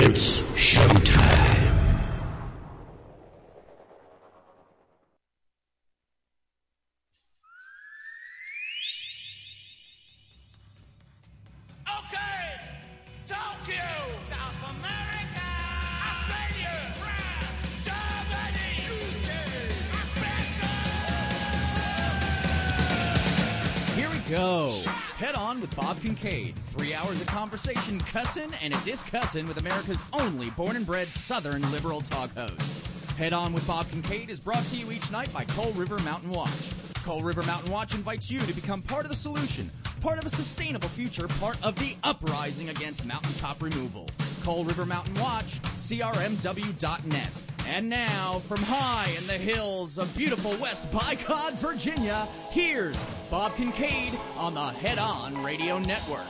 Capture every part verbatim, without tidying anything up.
It's showtime. Okay, Tokyo, South America, Australia, France, Germany, U K, Africa. Here we go. Head On with Bob Kincaid. Three hours of conversation, cussin' and a discussin' with America's only born and bred Southern liberal talk host. Head On with Bob Kincaid is brought to you each night by Coal River Mountain Watch. Coal River Mountain Watch invites you to become part of the solution, part of a sustainable future, part of the uprising against mountaintop removal. Coal River Mountain Watch, C R M W dot net. And now, from high in the hills of beautiful West Bicod, Virginia, here's Bob Kincaid on the Head On Radio Network.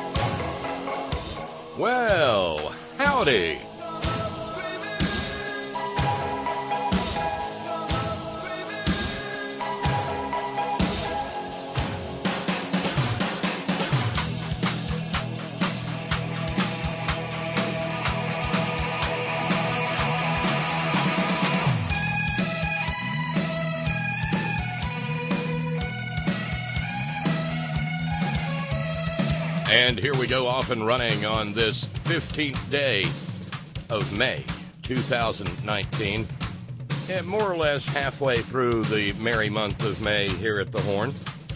Well, howdy. And here we go, off and running on this fifteenth day of May, two thousand nineteen. And more or less halfway through the merry month of May here at the Horn.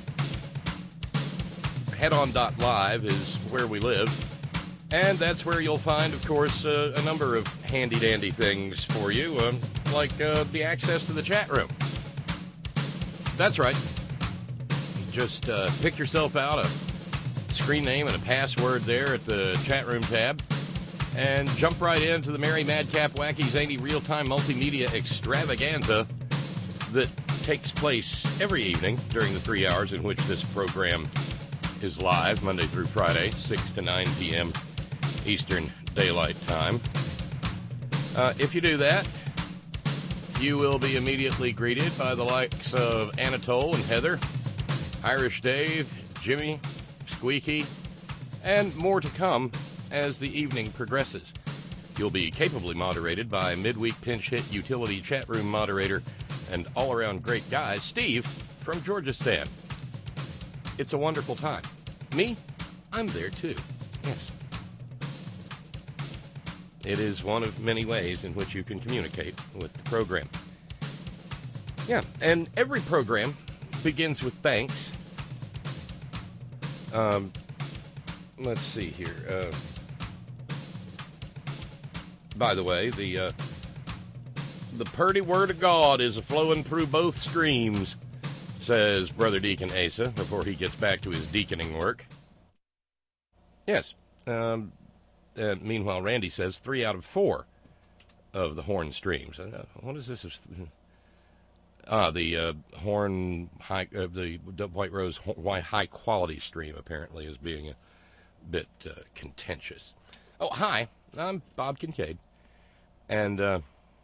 head on dot live is where we live. And that's where you'll find, of course, uh, a number of handy-dandy things for you, uh, like uh, the access to the chat room. That's right. Just uh, pick yourself out a screen name and a password there at the chat room tab, and jump right into the Merry Madcap Wacky Zany real-time multimedia extravaganza that takes place every evening during the three hours in which this program is live, Monday through Friday, six to nine p.m. Eastern Daylight Time. Uh, if you do that, you will be immediately greeted by the likes of Anatole and Heather, Irish Dave, Jimmy, Squeaky, and more to come as the evening progresses. You'll be capably moderated by midweek pinch hit utility chat room moderator and all-around great guy, Steve from Georgistan. It's a wonderful time. Me, I'm there too. Yes. It is one of many ways in which you can communicate with the program. Yeah, and every program begins with thanks. Um, let's see here. Uh, by the way, the uh, the purty word of God is a-flowing through both streams, says Brother Deacon Asa before he gets back to his deaconing work. Yes. Um, and meanwhile, Randy says three out of four of the Horn streams. Uh, what is this? Ah, the uh, Horn high, uh, the White Rose high quality stream apparently is being a bit uh, contentious. Oh, hi, I'm Bob Kincaid, and uh,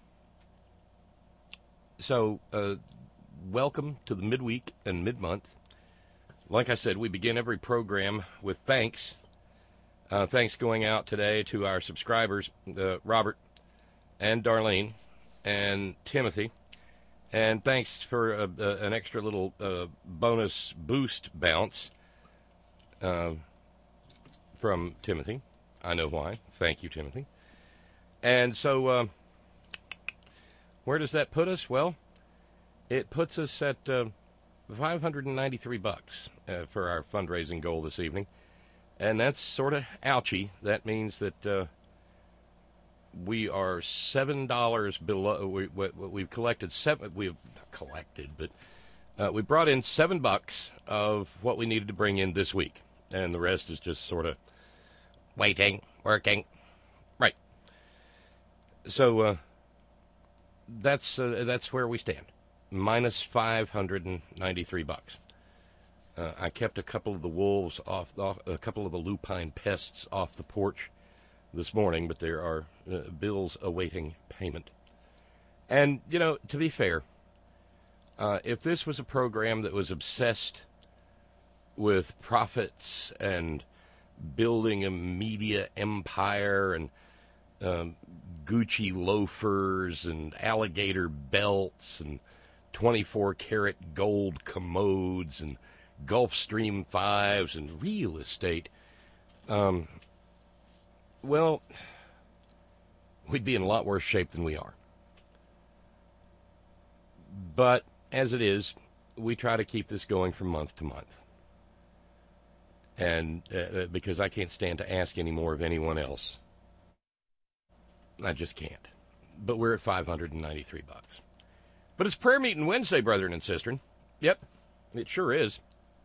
so uh, welcome to the midweek and mid-month. Like I said, we begin every program with thanks. Uh, thanks going out today to our subscribers, uh, Robert and Darlene and Timothy. And thanks for a, a, an extra little uh, bonus boost bounce uh, from Timothy. I know why. Thank you, Timothy. And so, uh, where does that put us? Well, it puts us at uh, five hundred ninety-three bucks uh, for our fundraising goal this evening. And that's sort of ouchy. That means that uh, we are seven dollars below. We, we, we've collected seven. We've not collected, but uh, we brought in seven bucks of what we needed to bring in this week, and the rest is just sort of waiting, working, right. So uh, that's uh, that's where we stand, minus five hundred and ninety-three bucks. Uh, I kept a couple of the wolves off, off, a couple of the lupine pests off the porch this morning, but there are uh, bills awaiting payment. And, you know, to be fair, uh, if this was a program that was obsessed with profits and building a media empire and um, Gucci loafers and alligator belts and twenty-four karat gold commodes and Gulfstream fives and real estate, um, well, we'd be in a lot worse shape than we are. But as it is, we try to keep this going from month to month. And uh, because I can't stand to ask any more of anyone else. I just can't. But we're at five hundred ninety-three bucks. But it's prayer meeting Wednesday, brethren and sistren. Yep, it sure is.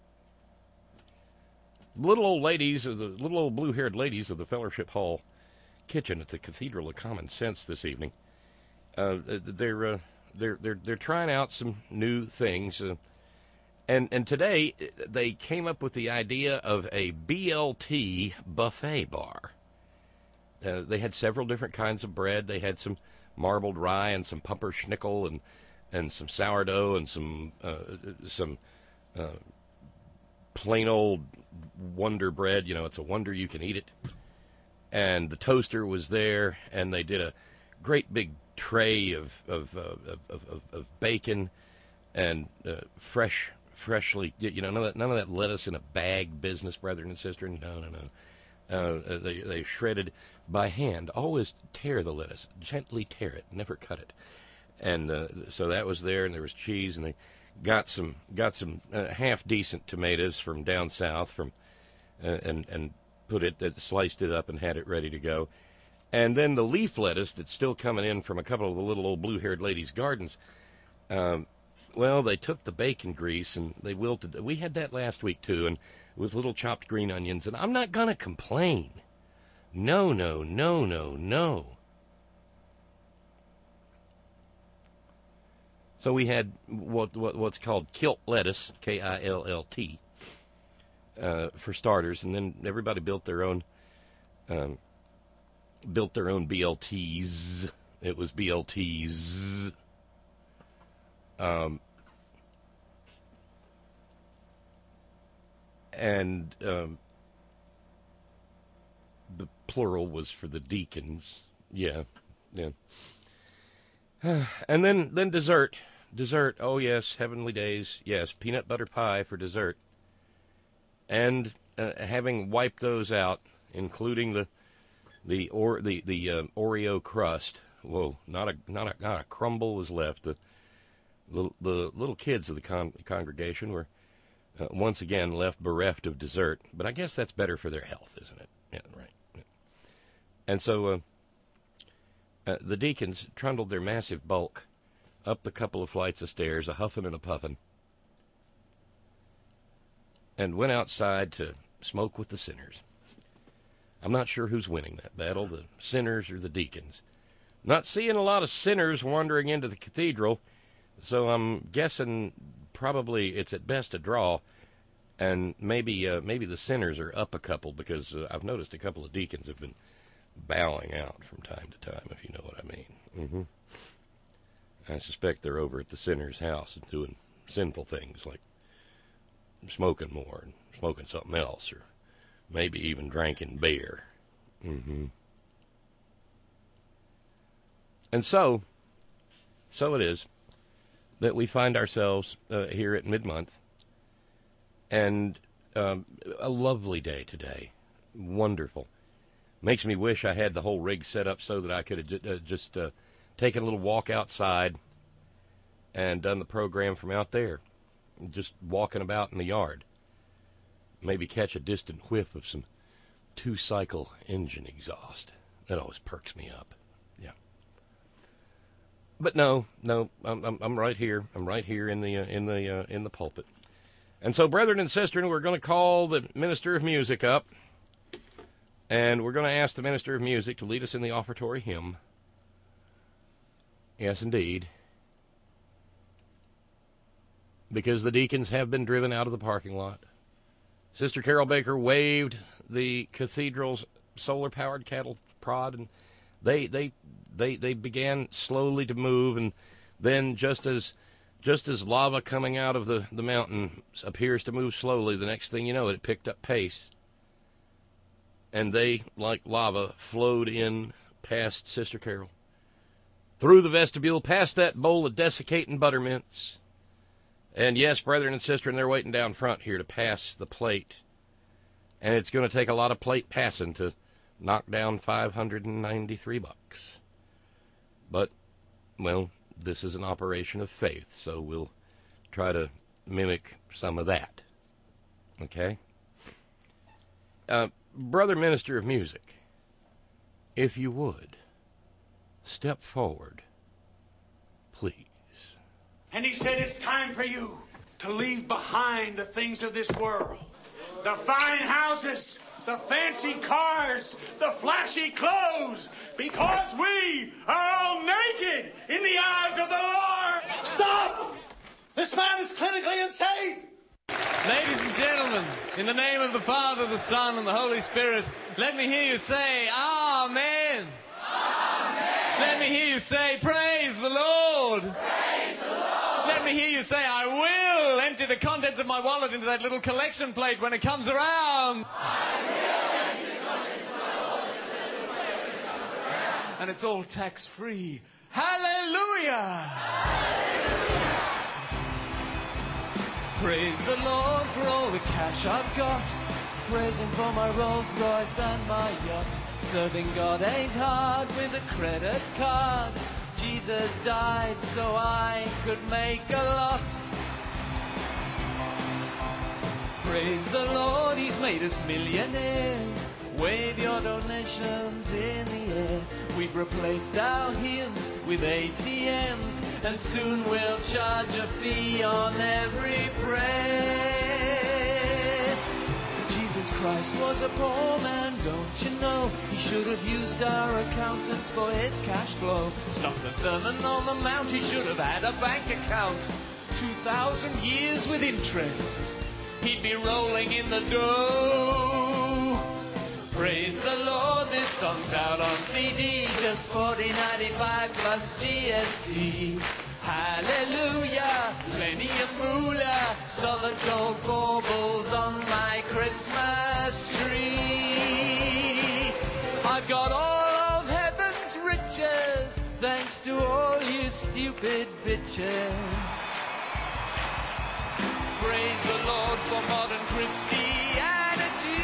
Little old ladies, the little old blue-haired ladies of the Fellowship Hall kitchen at the Cathedral of Common Sense this evening. Uh, they're uh, they're they're they're trying out some new things, uh, and and today they came up with the idea of a B L T buffet bar. Uh, they had several different kinds of bread. They had some marbled rye and some pumperschnickel and and some sourdough and some uh, some uh, plain old Wonder bread. You know, it's a wonder you can eat it. And the toaster was there, and they did a great big tray of of uh, of, of, of bacon and uh, fresh, freshly, you know, none of that, none of that lettuce in a bag business, brethren and sisters. No, no, no. Uh, they they shredded by hand. Always tear the lettuce, gently tear it, never cut it. And uh, so that was there, and there was cheese, and they got some got some uh, half decent tomatoes from down south from uh, and and. put it, that sliced it up and had it ready to go. And then the leaf lettuce that's still coming in from a couple of the little old blue-haired ladies' gardens, um, well, they took the bacon grease and they wilted. We had that last week, too, and with little chopped green onions. And I'm not going to complain. No, no, no, no, no. So we had what, what what's called kilt lettuce, K I L L T. Uh, for starters, and then everybody built their own um, built their own B L Ts. It was B L Ts. Um, and um, the plural was for the deacons. Yeah, yeah. And then, then dessert. Dessert, oh yes, heavenly days. Yes, peanut butter pie for dessert. And uh, having wiped those out, including the the or the the uh, Oreo crust, whoa, not a not a not a crumble was left. The the, the little kids of the con- congregation were uh, once again left bereft of dessert. But I guess that's better for their health, isn't it? Yeah, right. Yeah. And so uh, uh, the deacons trundled their massive bulk up the couple of flights of stairs, a huffing and a puffing, and went outside to smoke with the sinners. I'm not sure who's winning that battle, the sinners or the deacons. Not seeing a lot of sinners wandering into the cathedral, so I'm guessing probably it's at best a draw, and maybe uh, maybe the sinners are up a couple, because uh, I've noticed a couple of deacons have been bowing out from time to time, if you know what I mean. Mm-hmm. I suspect they're over at the sinner's house and doing sinful things like smoking more and smoking something else, or maybe even drinking beer. Mm-hmm. And so, so it is that we find ourselves uh, here at mid-month, and um, a lovely day today. Wonderful. Makes me wish I had the whole rig set up so that I could have j- uh, just uh, taken a little walk outside and done the program from out there. Just walking about in the yard. Maybe catch a distant whiff of some two-cycle engine exhaust. That always perks me up. Yeah. But no, no, I'm I'm, I'm right here. I'm right here in the uh, in the uh, in the pulpit. And so, brethren and sisters, we're going to call the minister of music up, and we're going to ask the minister of music to lead us in the offertory hymn. Yes, indeed. Because the deacons have been driven out of the parking lot. Sister Carol Baker waved the cathedral's solar-powered cattle prod, and they they they they began slowly to move, and then just as just as lava coming out of the, the mountain appears to move slowly, the next thing you know, it picked up pace. And they, like lava, flowed in past Sister Carol, through the vestibule, past that bowl of desiccating buttermints. And yes, brethren and sisters, they're waiting down front here to pass the plate. And it's going to take a lot of plate passing to knock down five hundred ninety-three bucks. But, well, this is an operation of faith, so we'll try to mimic some of that. Okay? Uh, Brother Minister of Music, if you would, step forward, please. And he said, it's time for you to leave behind the things of this world. The fine houses, the fancy cars, the flashy clothes, because we are all naked in the eyes of the Lord. Stop! This man is clinically insane! Ladies and gentlemen, in the name of the Father, the Son, and the Holy Spirit, let me hear you say, Amen. Amen. Let me hear you say, Praise the Lord. Praise the Lord. Let me hear you say, I will empty the contents of my wallet into that little collection plate when it comes around. I will empty the contents of my wallet into that little plate when it comes around. And it's all tax-free. Hallelujah! Hallelujah! Praise the Lord for all the cash I've got. Praise Him for my Rolls Royce and my yacht. Serving God ain't hard with a credit card. Jesus died so I could make a lot. Praise the Lord, He's made us millionaires. Wave your donations in the air. We've replaced our hymns with A T Ms, and soon we'll charge a fee on every prayer. Jesus Christ was a poor man, don't you know? He should have used our accountants for his cash flow. Stop the Sermon on the Mount, he should have had a bank account. Two thousand years with interest, he'd be rolling in the dough. Praise the Lord, this song's out on C D, just forty ninety-five plus G S T. Hallelujah, plenty of moolah, solid gold baubles on my Christmas tree. I've got all of heaven's riches, thanks to all you stupid bitches. Praise the Lord for modern Christianity.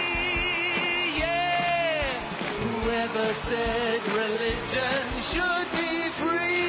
Whoever said religion should be free?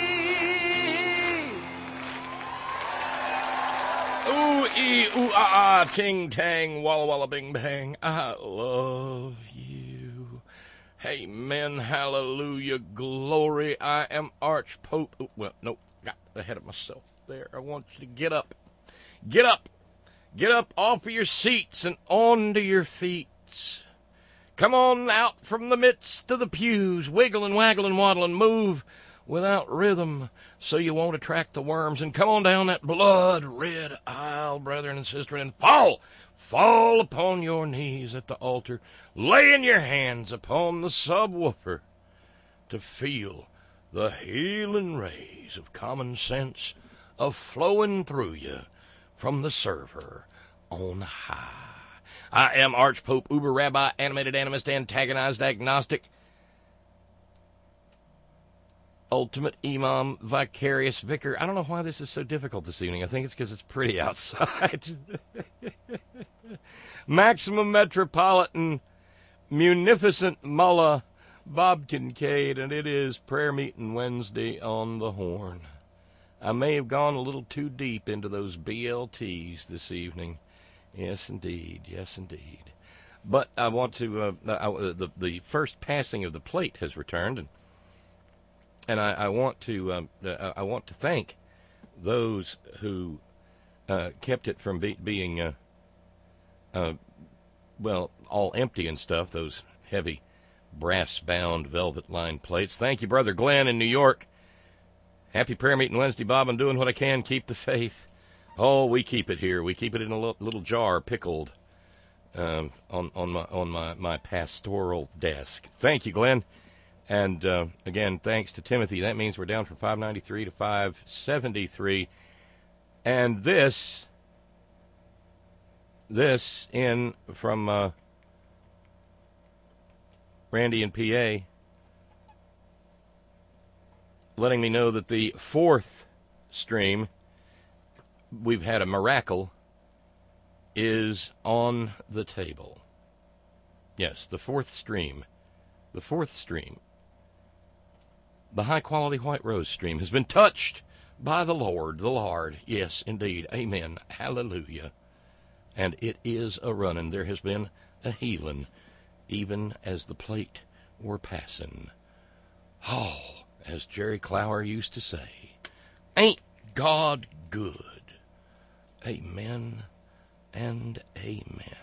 Ooh, ee, ooh, ah, ah, ting, tang, walla, walla, bing, bang. I love you. Amen, hallelujah, glory. I am Archpope. Ooh, well, nope, got ahead of myself there. I want you to get up. Get up. Get up off of your seats and onto your feet. Come on out from the midst of the pews, wiggle and waggle and waddle and move without rhythm so you won't attract the worms. And come on down that blood-red aisle, brethren and sisters, and fall, fall upon your knees at the altar, laying your hands upon the subwoofer to feel the healing rays of common sense a-flowing through you from the server on high. I am Archpope, Uber Rabbi, Animated Animist, Antagonized Agnostic, Ultimate Imam, Vicarious Vicar. I don't know why this is so difficult this evening. I think it's because it's pretty outside. Maximum Metropolitan, Munificent Mullah, Bob Kincaid, and it is Prayer Meeting Wednesday on the Horn. I may have gone a little too deep into those B L Ts this evening. Yes, indeed. Yes, indeed. But I want to, uh, uh, the the first passing of the plate has returned, and and I, I want to, um, uh, I want to thank those who uh, kept it from be, being, uh, uh, well, all empty and stuff. Those heavy, brass-bound, velvet-lined plates. Thank you, Brother Glenn in New York. Happy Prayer Meeting Wednesday, Bob. I'm doing what I can. Keep the faith. Oh, we keep it here. We keep it in a little, little jar, pickled, um, on on my on my, my pastoral desk. Thank you, Glenn. And uh, again, thanks to Timothy. That means we're down from five ninety-three to five seventy-three. And this, this in from uh, Randy in P A. letting me know that the fourth stream, we've had a miracle, is on the table. Yes, the fourth stream. The fourth stream. The high-quality White Rose stream has been touched by the Lord, the Lord. Yes, indeed. Amen. Hallelujah. And it is a running. There has been a healing, even as the plate were passing. Oh, as Jerry Clower used to say, ain't God good? Amen and amen.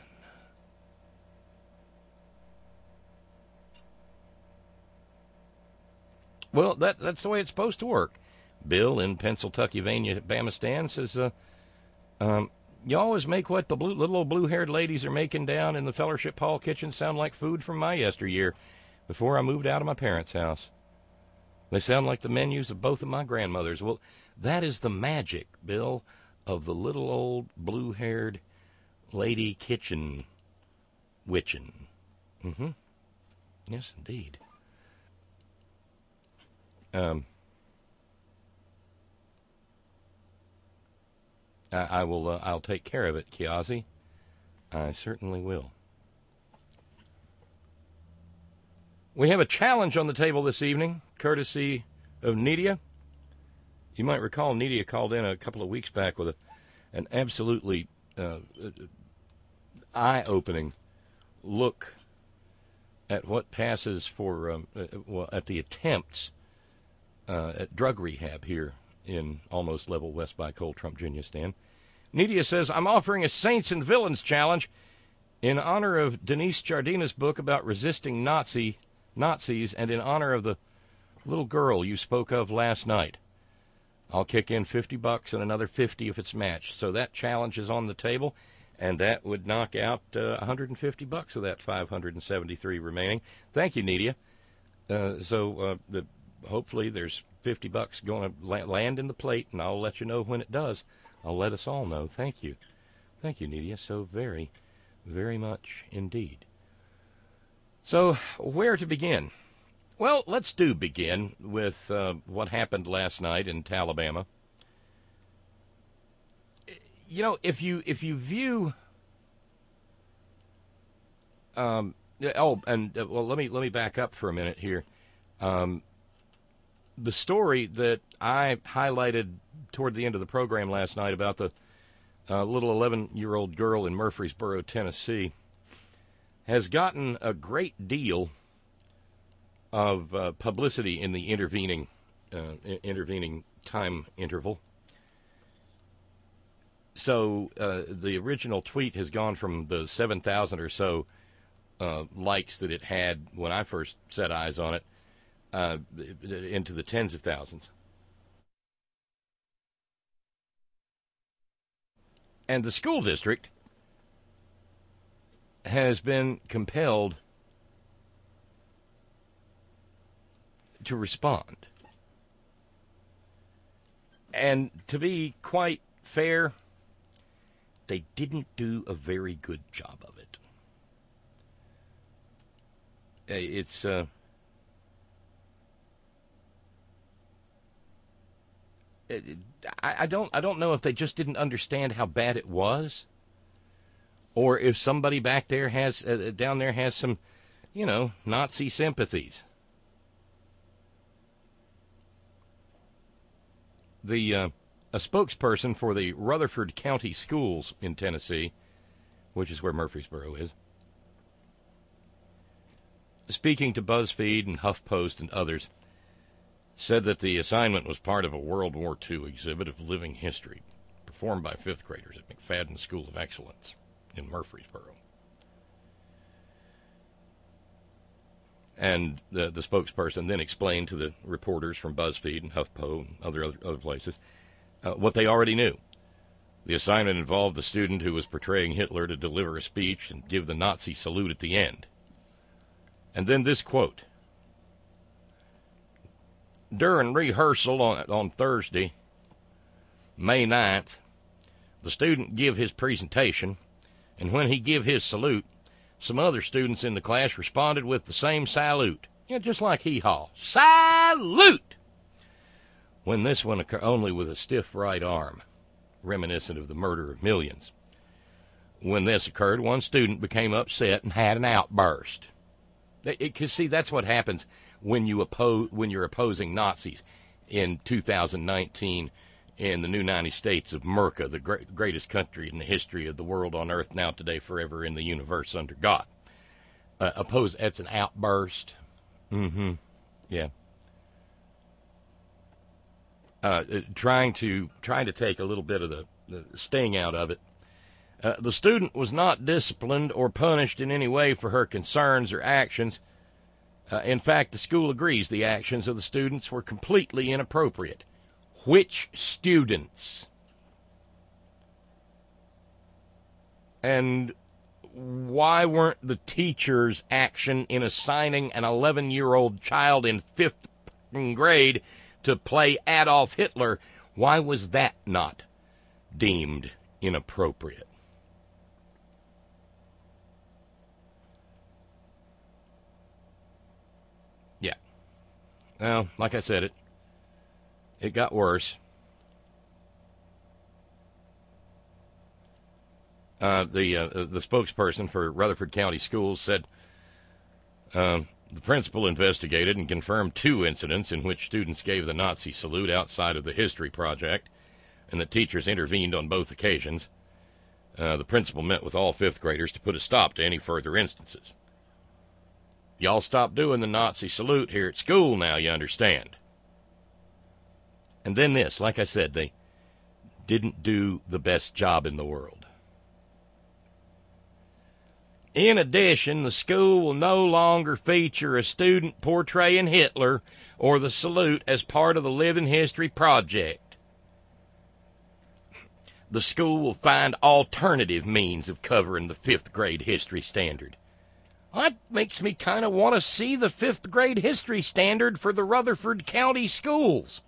Well, that that's the way it's supposed to work. Bill in Pennsylvania, Bama Stan says, uh, um, you always make what the blue, little old blue-haired ladies are making down in the Fellowship Hall kitchen sound like food from my yesteryear before I moved out of my parents' house. They sound like the menus of both of my grandmothers. Well, that is the magic, Bill, of the little old blue-haired lady kitchen witchin'. Mm-hmm. Yes, indeed. Um, I, I will. Uh, I'll take care of it, Kiazi. I certainly will. We have a challenge on the table this evening, courtesy of Nidia. You might recall Nidia called in a couple of weeks back with a, an absolutely uh, eye-opening look at what passes for um, uh, well, at the attempts uh, at drug rehab here in almost level West by Cole Trump Junior Stan. Nidia says, I'm offering a Saints and Villains challenge in honor of Denise Jardina's book about resisting Nazi Nazis and in honor of the little girl you spoke of last night. I'll kick in fifty bucks and another fifty if it's matched. So that challenge is on the table, and that would knock out uh, one hundred fifty bucks of that five hundred seventy-three remaining. Thank you, Nidia. Uh, so uh, the, hopefully there's fifty bucks going to la- land in the plate, and I'll let you know when it does. I'll let us all know. Thank you. Thank you, Nidia, so very, very much indeed. So where to begin? Well, let's do begin with uh, what happened last night in Alabama. You know, if you if you view, um, oh, and uh, well, let me let me back up for a minute here. Um, the story that I highlighted toward the end of the program last night about the uh, little eleven-year-old girl in Murfreesboro, Tennessee, has gotten a great deal of uh, publicity in the intervening uh, intervening time interval. So uh, the original tweet has gone from the seven thousand or so uh, likes that it had when I first set eyes on it uh, into the tens of thousands. And the school district has been compelled to respond. And to be quite fair, they didn't do a very good job of it. It's, uh, it, I, I don't, I don't know if they just didn't understand how bad it was, or if somebody back there has, uh, down there has some, you know, Nazi sympathies. The uh, a spokesperson for the Rutherford County Schools in Tennessee, which is where Murfreesboro is, speaking to BuzzFeed and HuffPost and others, said that the assignment was part of a World War Two exhibit of living history performed by fifth graders at McFadden School of Excellence in Murfreesboro. And the, the spokesperson then explained to the reporters from BuzzFeed and HuffPo and other other, other places uh, what they already knew. The assignment involved the student who was portraying Hitler to deliver a speech and give the Nazi salute at the end. And then this quote. During rehearsal on, on Thursday, May ninth, the student give his presentation, and when he give his salute, some other students in the class responded with the same salute. You know, just like hee-haw. Salute! when this one occurred, only with a stiff right arm, reminiscent of the murder of millions. When this occurred, one student became upset and had an outburst. Because, see, that's what happens when, you oppose, when you're opposing Nazis in two thousand nineteen in the new ninety states of America, the great, greatest country in the history of the world on earth, now, today, forever, in the universe under God. Uh, oppose, that's an outburst. Mm-hmm. Yeah. Uh, trying to trying to take a little bit of the, the sting out of it. Uh, the student was not disciplined or punished in any way for her concerns or actions. Uh, in fact, the school agrees the actions of the students were completely inappropriate. Which students? And why weren't the teachers' action in assigning an eleven-year-old child in fifth grade to play Adolf Hitler, why was that not deemed inappropriate? Yeah. Well, like I said, it it got worse. Uh, the uh, the spokesperson for Rutherford County Schools said uh, the principal investigated and confirmed two incidents in which students gave the Nazi salute outside of the History Project, and the teachers intervened on both occasions. Uh, the principal met with all fifth graders to put a stop to any further instances. Y'all stop doing the Nazi salute here at school now, you understand. And then this, like I said, they didn't do the best job in the world. In addition, the school will no longer feature a student portraying Hitler or the salute as part of the Living History Project. The school will find alternative means of covering the fifth grade history standard. That makes me kind of want to see the fifth grade history standard for the Rutherford County schools.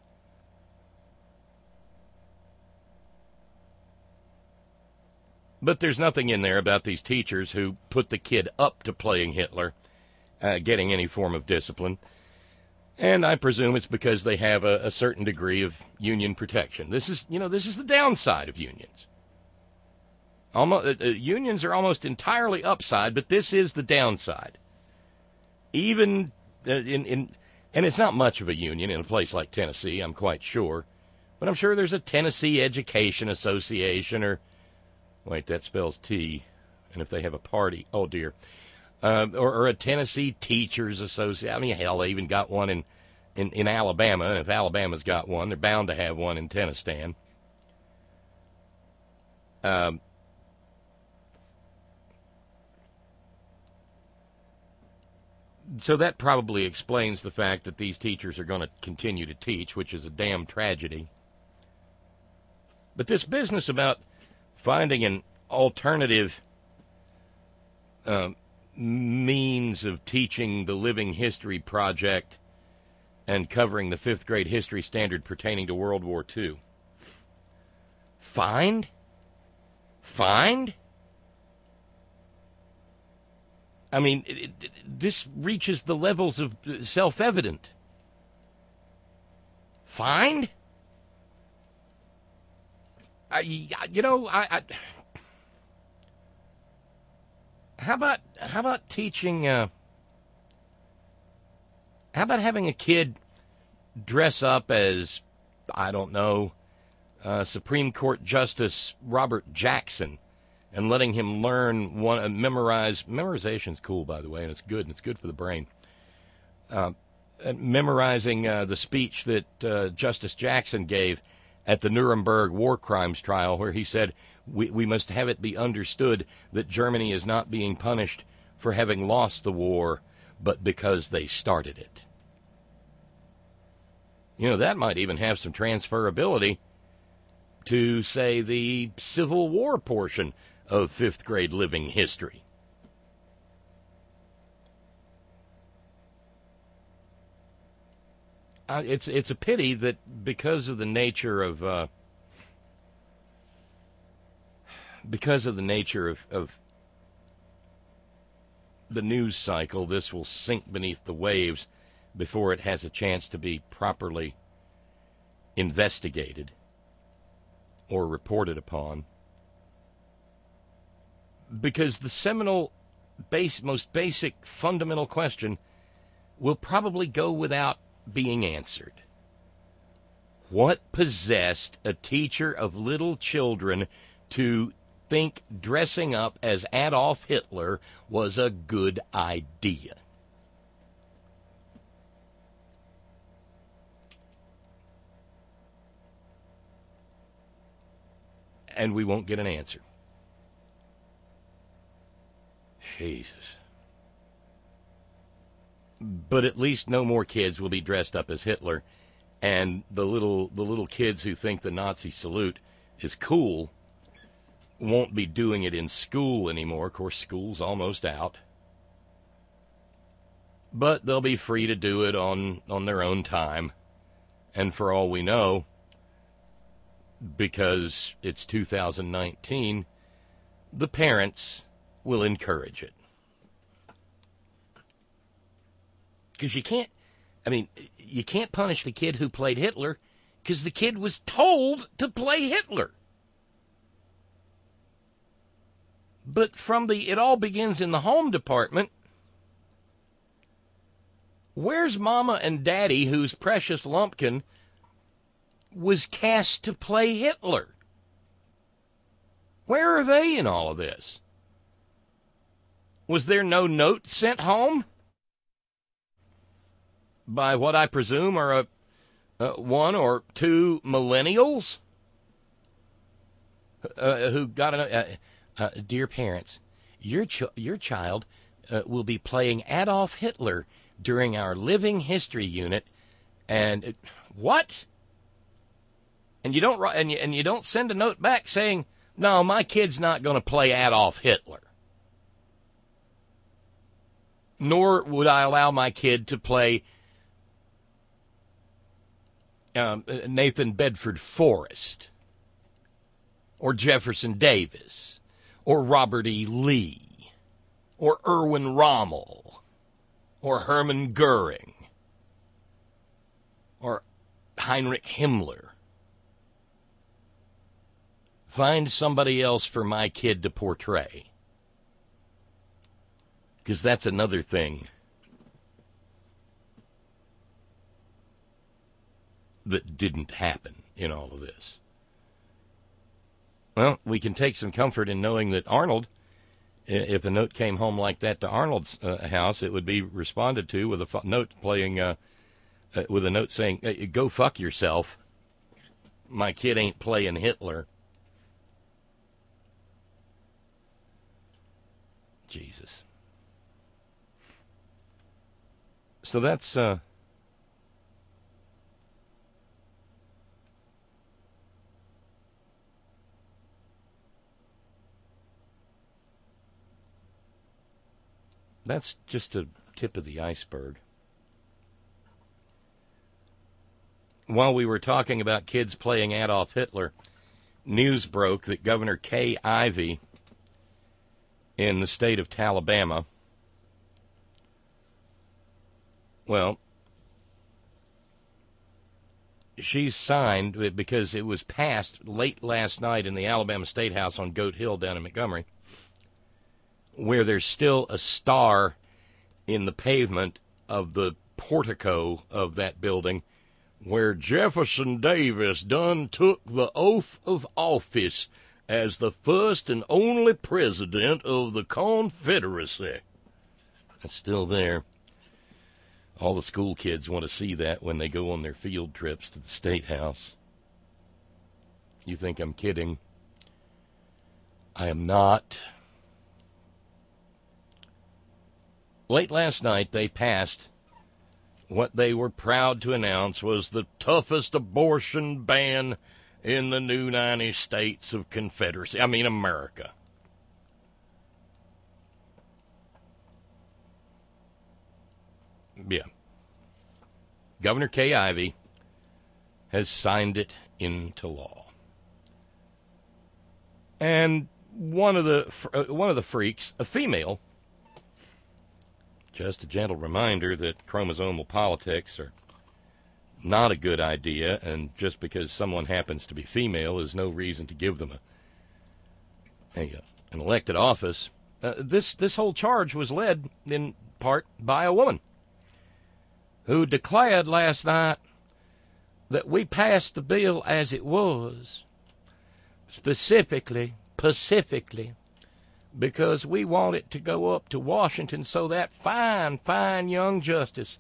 But there's nothing in there about these teachers who put the kid up to playing Hitler, uh, getting any form of discipline. And I presume it's because they have a, a certain degree of union protection. This is, you know, this is the downside of unions. Almost, uh, unions are almost entirely upside, but this is the downside. Even uh, in, in, and it's not much of a union in a place like Tennessee, I'm quite sure. But I'm sure there's a Tennessee Education Association or, wait, that spells T, and if they have a party, oh dear, uh, or, or a Tennessee Teachers Association. I mean, hell, they even got one in, in, in Alabama, and if Alabama's got one, they're bound to have one in Tennessee. Um, so that probably explains the fact that these teachers are going to continue to teach, which is a damn tragedy. But this business about finding an alternative uh, means of teaching the Living History Project and covering the fifth grade history standard pertaining to World War Two. Find? Find? I mean, it, it, this reaches the levels of self-evident. Find? I, you know, I, I how about how about teaching? Uh, how about having a kid dress up as, I don't know, uh, Supreme Court Justice Robert Jackson, and letting him learn one, uh, memorize. Memorization's cool, by the way, and it's good, and it's good for the brain. Uh, memorizing uh, the speech that uh, Justice Jackson gave at the Nuremberg war crimes trial, where he said, we, we must have it be understood that Germany is not being punished for having lost the war, but because they started it. You know, that might even have some transferability to, say, the Civil War portion of fifth grade living history. Uh, it's it's a pity that because of the nature of uh, because of the nature of, of the news cycle, this will sink beneath the waves before it has a chance to be properly investigated or reported upon, because the seminal, base, most basic, fundamental question will probably go without being answered. What possessed a teacher of little children to think dressing up as Adolf Hitler was a good idea? And we won't get an answer. Jesus. But at least no more kids will be dressed up as Hitler, and the little the little kids who think the Nazi salute is cool won't be doing it in school anymore. Of course, school's almost out. But they'll be free to do it on, on their own time. And for all we know, because it's two thousand nineteen, the parents will encourage it. Because you can't, I mean, you can't punish the kid who played Hitler because the kid was told to play Hitler. But from the it all begins in the home department, where's Mama and Daddy, whose precious lumpkin was cast to play Hitler? Where are they in all of this? Was there no note sent home by what I presume are a, uh, one or two millennials uh, who got a uh, uh, dear parents, your ch- your child uh, will be playing Adolf Hitler during our living history unit, and uh, what? And you don't and you, and you don't send a note back saying, no, my kid's not going to play Adolf Hitler. Nor would I allow my kid to play um, Nathan Bedford Forrest or Jefferson Davis or Robert E. Lee or Erwin Rommel or Hermann Goering or Heinrich Himmler. Find somebody else for my kid to portray. Because that's another thing that didn't happen in all of this. Well, we can take some comfort in knowing that Arnold, if a note came home like that to Arnold's uh, house, it would be responded to with a f- note playing, uh, uh, with a note saying, hey, go fuck yourself. My kid ain't playing Hitler. Jesus. So that's, uh, that's just a tip of the iceberg. While we were talking about kids playing Adolf Hitler, news broke that Governor Kay Ivey in the state of Alabama, well, she's signed, because it was passed late last night in the Alabama State House on Goat Hill down in Montgomery, where there's still a star in the pavement of the portico of that building where Jefferson Davis done took the oath of office as the first and only president of the Confederacy. It's still there. All the school kids want to see that when they go on their field trips to the State House. You think I'm kidding? I am not. Late last night, they passed what they were proud to announce was the toughest abortion ban in the new ninety states of Confederacy. I mean, America. Yeah. Governor Kay Ivey has signed it into law. And one of the uh, one of the freaks, a female, just a gentle reminder that chromosomal politics are not a good idea, and just because someone happens to be female is no reason to give them a, a an elected office. Uh, this this whole charge was led in part by a woman who declared last night that we passed the bill as it was, specifically, specifically, because we want it to go up to Washington so that fine, fine young justice,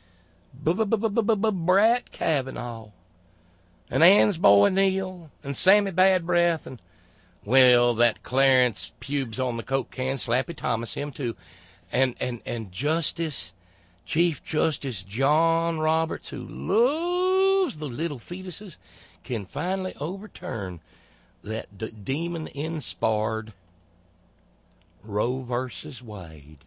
Brett Kavanaugh, and Ann's Boy Neal, and Sammy Bad Breath, and, well, that Clarence Pubes on the Coke can, Slappy Thomas, him too, and, and, and Justice, Chief Justice John Roberts, who loves the little fetuses, can finally overturn that d- demon-inspired Roe versus Wade.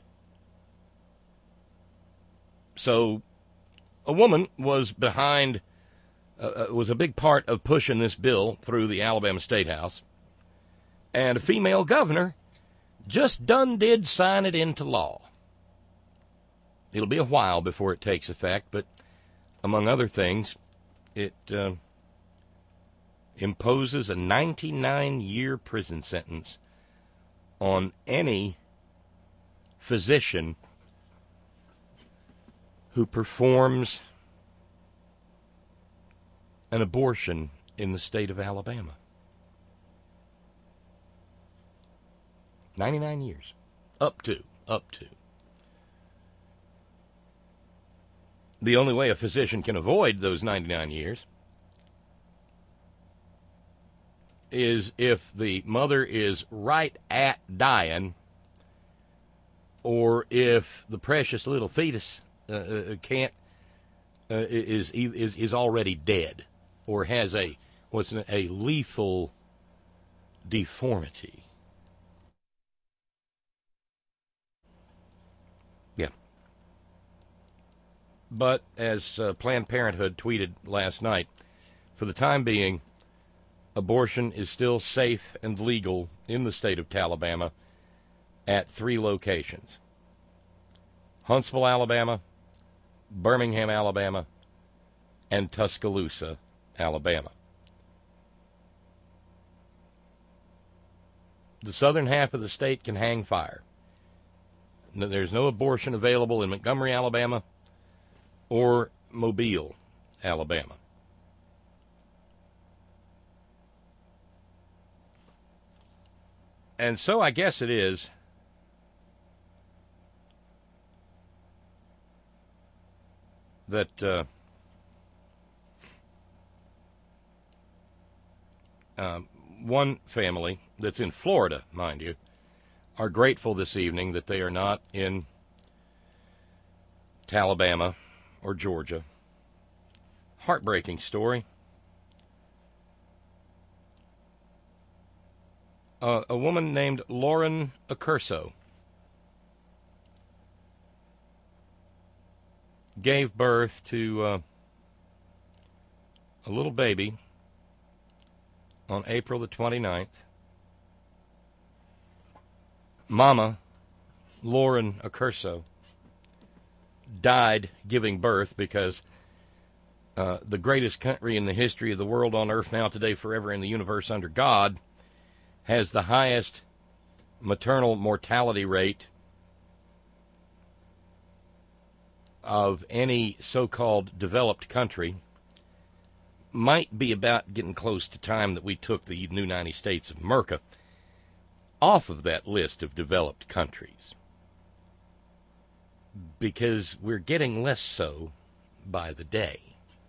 So, a woman was behind, uh, was a big part of pushing this bill through the Alabama State House, and a female governor just done did sign it into law. It'll be a while before it takes effect, but among other things, it uh, imposes a ninety-nine year prison sentence on any physician who performs an abortion in the state of Alabama. ninety-nine years. Up to. Up to. The only way a physician can avoid those ninety-nine years is if the mother is right at dying, or if the precious little fetus uh, uh, can't uh, is is is already dead, or has a what's an, a lethal deformity. Yeah. But as uh, Planned Parenthood tweeted last night, for the time being, abortion is still safe and legal in the state of Alabama at three locations: Huntsville, Alabama, Birmingham, Alabama, and Tuscaloosa, Alabama. The southern half of the state can hang fire. There's no abortion available in Montgomery, Alabama, or Mobile, Alabama. And so I guess it is that uh, uh, one family that's in Florida, mind you, are grateful this evening that they are not in Alabama or Georgia. Heartbreaking story. Uh, a woman named Lauren Accurso gave birth to uh, a little baby on April the twenty-ninth. Mama, Lauren Accurso, died giving birth because uh, the greatest country in the history of the world, on earth, now, today, forever, in the universe under God, has the highest maternal mortality rate of any so-called developed country. Might be about getting close to time that we took the new ninety states of America off of that list of developed countries, because we're getting less so by the day.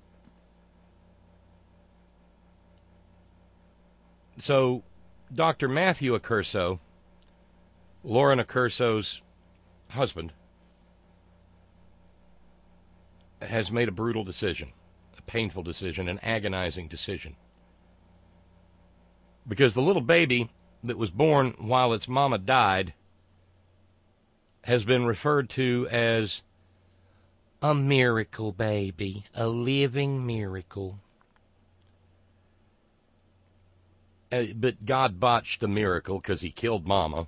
So Doctor Matthew Accurso, Lauren Accurso's husband, has made a brutal decision, a painful decision, an agonizing decision. Because the little baby that was born while its mama died has been referred to as a miracle baby, a living miracle. Uh, but God botched the miracle because he killed Mama.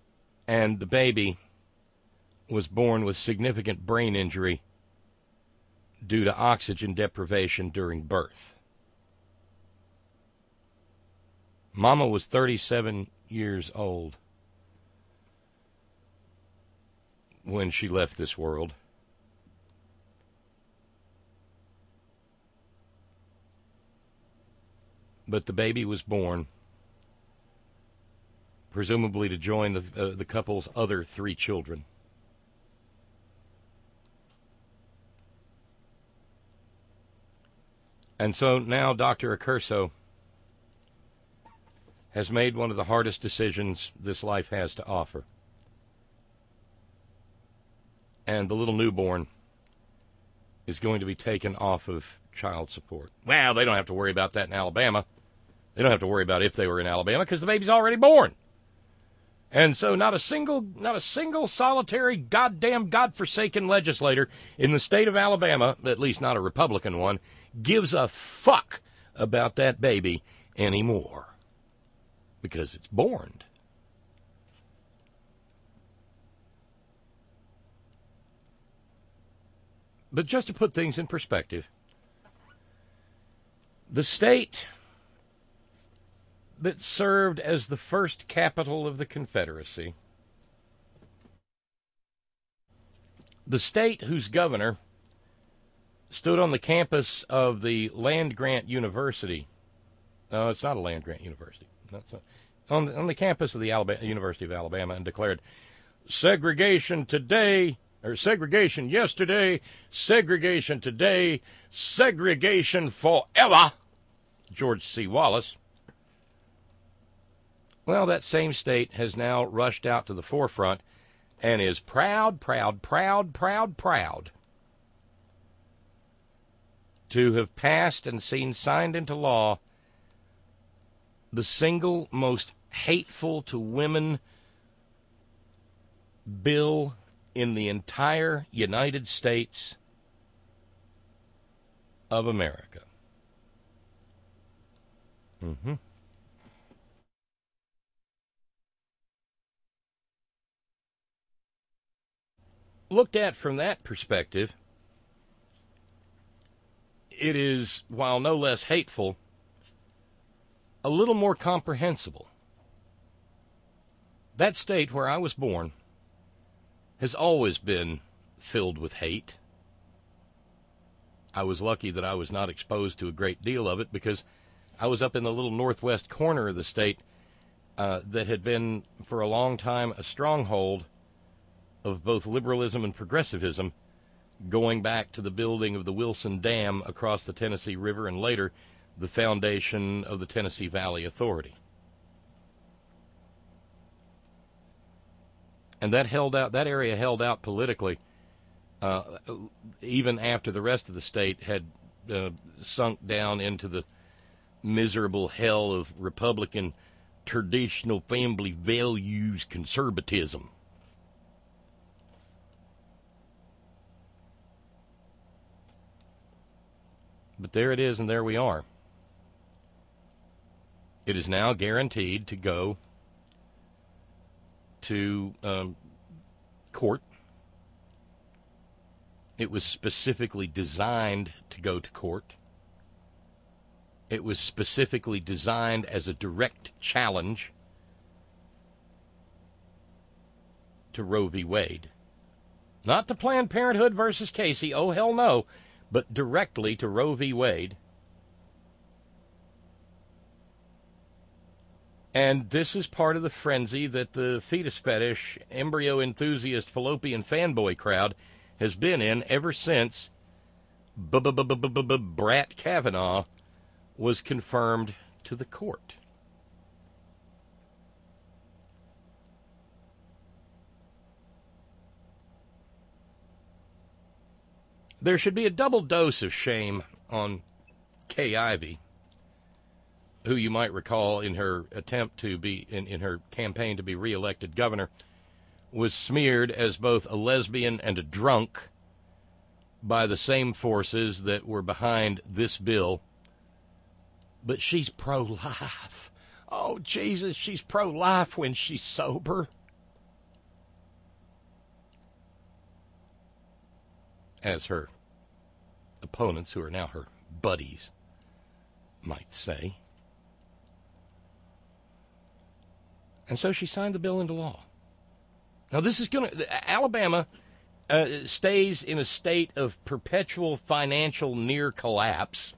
And the baby was born with significant brain injury due to oxygen deprivation during birth. Mama was thirty-seven years old when she left this world. But the baby was born, presumably to join the, uh, the couple's other three children. And so now Doctor Accurso has made one of the hardest decisions this life has to offer. And the little newborn is going to be taken off of child support. Well, they don't have to worry about that in Alabama. They don't have to worry about if they were in Alabama because the baby's already born. And so not a single, not a single solitary goddamn godforsaken legislator in the state of Alabama, at least not a Republican one, gives a fuck about that baby anymore because it's born. But just to put things in perspective, the state that served as the first capital of the Confederacy, the state whose governor stood on the campus of the land-grant university. No, it's not a land-grant university. That's not, on, the, on the campus of the Alabama, University of Alabama and declared, segregation today, or segregation yesterday, segregation today, segregation forever, George C. Wallace. Well, that same state has now rushed out to the forefront and is proud, proud, proud, proud, proud to have passed and seen signed into law the single most hateful to women bill in the entire United States of America. Mm-hmm. Looked at from that perspective, it is, while no less hateful, a little more comprehensible. That state where I was born has always been filled with hate. I was lucky that I was not exposed to a great deal of it because I was up in the little northwest corner of the state uh, that had been for a long time a stronghold of both liberalism and progressivism, going back to the building of the Wilson Dam across the Tennessee River and later the foundation of the Tennessee Valley Authority. And that held out, that area held out politically, uh, even after the rest of the state had uh, sunk down into the miserable hell of Republican traditional family values conservatism. But there it is, and there we are. It is now guaranteed to go to um, court. It was specifically designed to go to court. It was specifically designed as a direct challenge to Roe v. Wade. Not to Planned Parenthood versus Casey, oh hell no, but directly to Roe v. Wade. And this is part of the frenzy that the fetus fetish, embryo enthusiast, fallopian fanboy crowd has been in ever since Brett Kavanaugh was confirmed to the court. There should be a double dose of shame on Kay Ivey, who you might recall in her attempt to be, in, in her campaign to be reelected governor, was smeared as both a lesbian and a drunk by the same forces that were behind this bill. But she's pro-life. Oh, Jesus, she's pro-life when she's sober. As her opponents, who are now her buddies, might say. And so she signed the bill into law. Now, this is going to... Alabama uh, stays in a state of perpetual financial near collapse.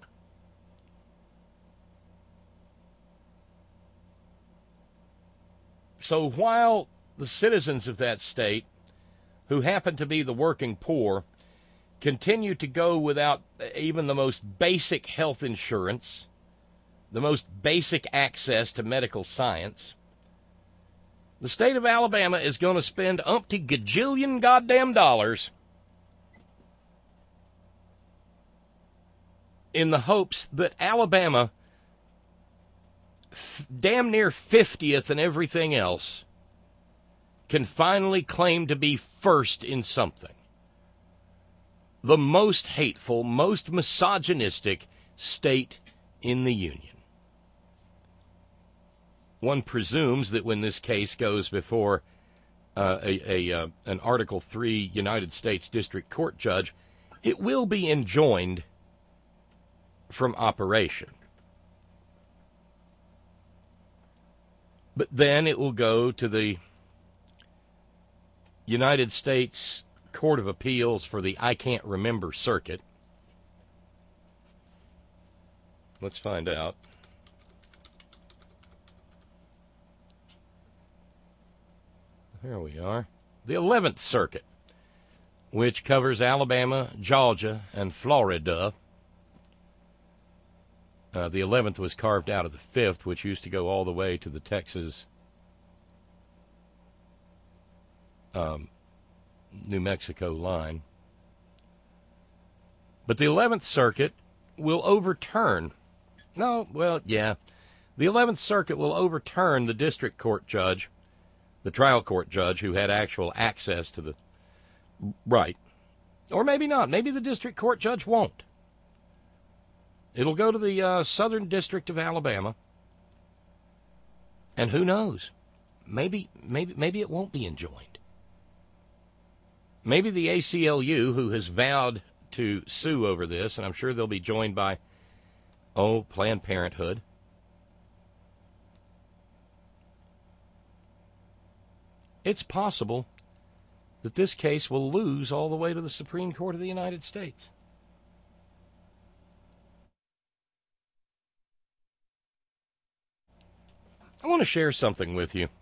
So while the citizens of that state, who happen to be the working poor, continue to go without even the most basic health insurance, the most basic access to medical science, the state of Alabama is going to spend umpty gajillion goddamn dollars in the hopes that Alabama, f- damn near fiftieth and everything else, can finally claim to be first in something. The most hateful, most misogynistic state in the Union. One presumes that when this case goes before uh, a, a uh, an Article three United States District Court judge, it will be enjoined from operation. But then it will go to the United States Court of Appeals for the I Can't Remember Circuit. Let's find out. Here we are. The eleventh Circuit, which covers Alabama, Georgia, and Florida. Uh, the eleventh was carved out of the fifth, which used to go all the way to the Texas, um, New Mexico line. But the eleventh Circuit will overturn, no, well, yeah, the eleventh Circuit will overturn the district court judge, the trial court judge who had actual access to the, right, or maybe not, maybe the district court judge won't. It'll go to the uh, Southern District of Alabama, and who knows, maybe, maybe, maybe it won't be enjoined. Maybe the A C L U, who has vowed to sue over this, and I'm sure they'll be joined by, oh, Planned Parenthood. It's possible that this case will lose all the way to the Supreme Court of the United States. I want to share something with you,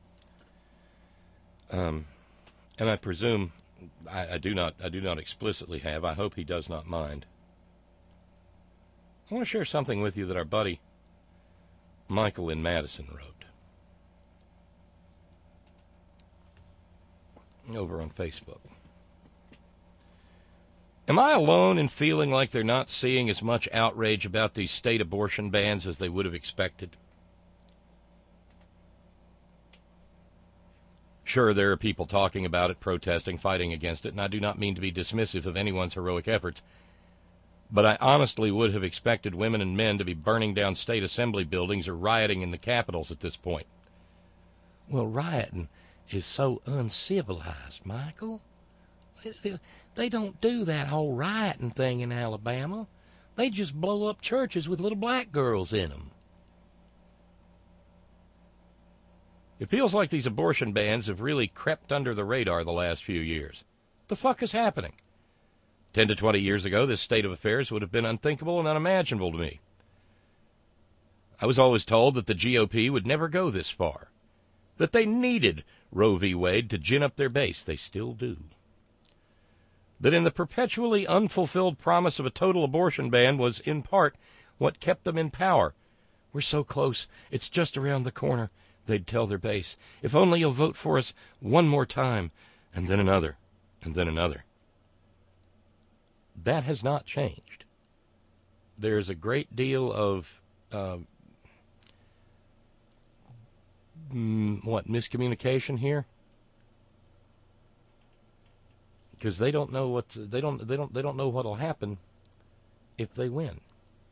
um, and I presume I, I do not. I do not explicitly have. I hope he does not mind. I want to share something with you that our buddy Michael in Madison wrote over on Facebook. Am I alone in feeling like they're not seeing as much outrage about these state abortion bans as they would have expected? Sure, there are people talking about it, protesting, fighting against it, and I do not mean to be dismissive of anyone's heroic efforts, but I honestly would have expected women and men to be burning down state assembly buildings or rioting in the capitals at this point. Well, rioting is so uncivilized, Michael. They don't do that whole rioting thing in Alabama. They just blow up churches with little black girls in them. It feels like these abortion bans have really crept under the radar the last few years. The fuck is happening? Ten to twenty years ago, this state of affairs would have been unthinkable and unimaginable to me. I was always told that the G O P would never go this far, that they needed Roe v. Wade to gin up their base. They still do. That in the perpetually unfulfilled promise of a total abortion ban was, in part, what kept them in power. We're so close. It's just around the corner, they'd tell their base. If only you'll vote for us one more time, and then another, and then another. That has not changed. There's a great deal of, uh, mm, what, miscommunication here? Because they don't know what to, they don't they don't they don't know what'll happen if they win.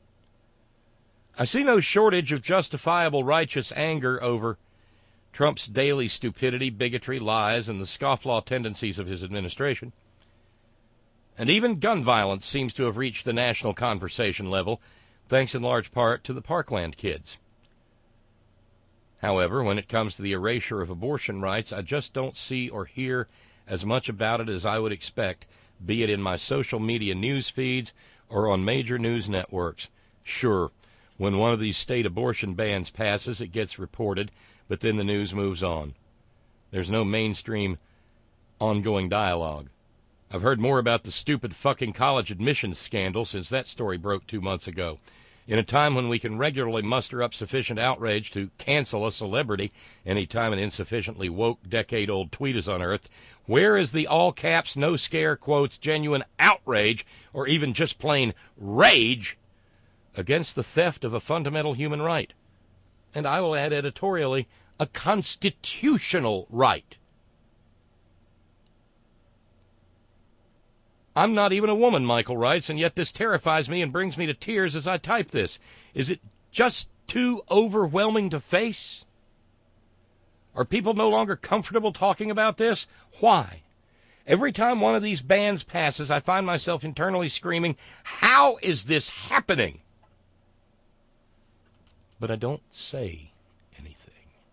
I see no shortage of justifiable righteous anger over Trump's daily stupidity, bigotry, lies, and the scofflaw tendencies of his administration. And even gun violence seems to have reached the national conversation level, thanks in large part to the Parkland kids. However, when it comes to the erasure of abortion rights, I just don't see or hear as much about it as I would expect, be it in my social media news feeds or on major news networks. Sure, when one of these state abortion bans passes, it gets reported, but then the news moves on. There's no mainstream ongoing dialogue. I've heard more about the stupid fucking college admissions scandal since that story broke two months ago. In a time when we can regularly muster up sufficient outrage to cancel a celebrity any time an insufficiently woke decade-old tweet is unearthed, where is the all-caps, no-scare quotes, genuine outrage, or even just plain rage against the theft of a fundamental human right? And I will add editorially, a constitutional right. I'm not even a woman, Michael writes, and yet this terrifies me and brings me to tears as I type this. Is it just too overwhelming to face? Are people no longer comfortable talking about this? Why? Every time one of these bans passes, I find myself internally screaming, how is this happening? But I don't say anything.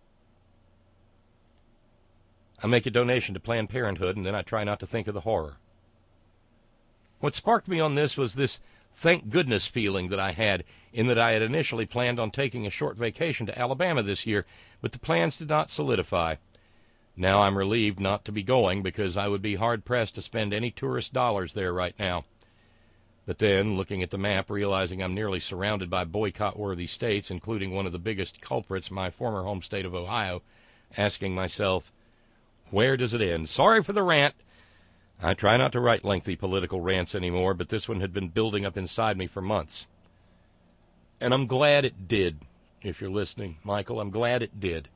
I make a donation to Planned Parenthood, and then I try not to think of the horror. What sparked me on this was this thank goodness feeling that I had in that I had initially planned on taking a short vacation to Alabama this year, but the plans did not solidify. Now I'm relieved not to be going because I would be hard-pressed to spend any tourist dollars there right now. But then, looking at the map, realizing I'm nearly surrounded by boycott-worthy states, including one of the biggest culprits, my former home state of Ohio, asking myself, where does it end? Sorry for the rant. I try not to write lengthy political rants anymore, but this one had been building up inside me for months. And I'm glad it did, if you're listening, Michael. I'm glad it did.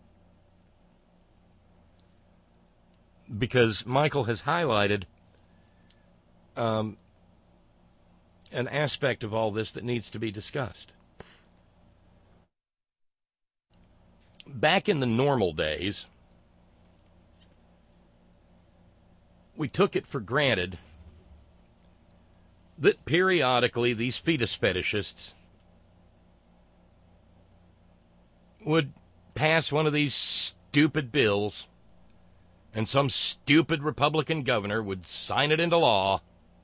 Because Michael has highlighted um, an aspect of all this that needs to be discussed. Back in the normal days, we took it for granted that periodically these fetus fetishists would pass one of these stupid bills and some stupid Republican governor would sign it into law,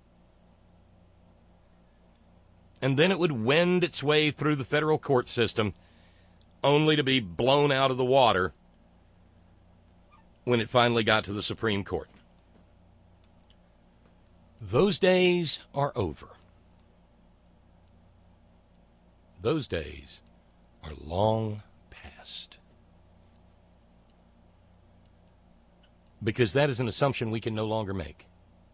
and then it would wend its way through the federal court system only to be blown out of the water when it finally got to the Supreme Court. Those days are over. Those days are long past. Because that is an assumption we can no longer make.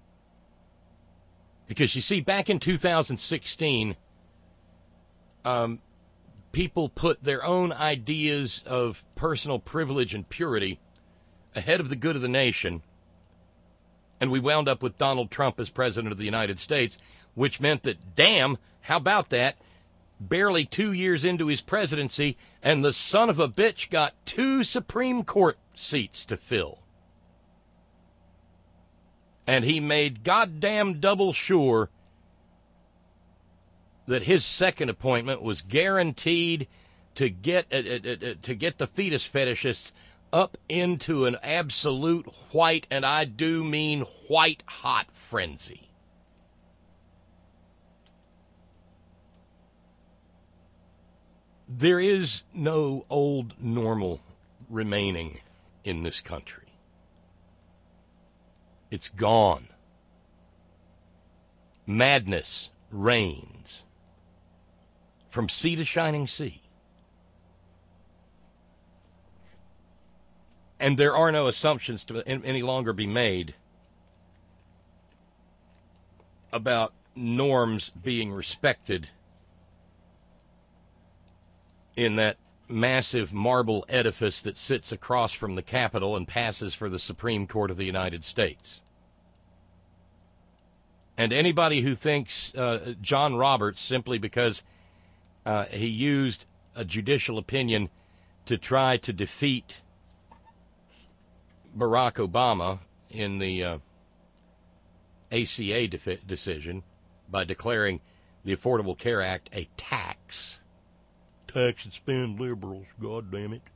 Because you see, back in two thousand sixteen, um, people put their own ideas of personal privilege and purity ahead of the good of the nation. And we wound up with Donald Trump as president of the United States, which meant that, damn, how about that? Barely two years into his presidency, and the son of a bitch got two Supreme Court seats to fill. And he made goddamn double sure that his second appointment was guaranteed to get uh, uh, uh, to get the fetus fetishists up into an absolute white, and I do mean white hot frenzy. There is no old normal remaining in this country. It's gone. Madness reigns from sea to shining sea. And there are no assumptions to any longer be made about norms being respected in that massive marble edifice that sits across from the Capitol and passes for the Supreme Court of the United States. And anybody who thinks uh, John Roberts, simply because uh, he used a judicial opinion to try to defeat Barack Obama in the uh, A C A defi- decision by declaring the Affordable Care Act a tax. Tax and spend liberals, God damn it.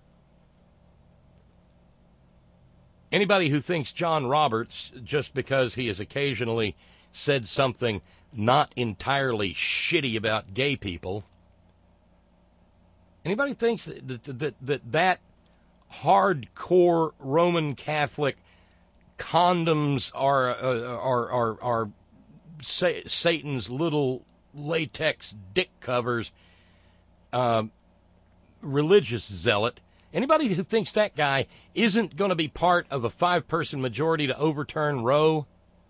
Anybody who thinks John Roberts, just because he has occasionally said something not entirely shitty about gay people, anybody thinks that that that, that, that hardcore Roman Catholic condoms are uh, are are, are sa- Satan's little latex dick covers, uh, religious zealot, anybody who thinks that guy isn't going to be part of a five-person majority to overturn Roe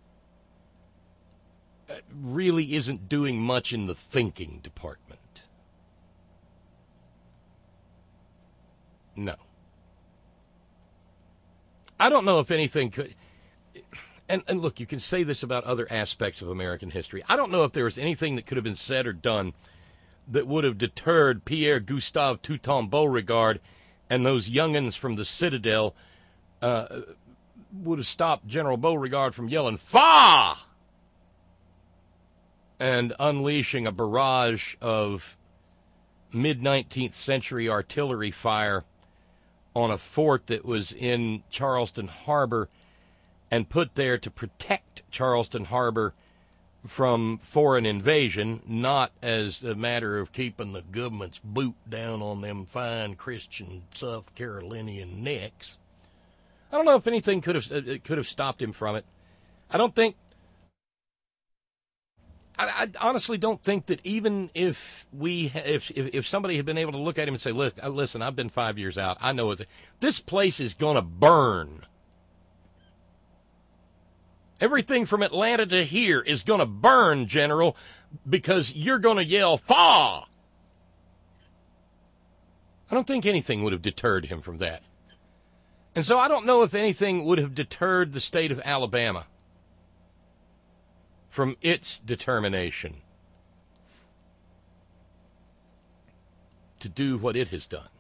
really isn't doing much in the thinking department. No. I don't know if anything could, and, and look, you can say this about other aspects of American history. I don't know if there was anything that could have been said or done that would have deterred Pierre Gustave Touton Beauregard and those young'uns from the Citadel, uh, would have stopped General Beauregard from yelling, "Fa!" and unleashing a barrage of mid-nineteenth century artillery fire on a fort that was in Charleston Harbor and put there to protect Charleston Harbor from foreign invasion, not as a matter of keeping the government's boot down on them fine Christian South Carolinian necks. I don't know if anything could have it could have stopped him from it. I don't think. I, I honestly don't think that even if we if, if if somebody had been able to look at him and say, "Look, listen, I've been five years out. I know it. This place is going to burn. Everything from Atlanta to here is going to burn, General, because you're going to yell, 'Fa!'" I don't think anything would have deterred him from that. And so I don't know if anything would have deterred the state of Alabama from its determination to do what it has done.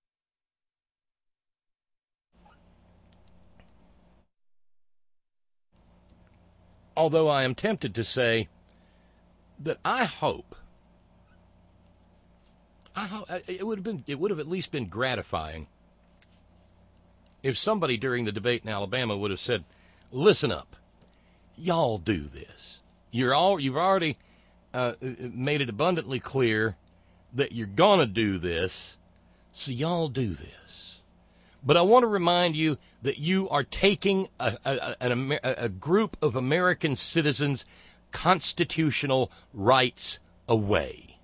Although I am tempted to say that I hope, I hope it would have been, it would have at least been gratifying if somebody during the debate in Alabama would have said, "Listen up, y'all do this. You're all, you've already uh, made it abundantly clear that you're gonna do this, so y'all do this. But I want to remind you that you are taking a, a, a, a group of American citizens' constitutional rights away.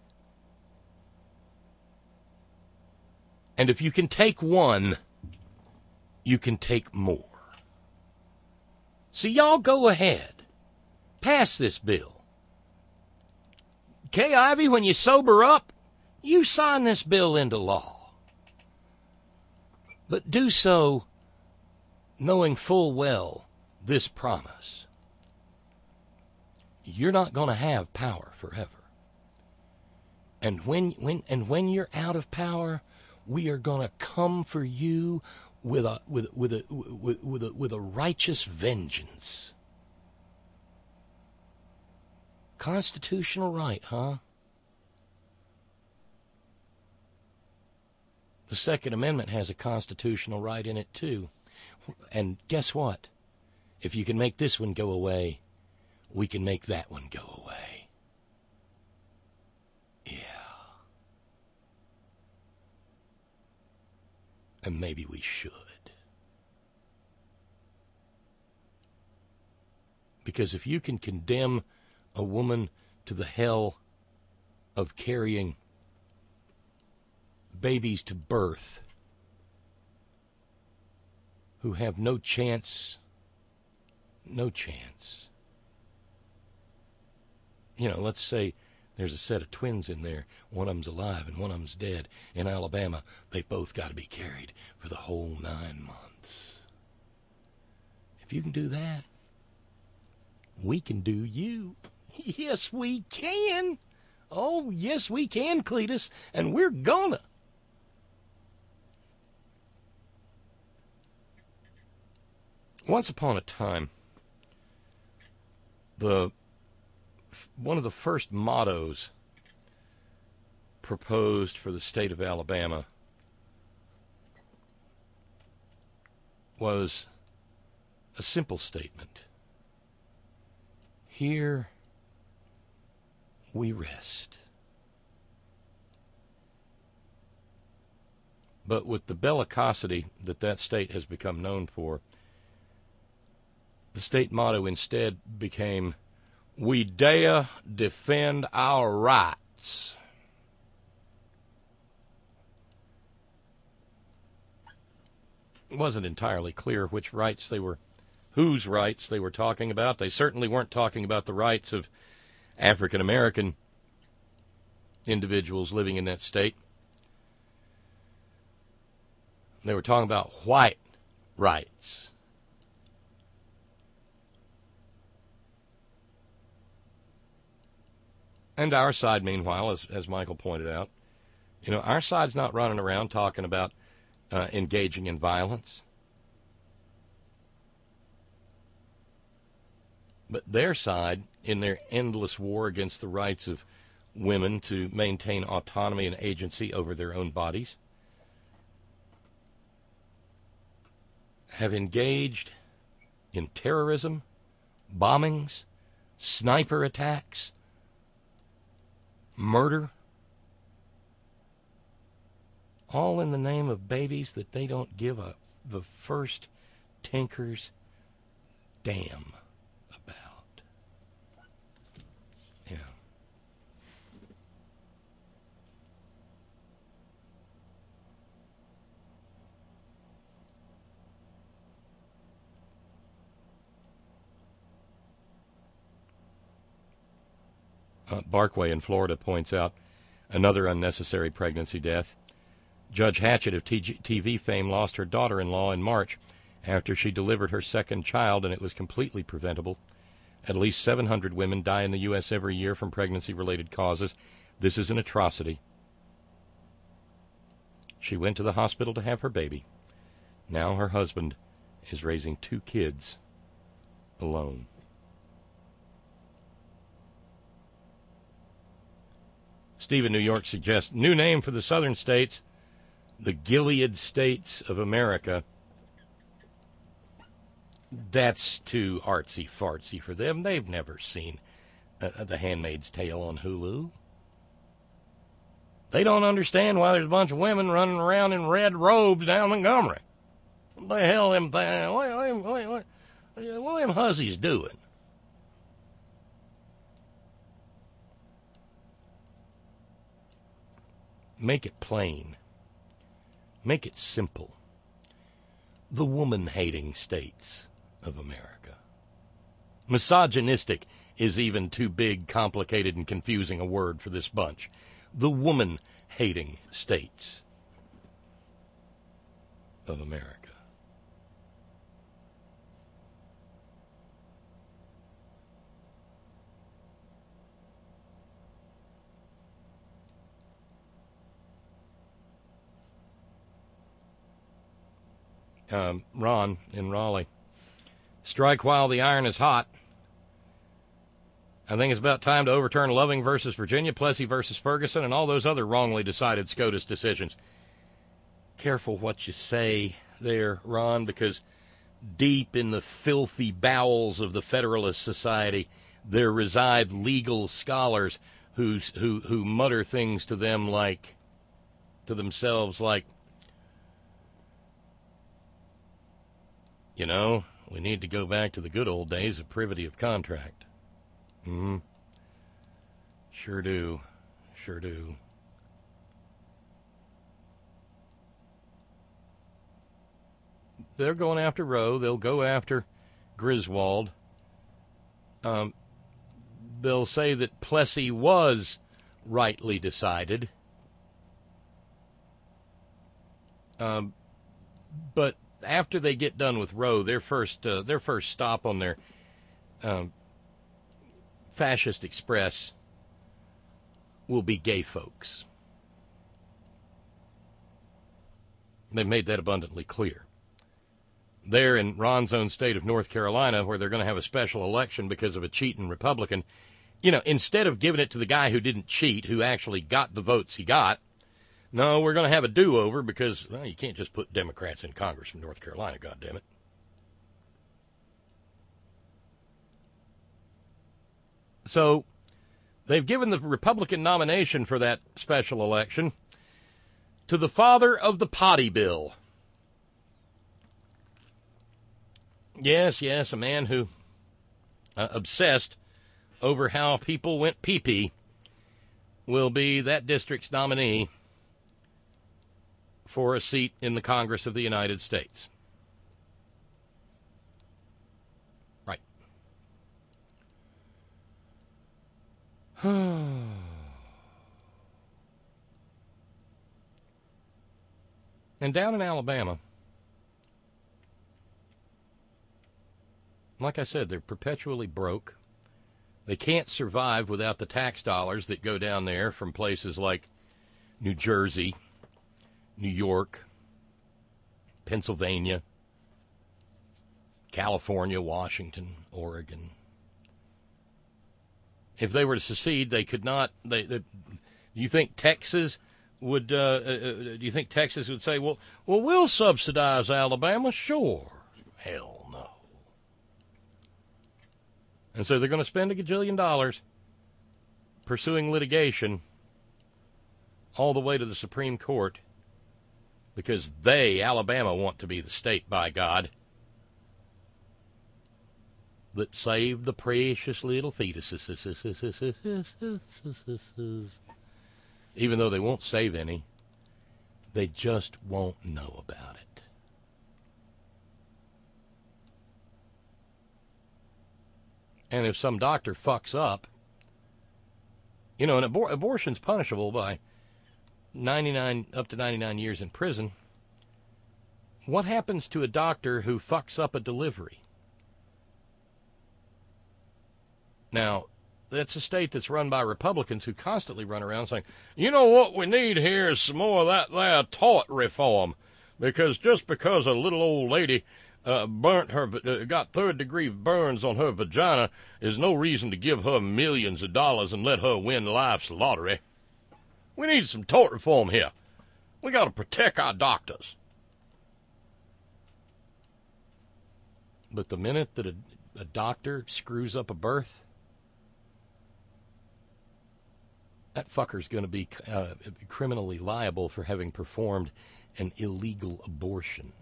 And if you can take one, you can take more. So y'all go ahead. Pass this bill. Kay Ivey, when you sober up, you sign this bill into law. But do so knowing full well this promise. You're not going to have power forever. And when when and when you're out of power, we are going to come for you with a with with a with, with a with a righteous vengeance. Constitutional right, huh? The Second Amendment has a constitutional right in it, too. And guess what? If you can make this one go away, we can make that one go away. Yeah. And maybe we should. Because if you can condemn a woman to the hell of carrying babies to birth who have no chance, no chance. You know, let's say there's a set of twins in there. One of them's alive and one of them's dead. In Alabama, they both got to be carried for the whole nine months. If you can do that, we can do you. Yes, we can. Oh, yes, we can, Cletus, and we're gonna. Once upon a time, the one of the first mottos proposed for the state of Alabama was a simple statement. Here we rest. But with the bellicosity that that state has become known for, the state motto instead became, we dare defend our rights. It wasn't entirely clear which rights they were, whose rights they were talking about. They certainly weren't talking about the rights of African American individuals living in that state. They were talking about white rights. And our side, meanwhile, as, as Michael pointed out, you know, our side's not running around talking about uh, engaging in violence. But their side, in their endless war against the rights of women to maintain autonomy and agency over their own bodies, have engaged in terrorism, bombings, sniper attacks, murder, all in the name of babies that they don't give a the first tinker's damn about. Yeah. Uh, Barkway in Florida points out another unnecessary pregnancy death. Judge Hatchett of T V fame lost her daughter-in-law in March after she delivered her second child, and it was completely preventable. At least seven hundred women die in the U S every year from pregnancy-related causes. This is an atrocity. She went to the hospital to have her baby. Now her husband is raising two kids alone. Steve in New York suggests new name for the southern states, the Gilead States of America. That's too artsy-fartsy for them. They've never seen uh, The Handmaid's Tale on Hulu. They don't understand why there's a bunch of women running around in red robes down Montgomery. What the hell them th- what, what, what, what, what them hussies doing? Make it plain. Make it simple. The woman-hating states of America. Misogynistic is even too big, complicated, and confusing a word for this bunch. The woman-hating states of America. Um, Ron in Raleigh. Strike while the iron is hot. I think it's about time to overturn Loving versus Virginia, Plessy versus Ferguson, and all those other wrongly decided SCOTUS decisions. Careful what you say there, Ron, because deep in the filthy bowels of the Federalist Society, there reside legal scholars who who who mutter things to them like, to themselves like, you know, we need to go back to the good old days of privity of contract. Mm-hmm. Sure do. Sure do. They're going after Roe. They'll go after Griswold. Um, they'll say that Plessy was rightly decided. Um, but after they get done with Roe, their first uh, their first stop on their um, fascist express will be gay folks. They made that abundantly clear. there in Ron's own state of North Carolina, where they're going to have a special election because of a cheating Republican, you know, instead of giving it to the guy who didn't cheat, who actually got the votes he got, no, we're going to have a do-over because, well, you can't just put Democrats in Congress from North Carolina, goddammit. So they've given the Republican nomination for that special election to the father of the potty bill. Yes, yes, a man who uh, obsessed over how people went pee-pee will be that district's nominee for a seat in the Congress of the United States. Right. And down in Alabama, like I said, they're perpetually broke. They can't survive without the tax dollars that go down there from places like New Jersey, New York, Pennsylvania, California, Washington, Oregon. If they were to secede, they could not. They, they, do you think Texas would? Uh, uh, do you think Texas would say, "Well, well, we'll subsidize Alabama"? Sure, hell no. And so they're going to spend a gajillion dollars pursuing litigation all the way to the Supreme Court because they, Alabama, want to be the state, by God, that saved the precious little fetuses. Even though they won't save any, they just won't know about it. And if some doctor fucks up, you know, an abor- abortion's punishable by ninety-nine up to ninety-nine years in prison. What happens to a doctor who fucks up a delivery? Now, that's a state that's run by Republicans who constantly run around saying, you know what we need here is some more of that there tort reform. Because just because a little old lady uh, burnt her, uh, got third-degree burns on her vagina is no reason to give her millions of dollars and let her win life's lottery. We need some tort reform here. We got to protect our doctors. But the minute that a, a doctor screws up a birth, that fucker's going to be uh, criminally liable for having performed an illegal abortion.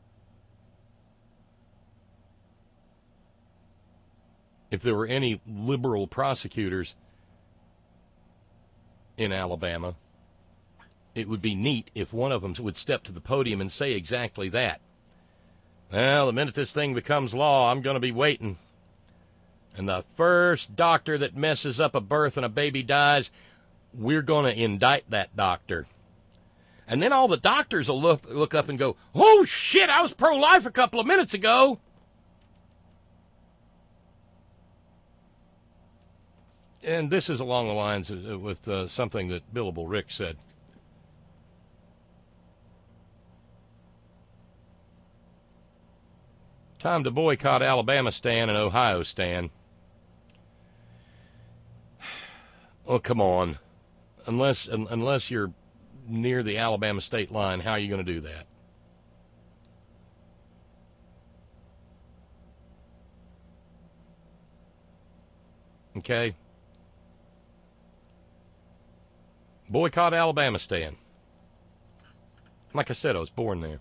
If there were any liberal prosecutors in Alabama, it would be neat if one of them would step to the podium and say exactly that. Well, the minute this thing becomes law, I'm going to be waiting. And the first doctor that messes up a birth and a baby dies, we're going to indict that doctor. And then all the doctors will look, look up and go, oh, shit, I was pro-life a couple of minutes ago. And this is along the lines of, with uh, something that Billable Rick said. Time to boycott Alabama Stan and Ohio Stan. Oh, come on. Unless un, unless you're near the Alabama state line, how are you going to do that? Okay? Boycott Alabama Stan. Like I said, I was born there.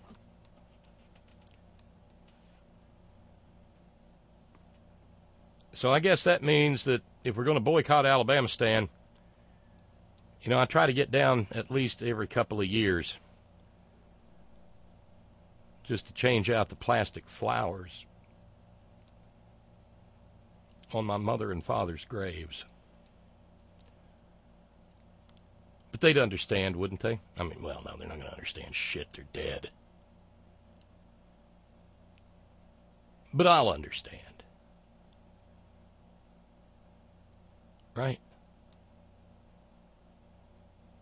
So I guess that means that if we're going to boycott Alabama Stan, you know, I try to get down at least every couple of years just to change out the plastic flowers on my mother and father's graves. But they'd understand, wouldn't they? I mean, well, no, they're not going to understand shit. They're dead. But I'll understand. Right?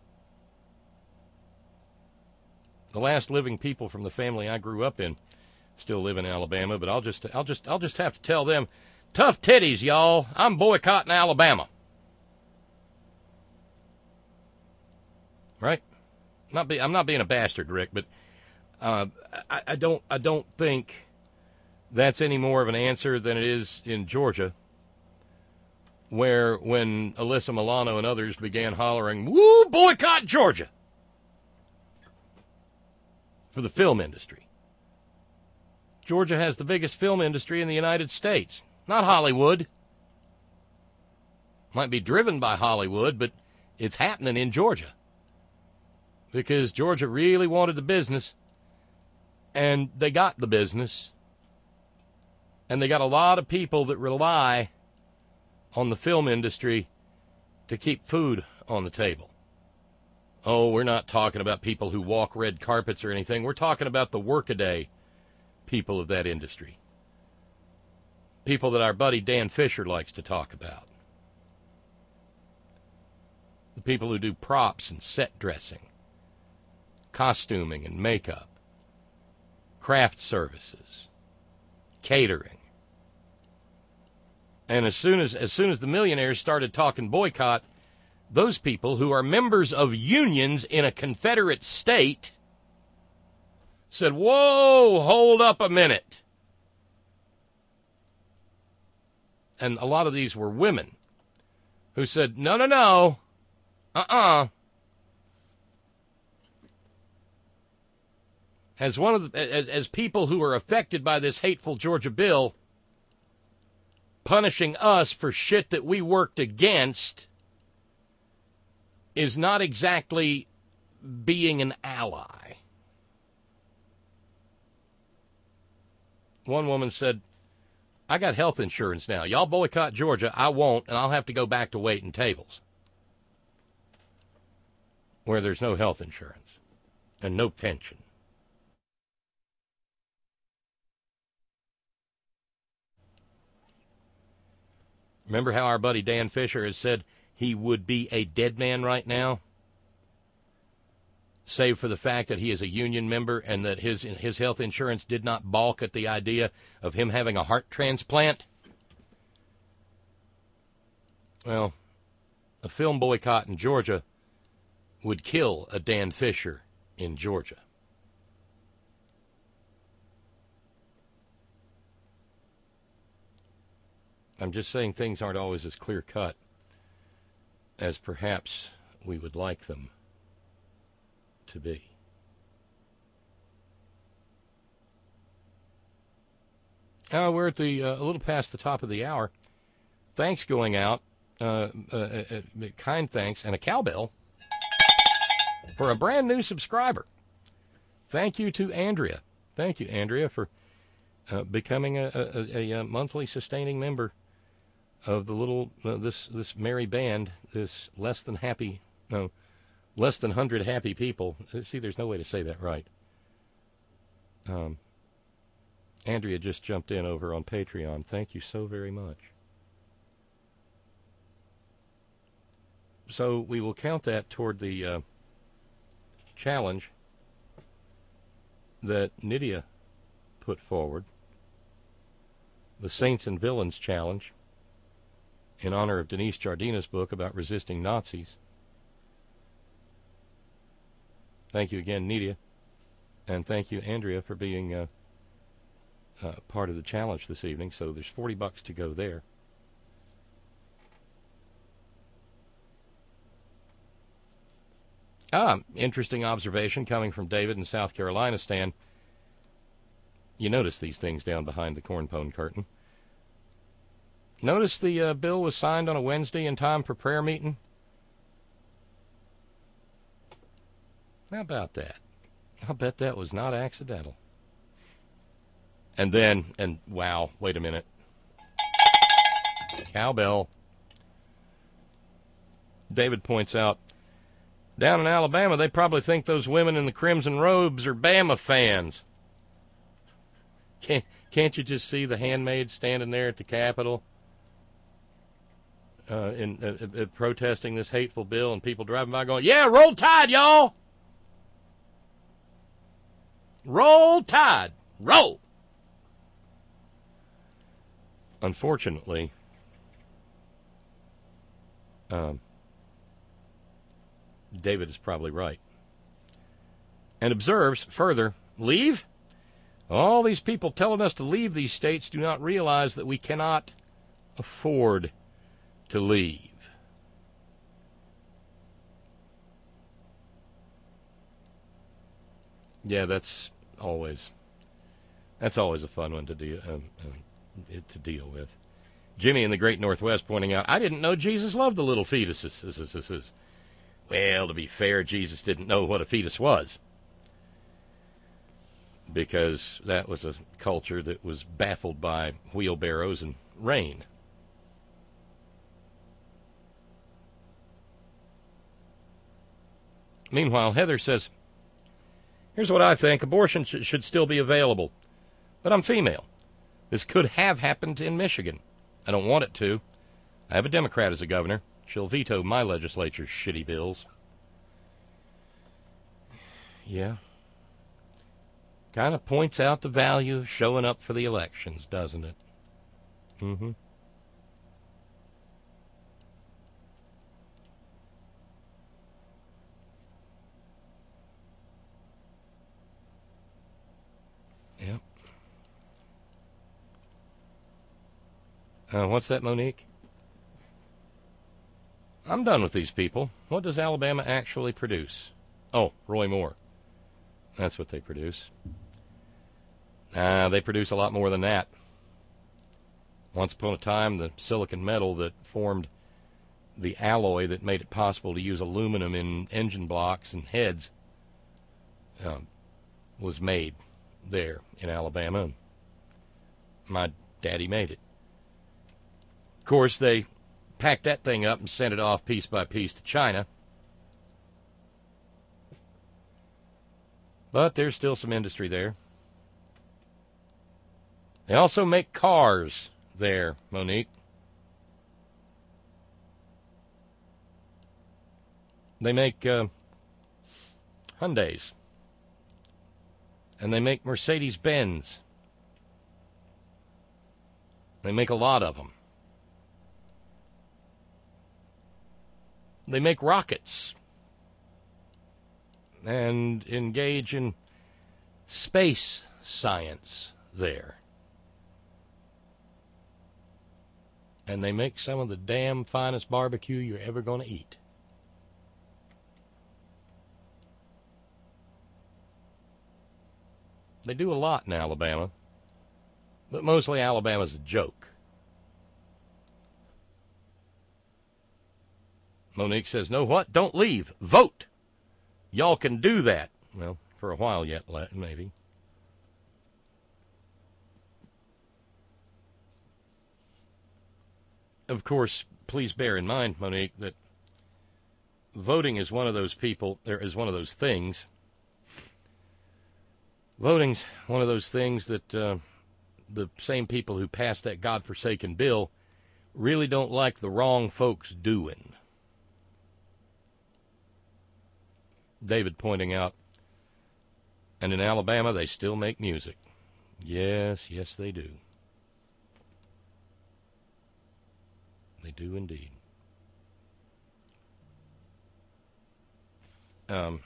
The last living people from the family I grew up in still live in Alabama, but I'll just I'll just I'll just have to tell them, tough titties, y'all. I'm boycotting Alabama. Right? Not be I'm not being a bastard, Rick, but uh, I, I don't I don't think that's any more of an answer than it is in Georgia, where when Alyssa Milano and others began hollering, "Woo, boycott Georgia!" for the film industry. Georgia has the biggest film industry in the United States, not Hollywood. Might be driven by Hollywood, but it's happening in Georgia because Georgia really wanted the business, and they got the business, and they got a lot of people that rely on the film industry to keep food on the table. Oh, we're not talking about people who walk red carpets or anything. We're talking about the workaday people of that industry. People that our buddy Dan Fisher likes to talk about. The people who do props and set dressing, costuming and makeup, craft services, catering. And as soon as as soon as the millionaires started talking boycott, those people who are members of unions in a Confederate state said, "Whoa, hold up a minute." And a lot of these were women who said, "No, no, no, uh-uh." As one of the, as, as people who are affected by this hateful Georgia bill, punishing us for shit that we worked against is not exactly being an ally. One woman said, "I got health insurance now. Y'all boycott Georgia, I won't, and I'll have to go back to waiting tables where there's no health insurance and no pension." Remember how our buddy Dan Fisher has said he would be a dead man right now, save for the fact that he is a union member and that his his health insurance did not balk at the idea of him having a heart transplant? Well, a film boycott in Georgia would kill a Dan Fisher in Georgia. I'm just saying things aren't always as clear-cut as perhaps we would like them to be. Uh, we're at the uh, a little past the top of the hour. Thanks going out, uh, uh, uh, kind thanks, and a cowbell for a brand new subscriber. Thank you to Andrea. Thank you, Andrea, for uh, becoming a, a, a, a monthly sustaining member of the little uh, this this merry band, this less than happy, no, less than hundred happy people. See, there's no way to say that right. Um, Andrea just jumped in over on Patreon. Thank you so very much. So we will count that toward the uh, challenge that Nydia put forward, the Saints and Villains Challenge, in honor of Denise Jardina's book about resisting Nazis. Thank you again, Nydia. And thank you, Andrea, for being uh, uh, part of the challenge this evening. So there's forty bucks to go there. Ah, interesting observation coming from David in South Carolina, Stan. You notice these things down behind the cornpone curtain. Notice the uh, bill was signed on a Wednesday in time for prayer meeting? How about that? I'll bet that was not accidental. And then, and wow, wait a minute. Cowbell. David points out, down in Alabama, they probably think those women in the crimson robes are Bama fans. Can't, can't you just see the handmaids standing there at the Capitol uh, in uh, uh, protesting this hateful bill, and people driving by going, "Yeah, roll tide, y'all! Roll tide! Roll!" unfortunately, um, David is probably right. And observes further, leave? All these people telling us to leave these states do not realize that we cannot afford to leave. Yeah, that's always that's always a fun one to deal um, um, to deal with. Jimmy in the Great Northwest pointing out, I didn't know Jesus loved the little fetuses. Well, to be fair, Jesus didn't know what a fetus was, because that was a culture that was baffled by wheelbarrows and rain. Meanwhile, Heather says, here's what I think. Abortion sh- should still be available. But I'm female. This could have happened in Michigan. I don't want it to. I have a Democrat as a governor. She'll veto my legislature's shitty bills. Yeah. Kind of points out the value of showing up for the elections, doesn't it? Mm-hmm. Yep. Uh, what's that, Monique? I'm done with these people. What does Alabama actually produce? Oh, Roy Moore. That's what they produce. Uh, they produce a lot more than that. Once upon a time, the silicon metal that formed the alloy that made it possible to use aluminum in engine blocks and heads uh, was made there in Alabama. My daddy made it. Of course, they packed that thing up and sent it off piece by piece to China. But there's still some industry there. They also make cars there, Monique. They make uh, Hyundais. And they make Mercedes-Benz. They make a lot of them. They make rockets. And engage in space science there. And they make some of the damn finest barbecue you're ever going to eat. They do a lot in Alabama, but mostly Alabama's a joke. Monique says, no what? Don't leave. Vote. Y'all can do that. Well, for a while yet, maybe. Of course, please bear in mind, Monique, that voting is one of those people, there is one of those things. Voting's one of those things that uh, the same people who passed that godforsaken bill really don't like the wrong folks doing. David pointing out, and in Alabama they still make music. Yes, yes they do. They do indeed. Um,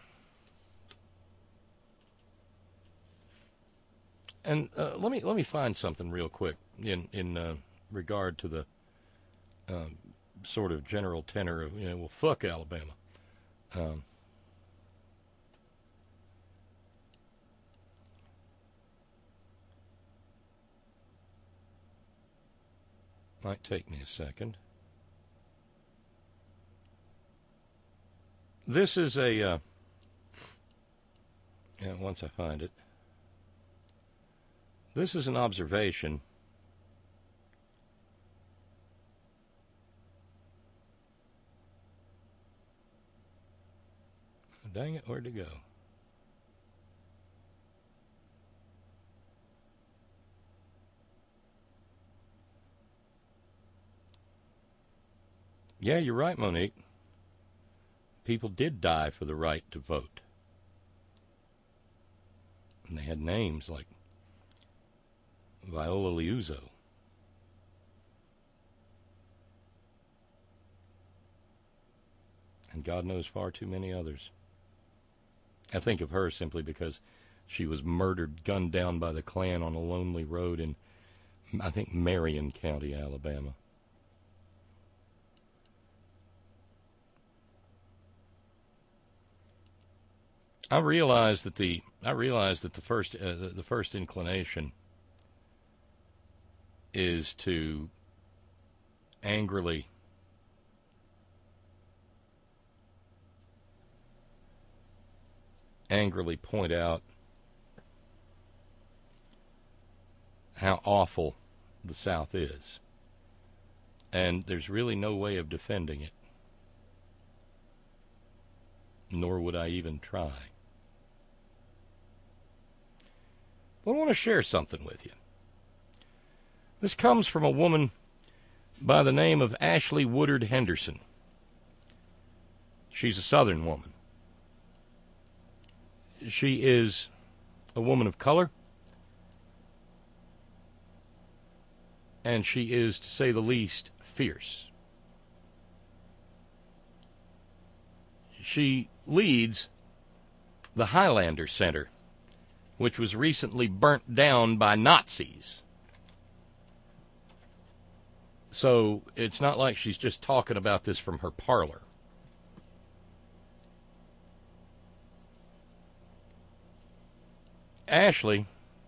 and uh, let me let me find something real quick in in uh, regard to the um, sort of general tenor of, you know, well, fuck Alabama. Um, might take me a second. This is a, uh, yeah, once I find it, this is an observation. Dang it, where'd it go? Yeah, you're right, Monique. People did die for the right to vote. And they had names like Viola Liuzzo. And God knows far too many others. I think of her simply because she was murdered, gunned down by the Klan on a lonely road in, I think, Marion County, Alabama. I realize that the I realize that the first uh, the, the first inclination is to angrily angrily point out how awful the South is. And there's really no way of defending it. Nor would I even try. But I want to share something with you. This comes from a woman by the name of Ashley Woodard Henderson. She's a Southern woman. She is a woman of color, and she is, to say the least, fierce. She leads the Highlander Center, which was recently burnt down by Nazis. So it's not like she's just talking about this from her parlor. Ashley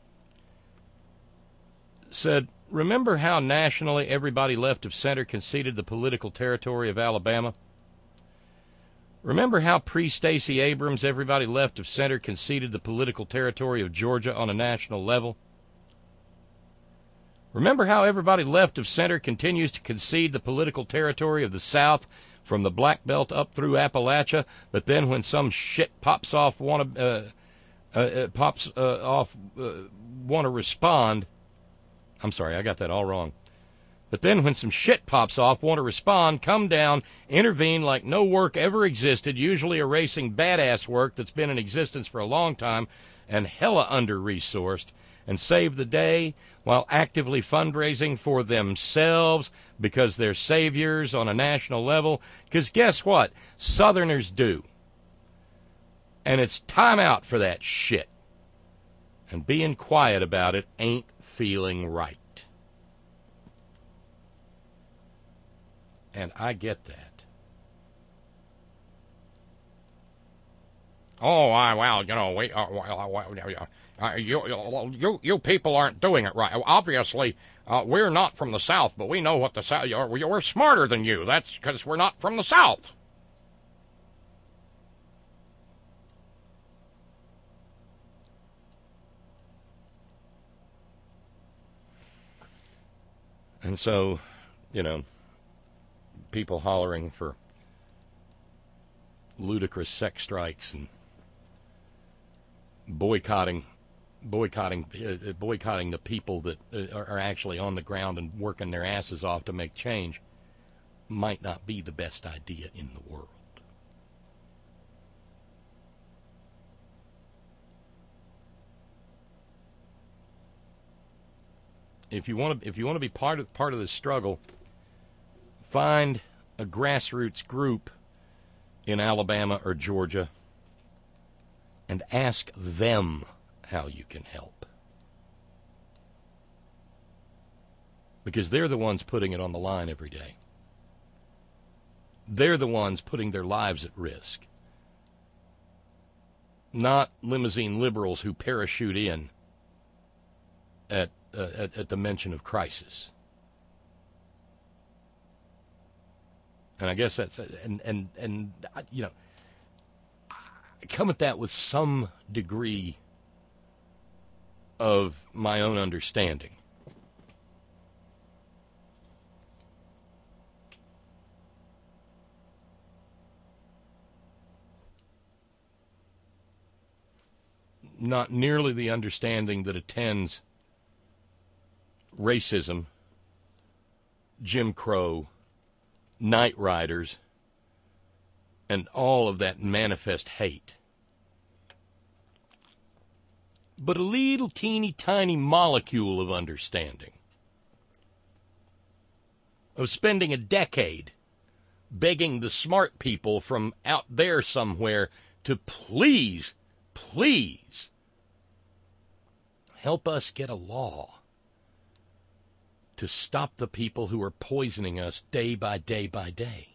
said, "Remember how nationally everybody left of center conceded the political territory of Alabama? Remember how pre-Stacey Abrams everybody left of center conceded the political territory of Georgia on a national level? Remember how everybody left of center continues to concede the political territory of the South from the Black Belt up through Appalachia, but then when some shit pops off want to uh, uh, uh, pops uh, off uh, want to respond? I'm sorry, I got that all wrong. But then when some shit pops off, want to respond, come down, intervene like no work ever existed, usually erasing badass work that's been in existence for a long time and hella under-resourced, and save the day while actively fundraising for themselves because they're saviors on a national level. Because guess what? Southerners do. And it's time out for that shit. And being quiet about it ain't feeling right." And I get that. Oh, I, well, you know, we, uh, uh, you, you, you people aren't doing it right. Obviously, uh, we're not from the South, but we know what the South, we're smarter than you. That's because we're not from the South. And so, you know, people hollering for ludicrous sex strikes and boycotting, boycotting, uh, boycotting the people that uh, are actually on the ground and working their asses off to make change might not be the best idea in the world. If you want to, if you want to be part of part of this struggle, find a grassroots group in Alabama or Georgia and ask them how you can help. Because they're the ones putting it on the line every day. They're the ones putting their lives at risk. Not limousine liberals who parachute in at uh, at, at the mention of crisis. And I guess that's, and, and, and you know, I come at that with some degree of my own understanding. Not nearly the understanding that attends racism, Jim Crow, Night Riders, and all of that manifest hate. But a little teeny tiny molecule of understanding, of spending a decade begging the smart people from out there somewhere to please, please help us get a law to stop the people who are poisoning us day by day by day.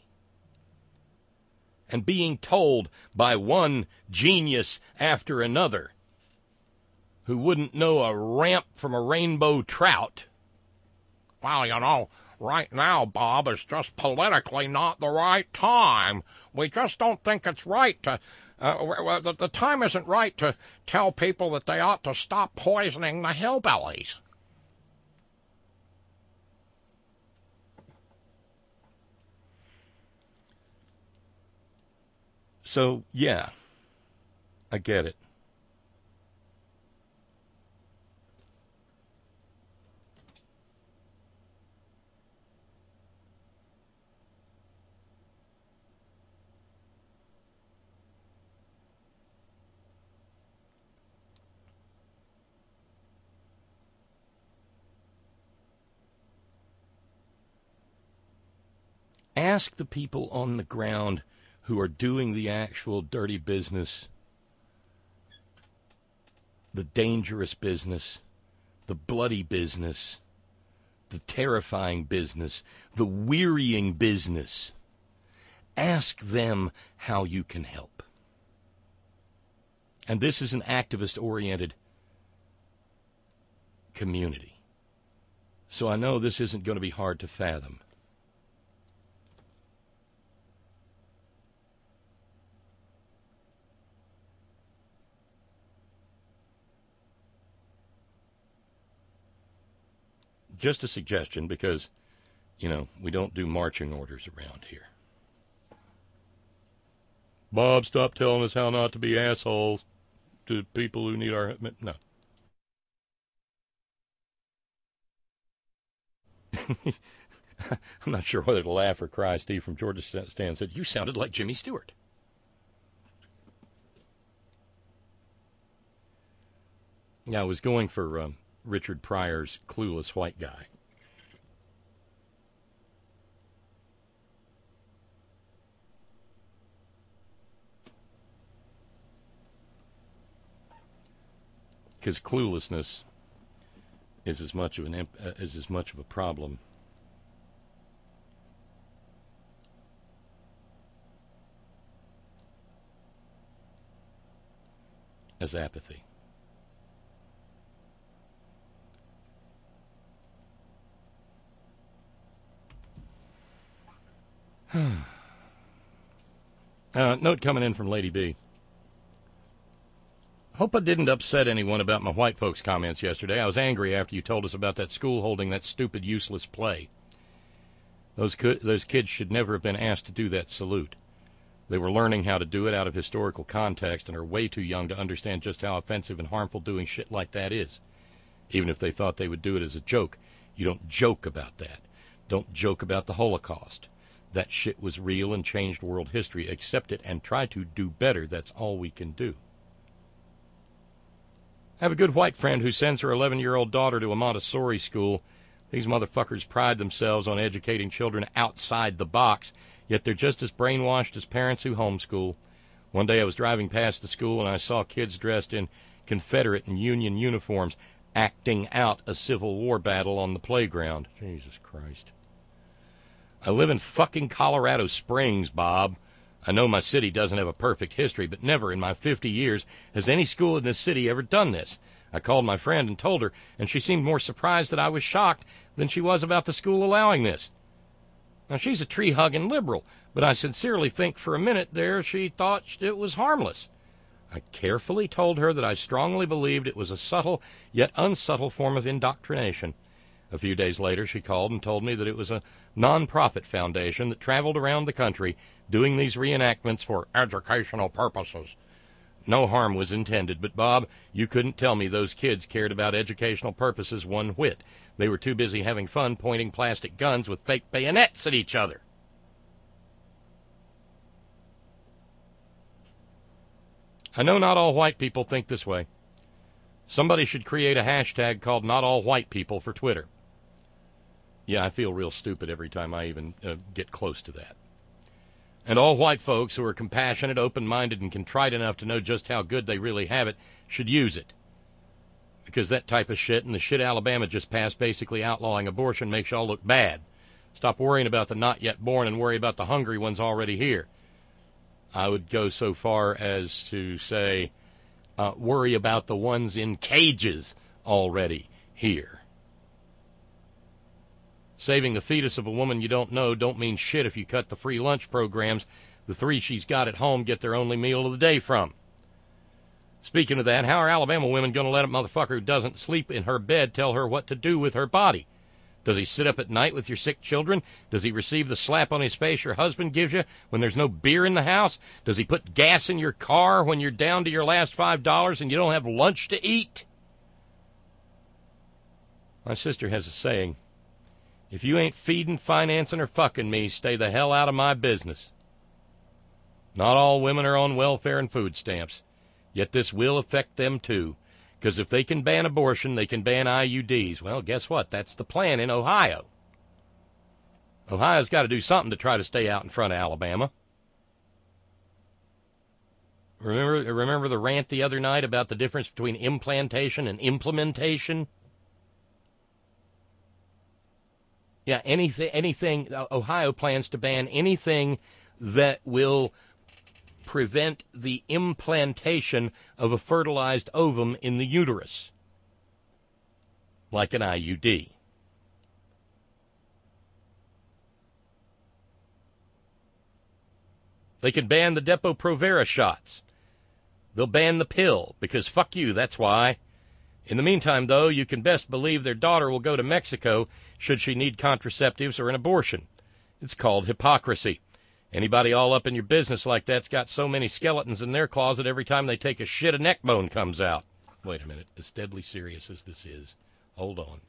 And being told by one genius after another who wouldn't know a ramp from a rainbow trout, well, you know, right now, Bob, is just politically not the right time. We just don't think it's right to, uh, the, the time isn't right to tell people that they ought to stop poisoning the hillbillies. So, yeah, I get it. Ask the people on the ground who are doing the actual dirty business, the dangerous business, the bloody business, the terrifying business, the wearying business. Ask them how you can help. And this is an activist-oriented community. So I know this isn't going to be hard to fathom. Just a suggestion, because, you know, we don't do marching orders around here. Bob, stop telling us how not to be assholes to people who need our... No. I'm not sure whether to laugh or cry. Steve from Georgia Stan said, you sounded like Jimmy Stewart. Yeah, I was going for... Um, Richard Pryor's Clueless White Guy. Because cluelessness is as much of an imp- uh, is as much of a problem as apathy. uh, note coming in from Lady B. Hope I didn't upset anyone about my white folks comments yesterday. I was angry after you told us about that school holding that stupid, useless play. Those co- those kids should never have been asked to do that salute. They were learning how to do it out of historical context and are way too young to understand just how offensive and harmful doing shit like that is. Even if they thought they would do it as a joke. You don't joke about that. Don't joke about the Holocaust. That shit was real and changed world history. Accept it and try to do better. That's all we can do. I have a good white friend who sends her eleven-year-old daughter to a Montessori school. These motherfuckers pride themselves on educating children outside the box, yet they're just as brainwashed as parents who homeschool. One day I was driving past the school and I saw kids dressed in Confederate and Union uniforms acting out a Civil War battle on the playground. Jesus Christ. I live in fucking Colorado Springs, Bob. I know my city doesn't have a perfect history, but never in my fifty years has any school in this city ever done this. I called my friend and told her, and she seemed more surprised that I was shocked than she was about the school allowing this. Now, she's a tree-hugging liberal, but I sincerely think for a minute there she thought it was harmless. I carefully told her that I strongly believed it was a subtle yet unsubtle form of indoctrination. A few days later, she called and told me that it was a non-profit foundation that traveled around the country doing these reenactments for educational purposes. No harm was intended, but, Bob, you couldn't tell me those kids cared about educational purposes one whit. They were too busy having fun pointing plastic guns with fake bayonets at each other. I know not all white people think this way. Somebody should create a hashtag called Not All White People for Twitter. Yeah, I feel real stupid every time I even uh, get close to that. And all white folks who are compassionate, open-minded, and contrite enough to know just how good they really have it should use it. Because that type of shit and the shit Alabama just passed basically outlawing abortion makes y'all look bad. Stop worrying about the not yet born and worry about the hungry ones already here. I would go so far as to say, uh, worry about the ones in cages already here. Saving the fetus of a woman you don't know don't mean shit if you cut the free lunch programs the three she's got at home get their only meal of the day from. Speaking of that, how are Alabama women going to let a motherfucker who doesn't sleep in her bed tell her what to do with her body? Does he sit up at night with your sick children? Does he receive the slap on his face your husband gives you when there's no beer in the house? Does he put gas in your car when you're down to your last five dollars and you don't have lunch to eat? My sister has a saying, if you ain't feeding, financing, or fucking me, stay the hell out of my business. Not all women are on welfare and food stamps, yet this will affect them too. Because if they can ban abortion, they can ban I U Ds. Well, guess what? That's the plan in Ohio. Ohio's got to do something to try to stay out in front of Alabama. Remember, remember the rant the other night about the difference between implantation and implementation? Yeah, anything, anything, Ohio plans to ban anything that will prevent the implantation of a fertilized ovum in the uterus, like an I U D. They can ban the Depo-Provera shots. They'll ban the pill, because fuck you, that's why. In the meantime, though, you can best believe their daughter will go to Mexico should she need contraceptives or an abortion. It's called hypocrisy. Anybody all up in your business like that's got so many skeletons in their closet every time they take a shit, a neck bone comes out. Wait a minute. As deadly serious as this is, hold on.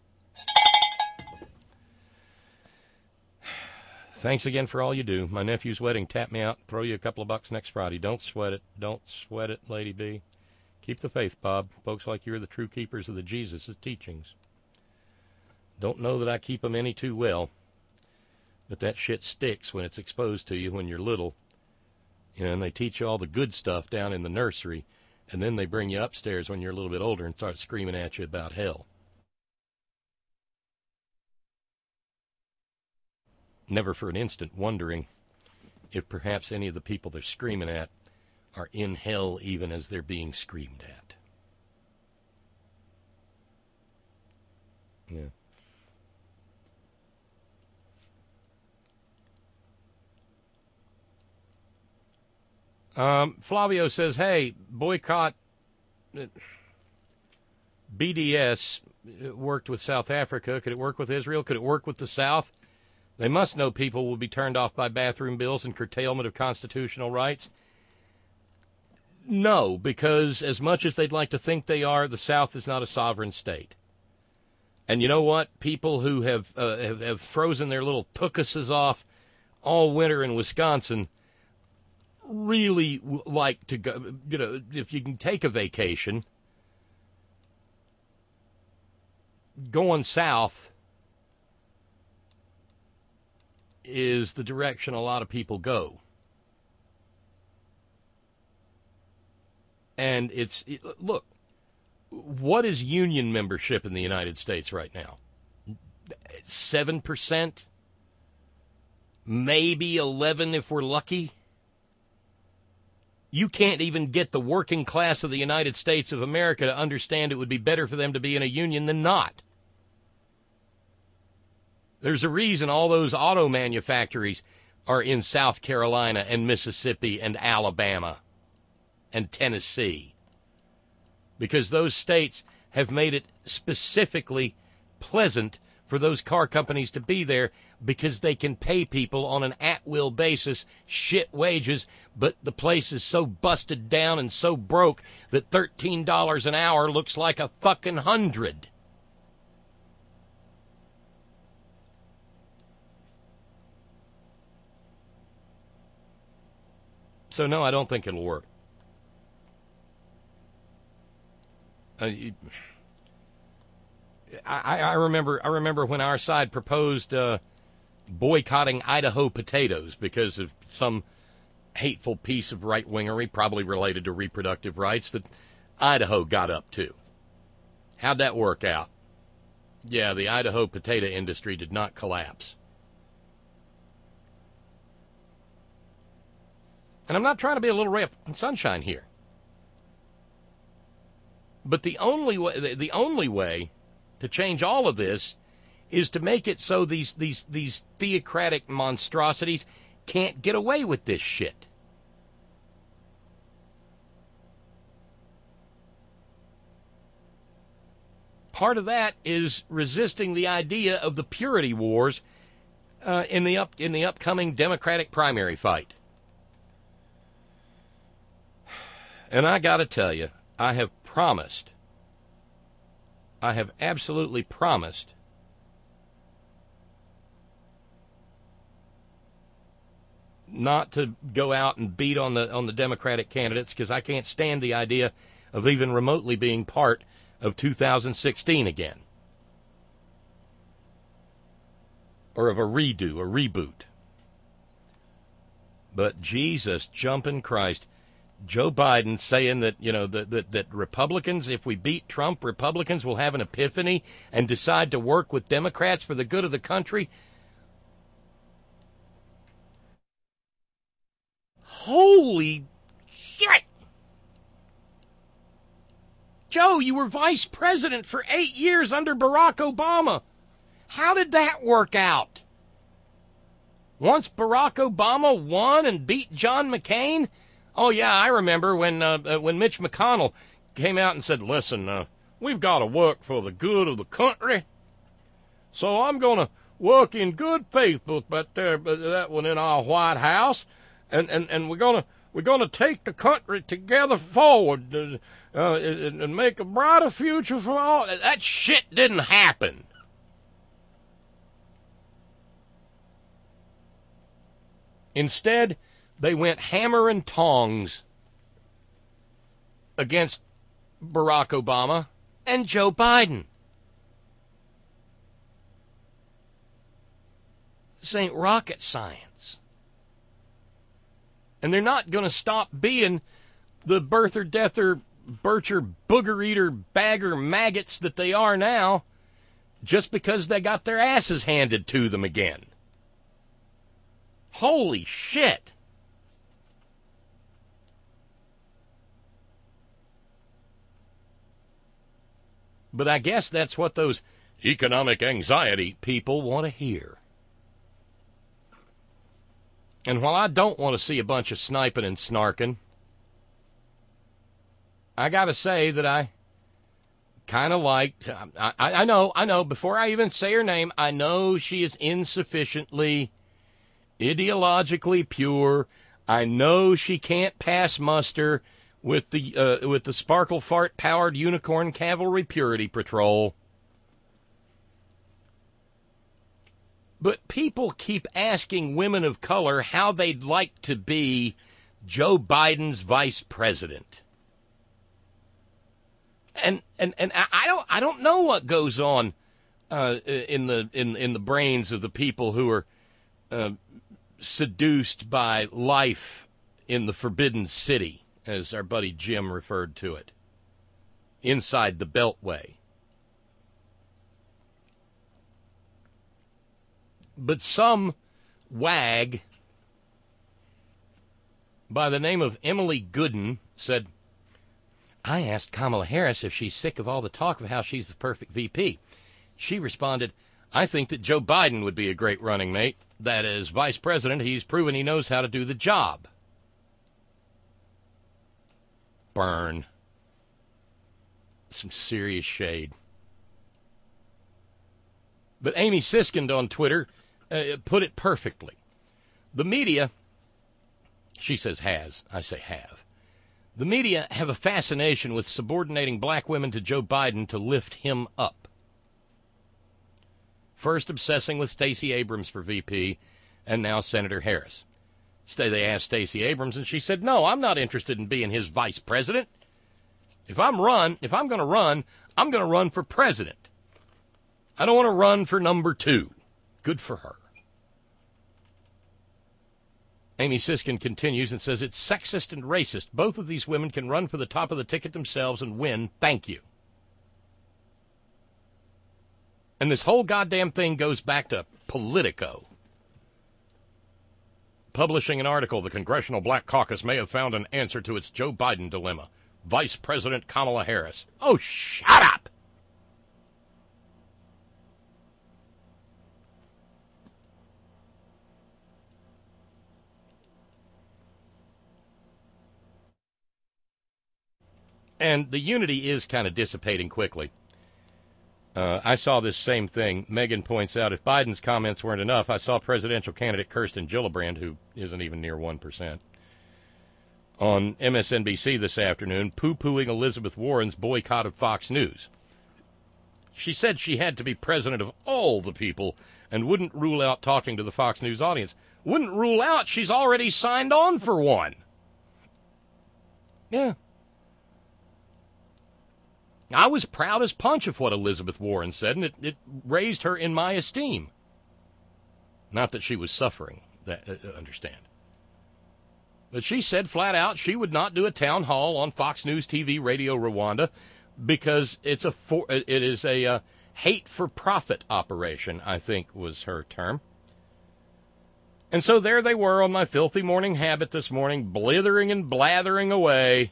Thanks again for all you do. My nephew's wedding. Tap me out. Throw you a couple of bucks next Friday. Don't sweat it. Don't sweat it, Lady B. Keep the faith, Bob. Folks like you are the true keepers of the Jesus' teachings. Don't know that I keep them any too well. But that shit sticks when it's exposed to you when you're little. You know, and they teach you all the good stuff down in the nursery, and then they bring you upstairs when you're a little bit older and start screaming at you about hell. Never for an instant wondering if perhaps any of the people they're screaming at are in hell even as they're being screamed at. Yeah. Um, Flavio says, hey, boycott. B D S worked with South Africa. Could it work with Israel? Could it work with the South? They must know people will be turned off by bathroom bills and curtailment of constitutional rights. No, because as much as they'd like to think they are, the South is not a sovereign state. And you know what? People who have uh, have, have frozen their little tuchuses off all winter in Wisconsin really like to go, you know, if you can take a vacation, going south is the direction a lot of people go. And it's, it, look, what is union membership in the United States right now? seven percent? Maybe eleven if we're lucky? You can't even get the working class of the United States of America to understand it would be better for them to be in a union than not. There's a reason all those auto manufactories are in South Carolina and Mississippi and Alabama and Tennessee. Because those states have made it specifically pleasant for those car companies to be there because they can pay people on an at-will basis shit wages, but the place is so busted down and so broke that thirteen dollars an hour looks like a fucking hundred. So, no, I don't think it'll work. Uh, I, I remember I remember when our side proposed uh, boycotting Idaho potatoes because of some hateful piece of right-wingery, probably related to reproductive rights, that Idaho got up to. How'd that work out? Yeah, the Idaho potato industry did not collapse. And I'm not trying to be a little ray of sunshine here. But the only way, the only way to change all of this is to make it so these, these, these theocratic monstrosities can't get away with this shit. Part of that is resisting the idea of the purity wars uh, in the up in the upcoming Democratic primary fight. And I got to tell you, I have promised, I have absolutely promised not to go out and beat on the on the Democratic candidates, because I can't stand the idea of even remotely being part of two thousand sixteen again. Or of a redo, a reboot. But Jesus jumping Christ, Joe Biden saying that, you know, that, that, that Republicans, if we beat Trump, Republicans will have an epiphany and decide to work with Democrats for the good of the country. Holy shit! Joe, you were vice president for eight years under Barack Obama. How did that work out? Once Barack Obama won and beat John McCain? Oh, yeah, I remember when uh, when Mitch McConnell came out and said, listen, uh, we've got to work for the good of the country. So I'm going to work in good faith, but there, that one in our White House, and, and, and we're going to we're going to take the country together forward uh, uh, and, and make a brighter future for all. That shit didn't happen. Instead, they went hammer and tongs against Barack Obama and Joe Biden. This ain't rocket science. And they're not going to stop being the birther, deather, bircher, booger eater, bagger maggots that they are now just because they got their asses handed to them again. Holy shit. But I guess that's what those economic anxiety people want to hear. And while I don't want to see a bunch of sniping and snarking, I got to say that I kind of like, I, I know, I know, before I even say her name, I know she is insufficiently ideologically pure. I know she can't pass muster with the uh, with the sparkle fart powered unicorn cavalry purity patrol. But people keep asking women of color how they'd like to be Joe Biden's vice president. And and and I don't I don't know what goes on uh, in the in in the brains of the people who are uh, seduced by life in the Forbidden City, as our buddy Jim referred to it, inside the Beltway. But some wag by the name of Emily Gooden said, I asked Kamala Harris if she's sick of all the talk of how she's the perfect V P. She responded, I think that Joe Biden would be a great running mate. That as vice president, he's proven he knows how to do the job. Burn. Some serious shade. But Amy Siskind on Twitter uh, put it perfectly. The media, she says has, I say have. The media have a fascination with subordinating black women to Joe Biden to lift him up. First obsessing with Stacey Abrams for V P, and now Senator Harris. They asked Stacey Abrams, and she said, no, I'm not interested in being his vice president. If I'm run, if I'm going to run, I'm going to run for president. I don't want to run for number two. Good for her. Amy Siskin continues and says, it's sexist and racist. Both of these women can run for the top of the ticket themselves and win. Thank you. And this whole goddamn thing goes back to Politico. Publishing an article, the Congressional Black Caucus may have found an answer to its Joe Biden dilemma. Vice President Kamala Harris. Oh, shut up! And the unity is kind of dissipating quickly. Uh, I saw this same thing. Megan points out, if Biden's comments weren't enough, I saw presidential candidate Kirsten Gillibrand, who isn't even near one percent, on M S N B C this afternoon, poo-pooing Elizabeth Warren's boycott of Fox News. She said she had to be president of all the people and wouldn't rule out talking to the Fox News audience. Wouldn't rule out she's already signed on for one. Yeah. I was proud as punch of what Elizabeth Warren said, and it, it raised her in my esteem. Not that she was suffering, that, uh, understand. But she said flat out she would not do a town hall on Fox News T V Radio Rwanda because it's a for, it is a uh, hate-for-profit operation, I think was her term. And so there they were on my filthy morning habit this morning, blithering and blathering away.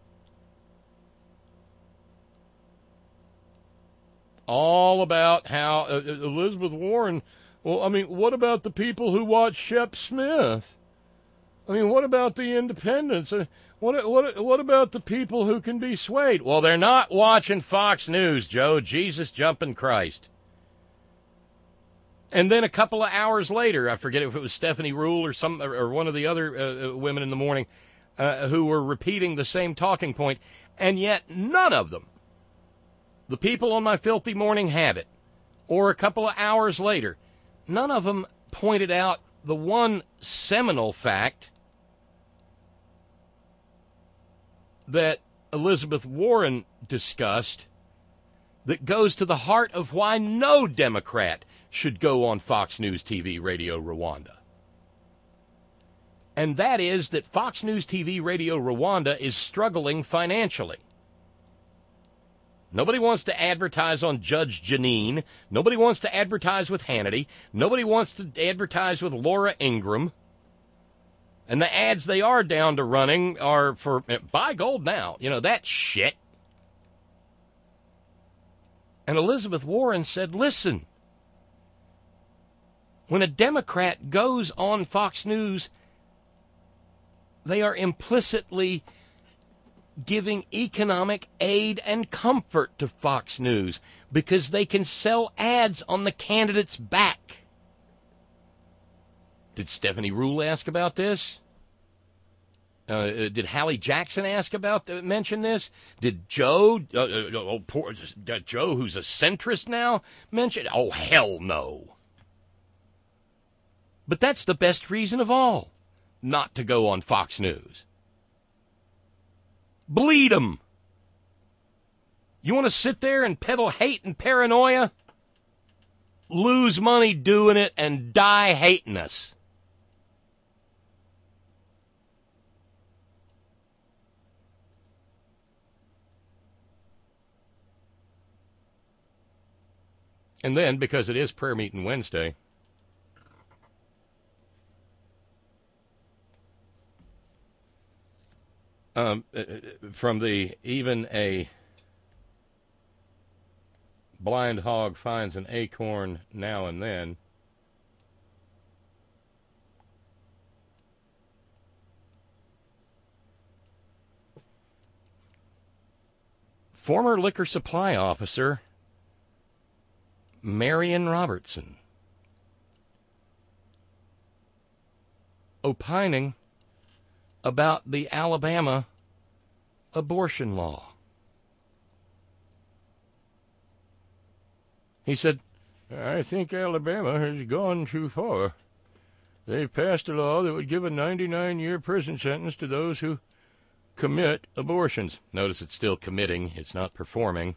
All about how uh, Elizabeth Warren, well, I mean, what about the people who watch Shep Smith? I mean, what about the independents? Uh, what, what, what about the people who can be swayed? Well, they're not watching Fox News, Joe. Jesus jumping Christ. And then a couple of hours later, I forget if it was Stephanie Rule or some or one of the other uh, women in the morning uh, who were repeating the same talking point, and yet none of them, the people on my filthy morning habit, or a couple of hours later, none of them pointed out the one seminal fact that Elizabeth Warren discussed that goes to the heart of why no Democrat should go on Fox News T V Radio Rwanda. And that is that Fox News T V Radio Rwanda is struggling financially. Nobody wants to advertise on Judge Jeanine. Nobody wants to advertise with Hannity. Nobody wants to advertise with Laura Ingraham. And the ads they are down to running are for Buy Gold Now. You know, that shit. And Elizabeth Warren said, listen, when a Democrat goes on Fox News, they are implicitly giving economic aid and comfort to Fox News because they can sell ads on the candidate's back. Did Stephanie Rule ask about this? Uh, did Hallie Jackson ask about uh, mention this? Did Joe, uh, uh, oh, poor, uh, Joe, who's a centrist now, mention? Oh, hell no. But that's the best reason of all, not to go on Fox News. Bleed 'em. You want to sit there and peddle hate and paranoia? Lose money doing it and die hating us. And then, because it is prayer meeting Wednesday, Um, from the even a blind hog finds an acorn now and then, former liquor supply officer Marion Robertson opining about the Alabama abortion law. He said, I think Alabama has gone too far. They passed a law that would give a ninety-nine year prison sentence to those who commit abortions. Notice it's still committing, it's not performing.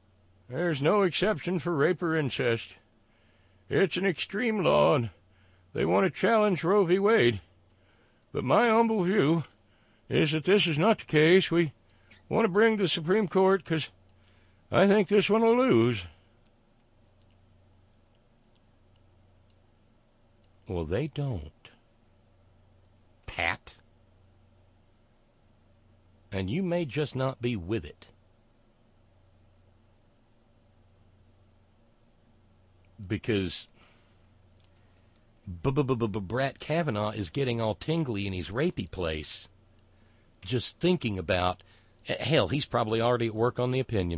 There's no exception for rape or incest. It's an extreme law, and they want to challenge Roe v. Wade. But my humble view is that this is not the case. We want to bring the Supreme Court because I think this one will lose. Well, they don't, Pat. And you may just not be with it. Because Brett Kavanaugh is getting all tingly in his rapey place just thinking about, hell, he's probably already at work on the opinion.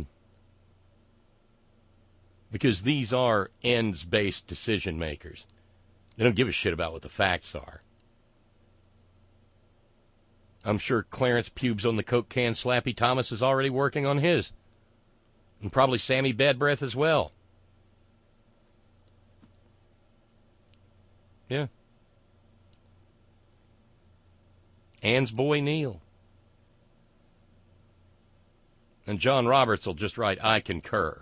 Because these are ends-based decision makers. They don't give a shit about what the facts are. I'm sure Clarence Pubes on the Coke can Slappy Thomas is already working on his. And probably Sammy Bedbreath as well. Yeah. Ann's boy Neil. And John Roberts will just write, I concur.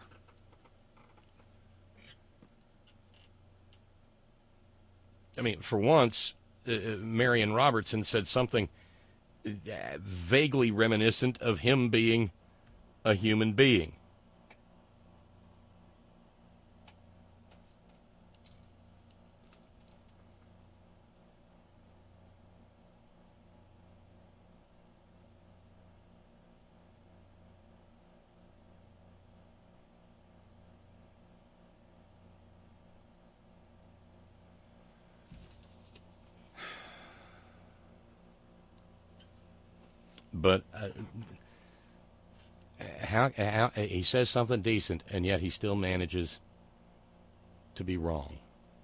I mean, for once, uh, Marion Robertson said something vaguely reminiscent of him being a human being. But uh, how, how he says something decent, and yet he still manages to be wrong.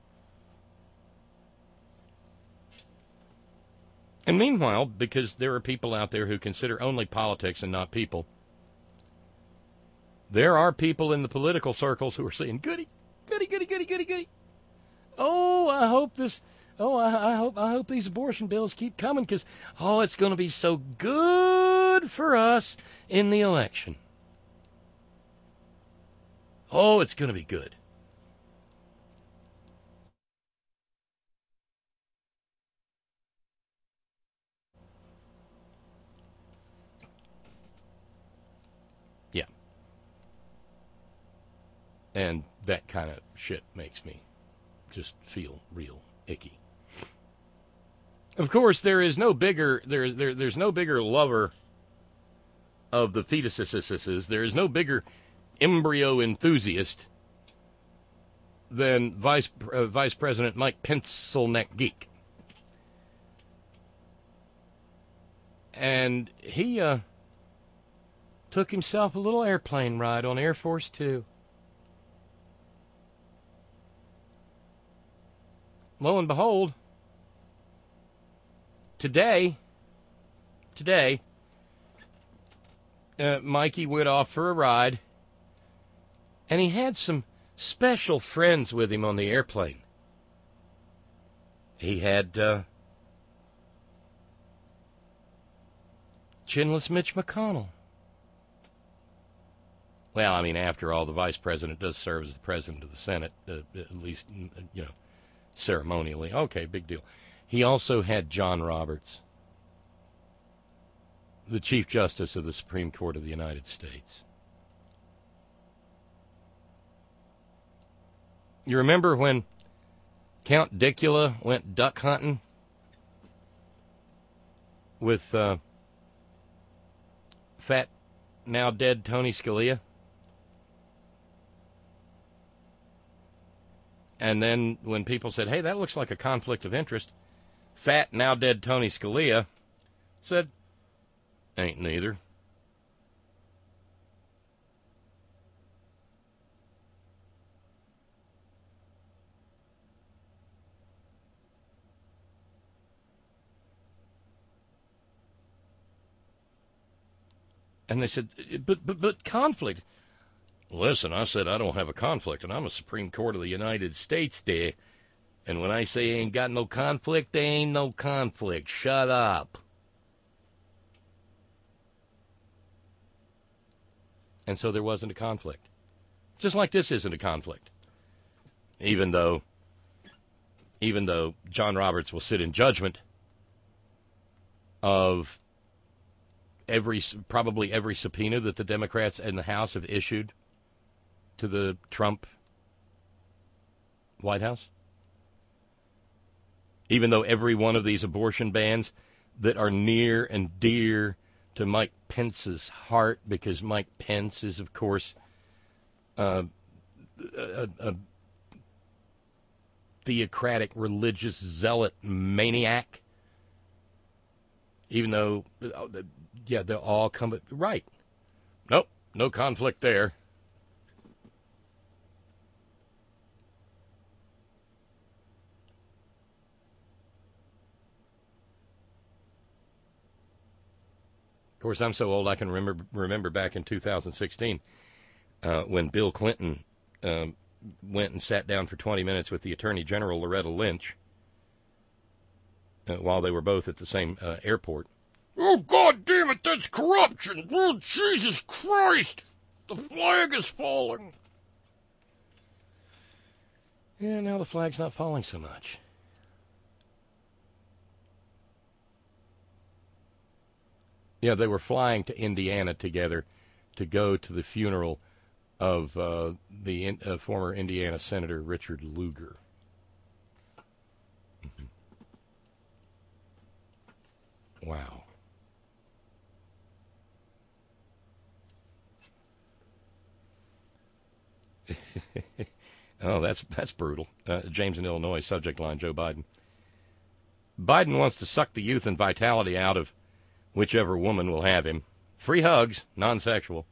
And meanwhile, because there are people out there who consider only politics and not people, there are people in the political circles who are saying, goody, goody, goody, goody, goody, goody. Oh, I hope this... Oh, I, I hope I hope these abortion bills keep coming because, oh, it's going to be so good for us in the election. Oh, it's going to be good. Yeah. And that kind of shit makes me just feel real icky. Of course, there is no bigger there, there there's no bigger lover of the fetuses. There is no bigger embryo enthusiast than Vice uh, Vice President Mike Pencilneck Geek. And he uh, took himself a little airplane ride on Air Force Two. Lo and behold, today, today, uh, Mikey went off for a ride, and he had some special friends with him on the airplane. He had uh, chinless Mitch McConnell. Well, I mean, after all, the vice president does serve as the president of the Senate, uh, at least, you know, ceremonially. Okay, big deal. He also had John Roberts, the Chief Justice of the Supreme Court of the United States. You remember when Count Dicula went duck hunting with uh, fat, now dead Tony Scalia? And then when people said, hey, that looks like a conflict of interest, fat, now dead Tony Scalia said, ain't neither. And they said, but, but, but conflict. Listen, I said I don't have a conflict, and I'm a Supreme Court of the United States there. And when I say ain't got no conflict, there ain't no conflict. Shut up. And so there wasn't a conflict. Just like this isn't a conflict. Even though even though John Roberts will sit in judgment of every probably every subpoena that the Democrats in the House have issued to the Trump White House. Even though every one of these abortion bans that are near and dear to Mike Pence's heart, because Mike Pence is, of course, uh, a, a theocratic religious zealot maniac. Even though, yeah, they'll all come right. Nope, no conflict there. Of course, I'm so old I can remember remember back in two thousand sixteen uh, when Bill Clinton um, went and sat down for twenty minutes with the Attorney General Loretta Lynch uh, while they were both at the same uh, airport. Oh, God damn it, that's corruption! Oh, Jesus Christ! The flag is falling! Yeah, now the flag's not falling so much. Yeah, they were flying to Indiana together to go to the funeral of uh, the in, uh, former Indiana Senator Richard Lugar. Mm-hmm. Wow. Oh, that's that's brutal. Uh, James in Illinois, subject line, Joe Biden. Biden wants to suck the youth and vitality out of whichever woman will have him. Free hugs, non-sexual.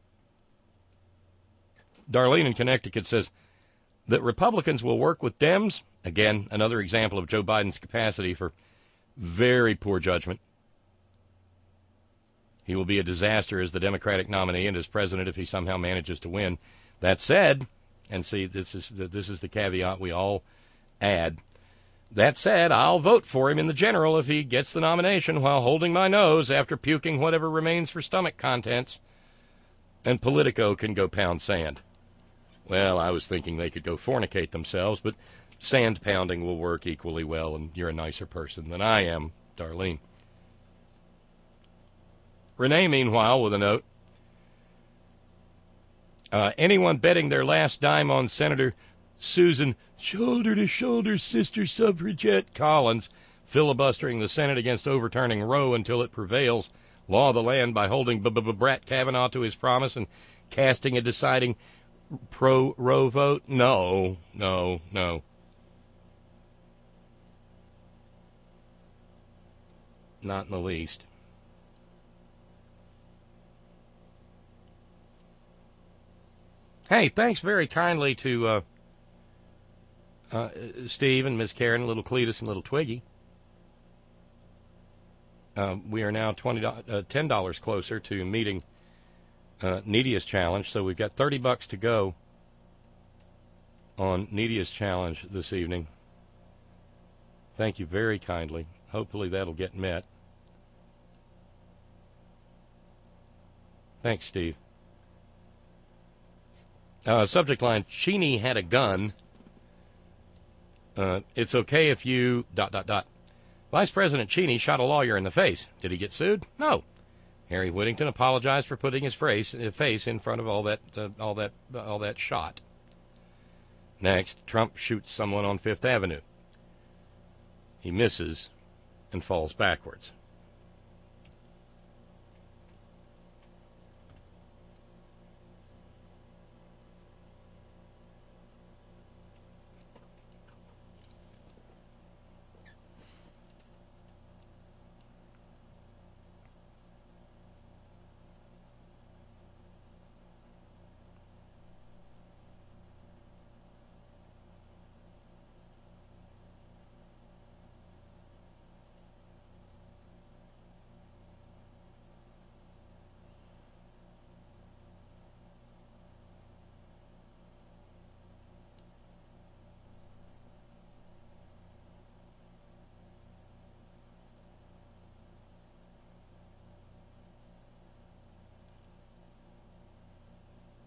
Darlene in Connecticut says that Republicans will work with Dems. Again, another example of Joe Biden's capacity for very poor judgment. He will be a disaster as the Democratic nominee and as president if he somehow manages to win. That said, and see, this is this is the caveat we all add. That said, I'll vote for him in the general if he gets the nomination while holding my nose after puking whatever remains for stomach contents. And Politico can go pound sand. Well, I was thinking they could go fornicate themselves, but sand pounding will work equally well, and you're a nicer person than I am, Darlene. Renee, meanwhile, with a note. Uh, anyone betting their last dime on Senator Susan shoulder-to-shoulder sister suffragette Collins filibustering the Senate against overturning Roe until it prevails, law of the land by holding Brett Kavanaugh to his promise and casting a deciding pro-Roe vote? No, no, no. Not in the least. Hey, thanks very kindly to uh, uh, Steve and Miss Karen, little Cletus and little Twiggy. Uh, we are now twenty uh, ten dollars closer to meeting uh, Neediest Challenge, so we've got thirty bucks to go on Neediest Challenge this evening. Thank you very kindly. Hopefully that'll get met. Thanks, Steve. Uh, subject line, Cheney had a gun. Uh, it's okay if you... dot, dot, dot. Vice President Cheney shot a lawyer in the face. Did he get sued? No. Harry Whittington apologized for putting his face, uh, face in front of all that, uh, all that, uh, all that shot. Next, Trump shoots someone on Fifth Avenue. He misses and falls backwards.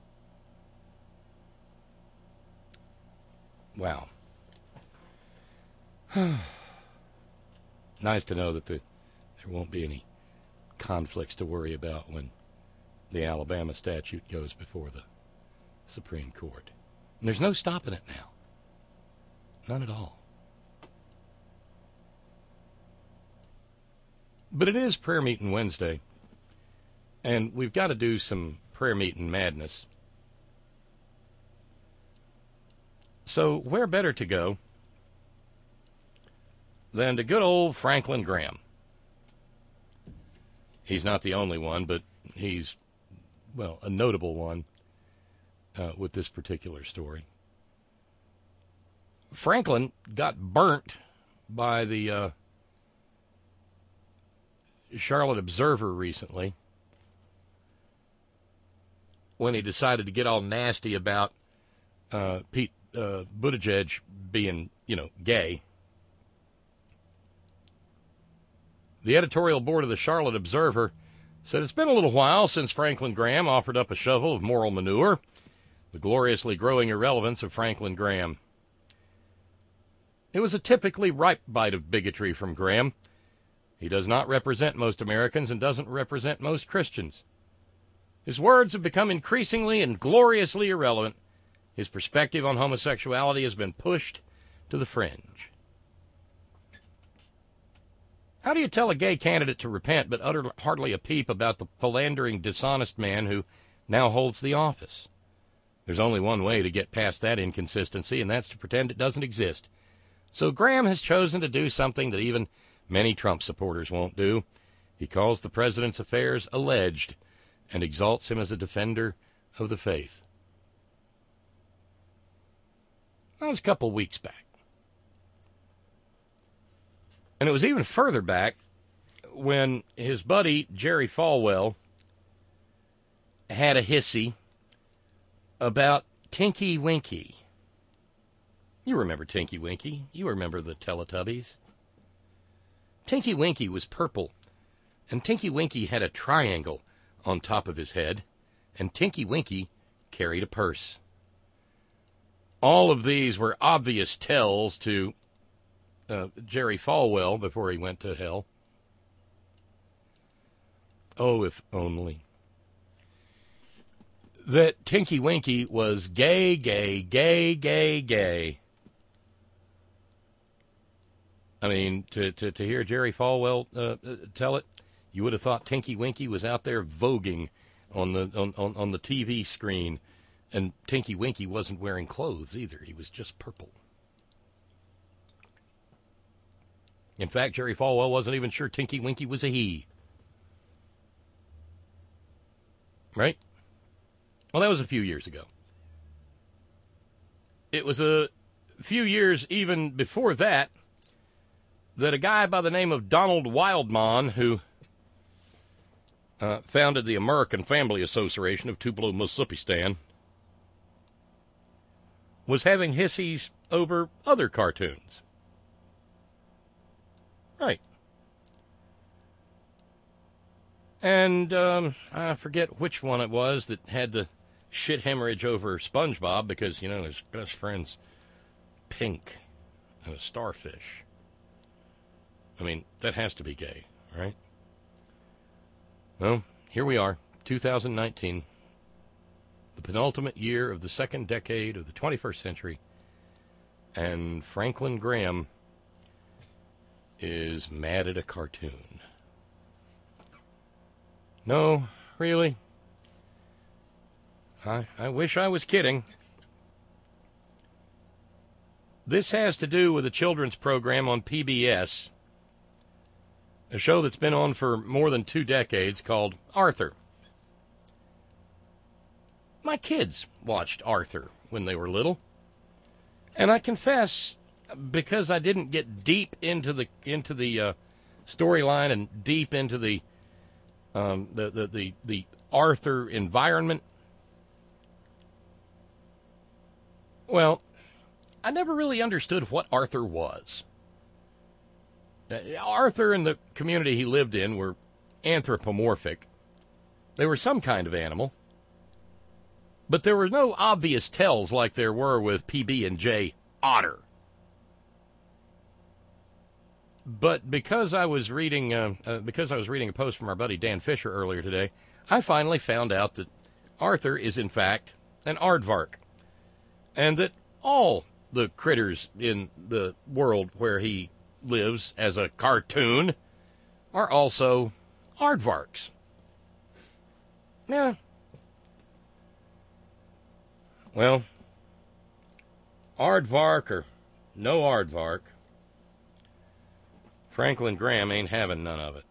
Wow. Nice to know that the, there won't be any conflicts to worry about when the Alabama statute goes before the Supreme Court. And there's no stopping it now. None at all. But it is prayer meeting Wednesday, and we've got to do some prayer meeting madness. So where better to go than to good old Franklin Graham? He's not the only one, but he's, well, a notable one uh, with this particular story. Franklin got burnt by the uh, Charlotte Observer recently when he decided to get all nasty about uh, Pete uh, Buttigieg being, you know, gay. The editorial board of the Charlotte Observer said it's been a little while since Franklin Graham offered up a shovel of moral manure, the gloriously growing irrelevance of Franklin Graham. It was a typically ripe bite of bigotry from Graham. He does not represent most Americans and doesn't represent most Christians. His words have become increasingly and gloriously irrelevant. His perspective on homosexuality has been pushed to the fringe. How do you tell a gay candidate to repent but utter hardly a peep about the philandering, dishonest man who now holds the office? There's only one way to get past that inconsistency, and that's to pretend it doesn't exist. So Graham has chosen to do something that even many Trump supporters won't do. He calls the president's affairs alleged and exalts him as a defender of the faith. That was a couple weeks back. And it was even further back when his buddy, Jerry Falwell, had a hissy about Tinky Winky. You remember Tinky Winky. You remember the Teletubbies. Tinky Winky was purple, and Tinky Winky had a triangle on top of his head, and Tinky Winky carried a purse. All of these were obvious tells to uh, Jerry Falwell before he went to hell. Oh, if only that Tinky Winky was gay, gay, gay, gay, gay. I mean, to, to, to hear Jerry Falwell uh, tell it, you would have thought Tinky Winky was out there voguing on the on, on, on the T V screen, and Tinky Winky wasn't wearing clothes either. He was just purple. In fact, Jerry Falwell wasn't even sure Tinky Winky was a he. Right? Well, that was a few years ago. It was a few years even before that that a guy by the name of Donald Wildmon, who uh, founded the American Family Association of Tupelo, Mississippi, was having hissies over other cartoons. Right. And um, I forget which one it was that had the shit hemorrhage over SpongeBob because, you know, his best friend's pink and a starfish. I mean, that has to be gay, right? Well, here we are, two thousand nineteen, the penultimate year of the second decade of the twenty-first century, and Franklin Graham is mad at a cartoon. No, really? I, I wish I was kidding. This has to do with a children's program on P B S, a show that's been on for more than two decades called Arthur. My kids watched Arthur when they were little. And I confess, because I didn't get deep into the into the uh, storyline and deep into the, um, the, the, the, the Arthur environment, well, I never really understood what Arthur was. Arthur and the community he lived in were anthropomorphic. They were some kind of animal. But there were no obvious tells like there were with P B and J Otter. But because I was reading, uh, uh, because I was reading a post from our buddy Dan Fisher earlier today, I finally found out that Arthur is in fact an aardvark, and that all the critters in the world where he lives as a cartoon are also aardvarks. Yeah. Well, aardvark or no aardvark, Franklin Graham ain't having none of it.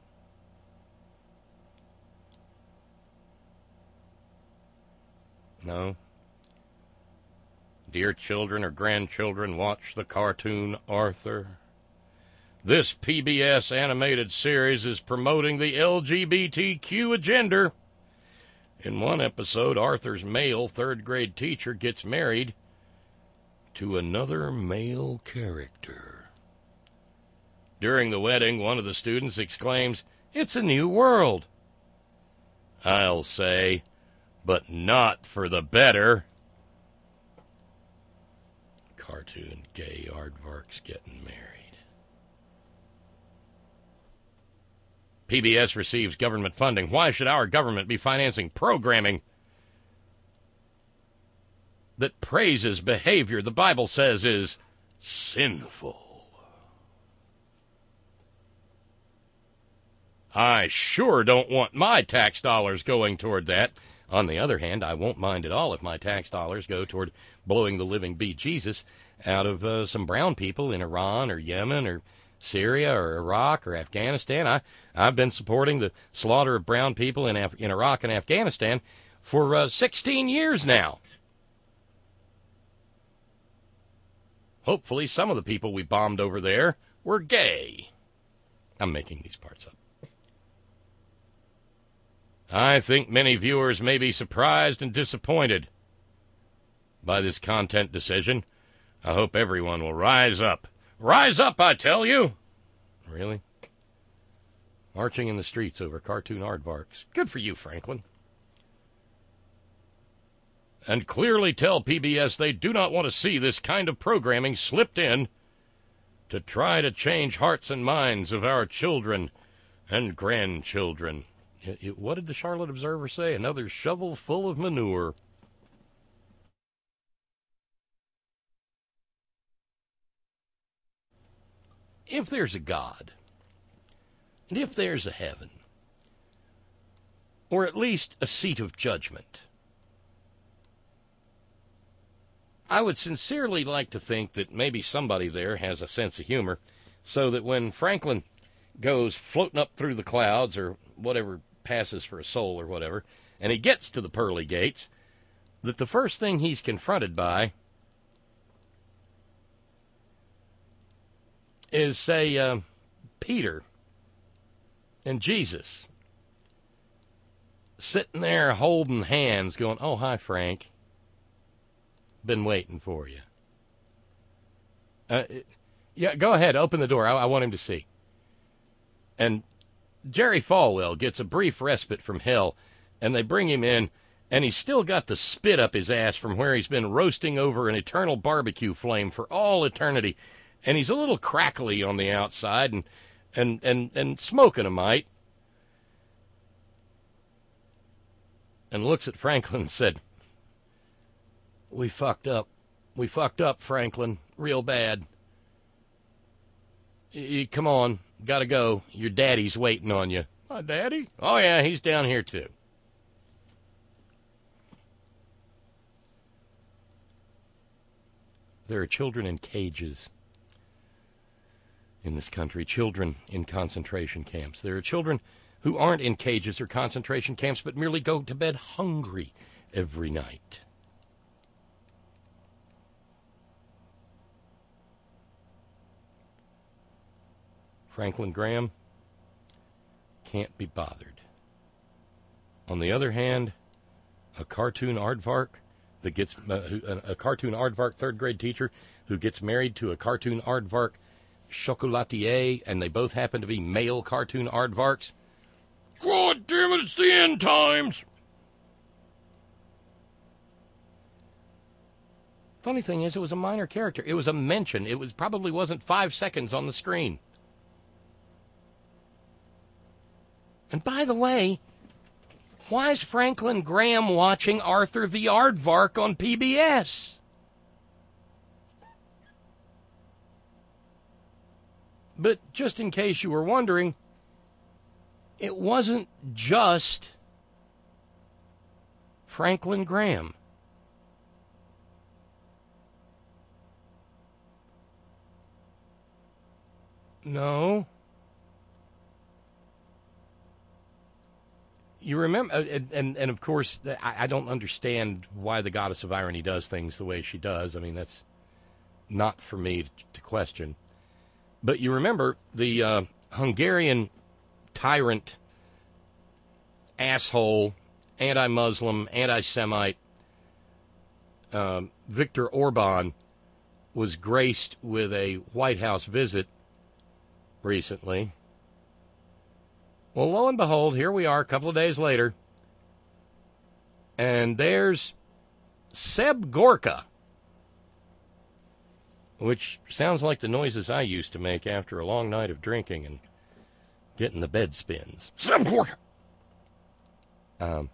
No. Dear children or grandchildren, watch the cartoon Arthur. This P B S animated series is promoting the L G B T Q agenda. In one episode, Arthur's male third-grade teacher gets married to another male character. During the wedding, one of the students exclaims, "It's a new world." I'll say, but not for the better. Cartoon gay aardvarks getting married. P B S receives government funding. Why should our government be financing programming that praises behavior the Bible says is sinful? I sure don't want my tax dollars going toward that. On the other hand, I won't mind at all if my tax dollars go toward blowing the living bejesus out of uh, some brown people in Iran or Yemen or Syria or Iraq or Afghanistan. I, I've been supporting the slaughter of brown people in, Af- in Iraq and Afghanistan for uh, sixteen years now. Hopefully some of the people we bombed over there were gay. I'm making these parts up. I think many viewers may be surprised and disappointed by this content decision. I hope everyone will rise up. Rise up, I tell you! Really? Marching in the streets over cartoon aardvarks. Good for you, Franklin. And clearly tell P B S they do not want to see this kind of programming slipped in to try to change hearts and minds of our children and grandchildren. What did the Charlotte Observer say? Another shovel full of manure. If there's a God, and if there's a heaven, or at least a seat of judgment, I would sincerely like to think that maybe somebody there has a sense of humor, so that when Franklin goes floating up through the clouds, or whatever passes for a soul or whatever, and he gets to the pearly gates, that the first thing he's confronted by is, say, uh, Peter and Jesus sitting there holding hands going, "Oh, hi, Frank. Been waiting for you." Uh, yeah, go ahead. Open the door. I, I want him to see. And Jerry Falwell gets a brief respite from hell, and they bring him in, and he's still got the spit up his ass from where he's been roasting over an eternal barbecue flame for all eternity. And he's a little crackly on the outside and, and, and, and smoking a mite. And looks at Franklin and said, "We fucked up. We fucked up, Franklin, real bad. Y- come on, gotta go. Your daddy's waiting on you." "My daddy?" "Oh, yeah, he's down here, too." There are children in cages in this country, children in concentration camps. There are children who aren't in cages or concentration camps, but merely go to bed hungry every night. Franklin Graham can't be bothered. On the other hand, a cartoon aardvark that gets uh, a cartoon aardvark third grade teacher who gets married to a cartoon aardvark chocolatier, and they both happen to be male cartoon aardvarks. God damn it, it's the end times! Funny thing is, it was a minor character. It was a mention. It was probably wasn't five seconds on the screen. And by the way, why is Franklin Graham watching Arthur the Aardvark on P B S? But just in case you were wondering, it wasn't just Franklin Graham. No. You remember, and, and, and of course, I, I don't understand why the goddess of irony does things the way she does. I mean, that's not for me to, to question. But you remember the uh, Hungarian tyrant, asshole, anti-Muslim, anti-Semite, uh, Viktor Orban was graced with a White House visit recently. Well, lo and behold, here we are a couple of days later, and there's Seb Gorka, which sounds like the noises I used to make after a long night of drinking and getting the bed spins. Seb Gorka! Um,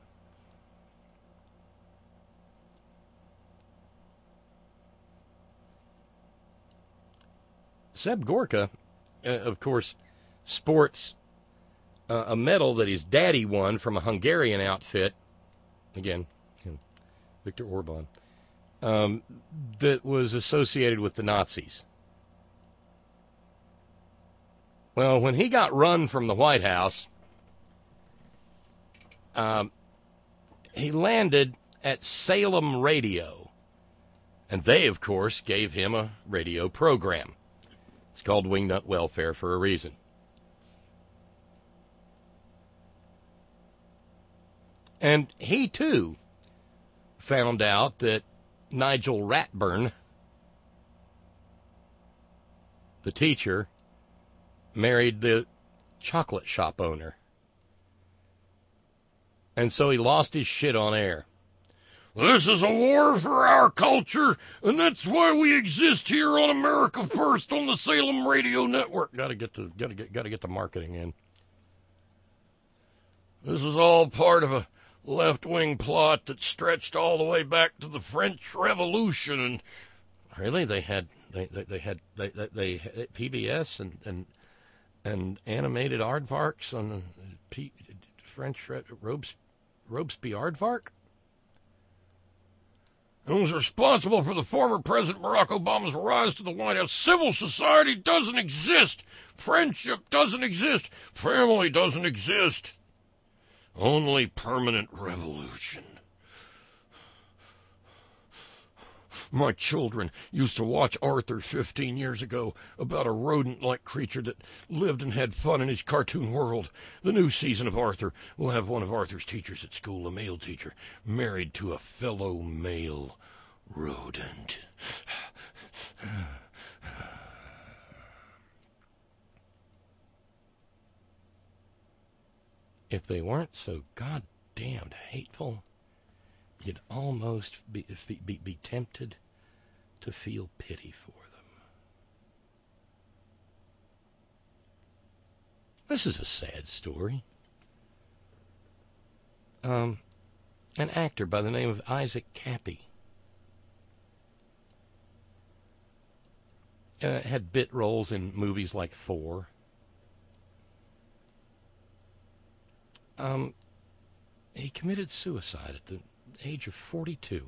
Seb Gorka, uh, of course, sports uh, a medal that his daddy won from a Hungarian outfit. Again, you know, Viktor Orban. Um, that was associated with the Nazis. Well, when he got run from the White House, um, he landed at Salem Radio. And they, of course, gave him a radio program. It's called Wingnut Welfare for a reason. And he, too, found out that Nigel Ratburn, the teacher, married the chocolate shop owner. And so he lost his shit on air. This is a war for our culture, and that's why we exist here on America First on the Salem Radio Network. Gotta get the gotta get gotta get the marketing in. This is all part of a left-wing plot that stretched all the way back to the French Revolution. And really, they had they they, they had they, they they had P B S and and and animated aardvarks on the P, French Robes Robespierre aardvark. And was responsible for the former President Barack Obama's rise to the White House. Civil society doesn't exist. Friendship doesn't exist. Family doesn't exist. Only permanent revolution. My children used to watch Arthur fifteen years ago about a rodent-like creature that lived and had fun in his cartoon world. The new season of Arthur will have one of Arthur's teachers at school, a male teacher, married to a fellow male rodent. If they weren't so goddamned hateful, you'd almost be, be, be tempted to feel pity for them. This is a sad story. Um, an actor by the name of Isaac Cappy uh, had bit roles in movies like Thor. Um, he committed suicide at the age of forty-two.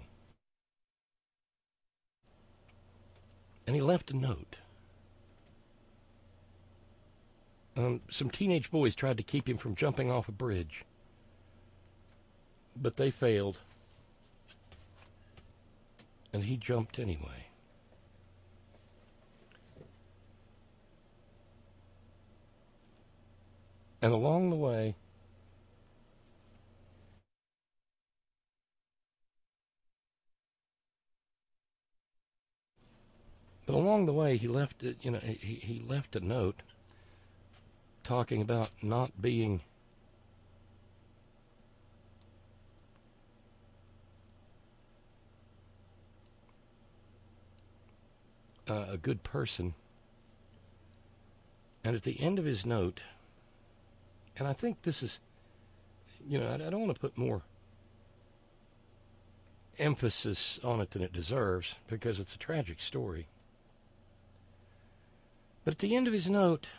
And he left a note. Um, some teenage boys tried to keep him from jumping off a bridge, but they failed. And he jumped anyway. And along the way, But along the way, he left, you know, he, he left a note talking about not being uh, a good person. And at the end of his note, And I think this is, you know, I, I don't want to put more emphasis on it than it deserves because it's a tragic story. But at the end of his note,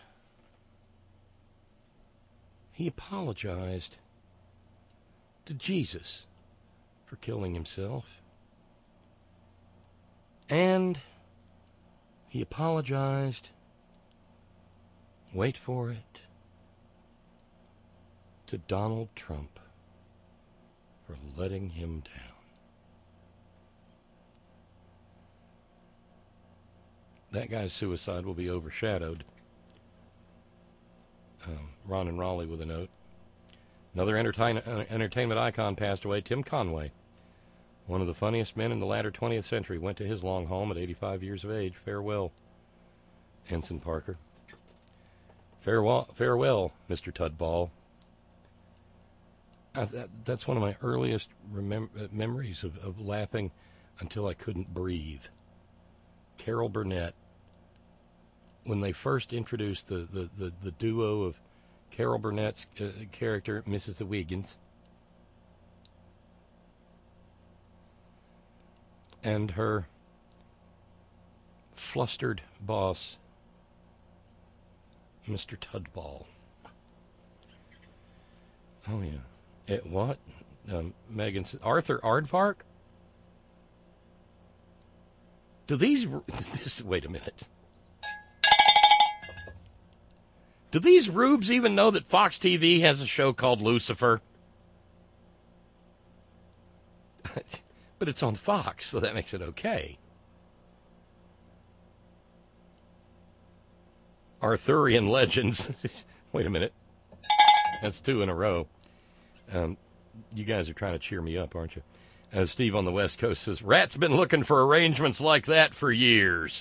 he apologized to Jesus for killing himself. And he apologized, wait for it, to Donald Trump for letting him down. That guy's suicide will be overshadowed. Um, Ron and Raleigh with a note. Another entertain- uh, entertainment icon passed away, Tim Conway. One of the funniest men in the latter twentieth century went to his long home at eighty-five years of age. Farewell, Ensign Parker. Farewell, farewell, Mister Tudball. I, that, that's one of my earliest remem- memories of, of laughing until I couldn't breathe. Carol Burnett, when they first introduced the, the, the, the duo of Carol Burnett's uh, character, Missus Wiggins, and her flustered boss, Mister Tudball. Oh, yeah. It what? Um, Megan says, Arthur Aardvark? Do these... This, wait a minute. Do these rubes even know that Fox T V has a show called Lucifer? But it's on Fox, so that makes it okay. Arthurian legends. Wait a minute. That's two in a row. Um, you guys are trying to cheer me up, aren't you? As Steve on the West Coast says, Rat's been looking for arrangements like that for years.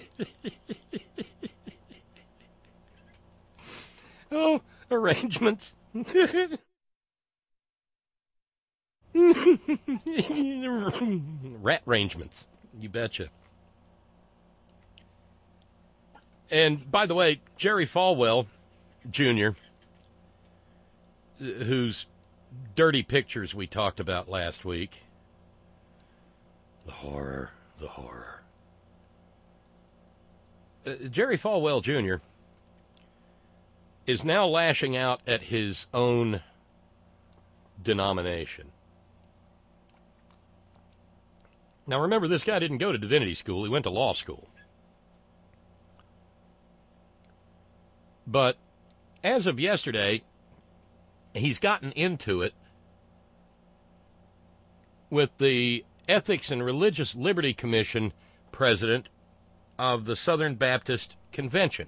Oh, arrangements. Rat arrangements. You betcha. And, by the way, Jerry Falwell, Junior, whose dirty pictures we talked about last week. The horror, the horror. Uh, Jerry Falwell, Junior is now lashing out at his own denomination. Now, remember, this guy didn't go to divinity school. He went to law school. But as of yesterday, he's gotten into it with the Ethics and Religious Liberty Commission president of the Southern Baptist Convention.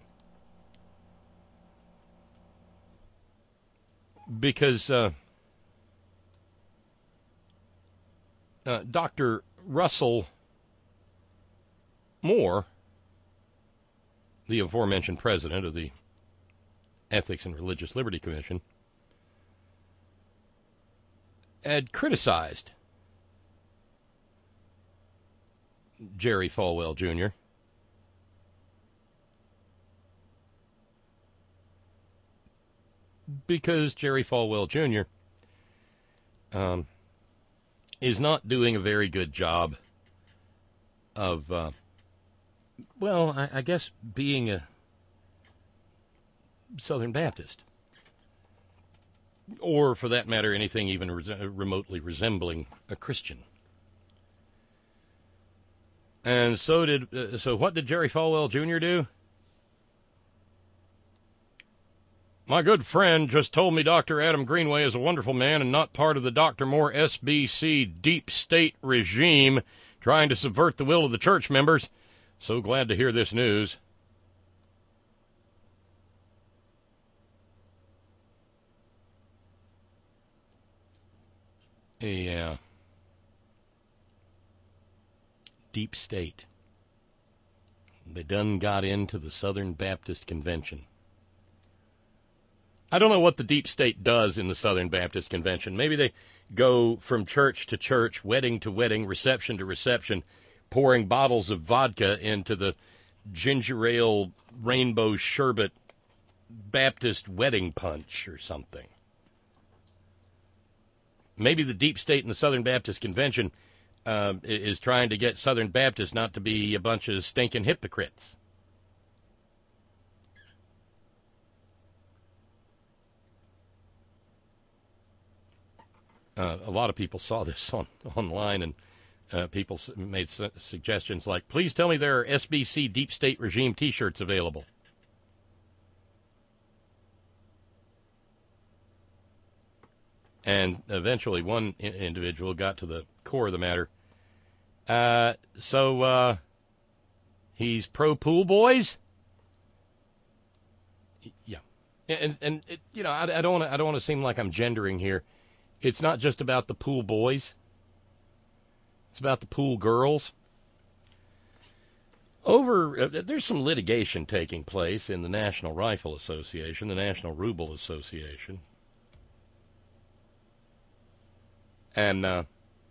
Because uh, uh, Doctor Russell Moore, the aforementioned president of the Ethics and Religious Liberty Commission, had criticized Jerry Falwell, Junior because Jerry Falwell, Junior Um, is not doing a very good job of, uh, well, I, I guess being a Southern Baptist. Or, for that matter, anything even res- remotely resembling a Christian. And so did, uh, so what did Jerry Falwell, Junior do? My good friend just told me Doctor Adam Greenway is a wonderful man and not part of the Doctor Moore S B C deep state regime trying to subvert the will of the church members. So glad to hear this news. Yeah. Deep state. They done got into the Southern Baptist Convention. I don't know what the deep state does in the Southern Baptist Convention. Maybe they go from church to church, wedding to wedding, reception to reception, pouring bottles of vodka into the ginger ale rainbow sherbet Baptist wedding punch or something. Maybe the deep state in the Southern Baptist Convention uh, is trying to get Southern Baptists not to be a bunch of stinking hypocrites. Uh, a lot of people saw this on online, and uh, people made su- suggestions like, please tell me there are S B C Deep State Regime T-shirts available. And eventually one I- individual got to the core of the matter. Uh, so uh, he's pro-pool boys? Yeah. And, and it, you know, I, I don't want to I don't want to seem like I'm gendering here. It's not just about the pool boys. It's about the pool girls. Over, uh, there's some litigation taking place in the National Rifle Association, the National Ruble Association. And, uh,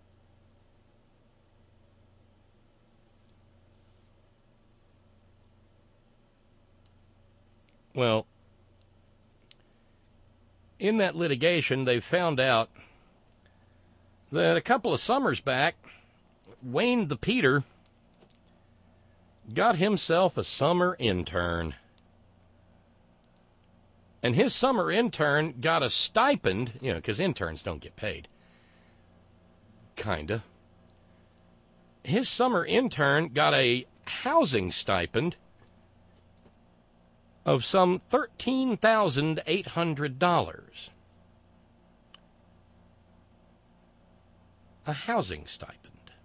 well, in that litigation, they found out that a couple of summers back, Wayne the Peter got himself a summer intern. And his summer intern got a stipend, you know, because interns don't get paid. Kinda. His summer intern got a housing stipend of some thirteen thousand eight hundred dollars. A housing stipend.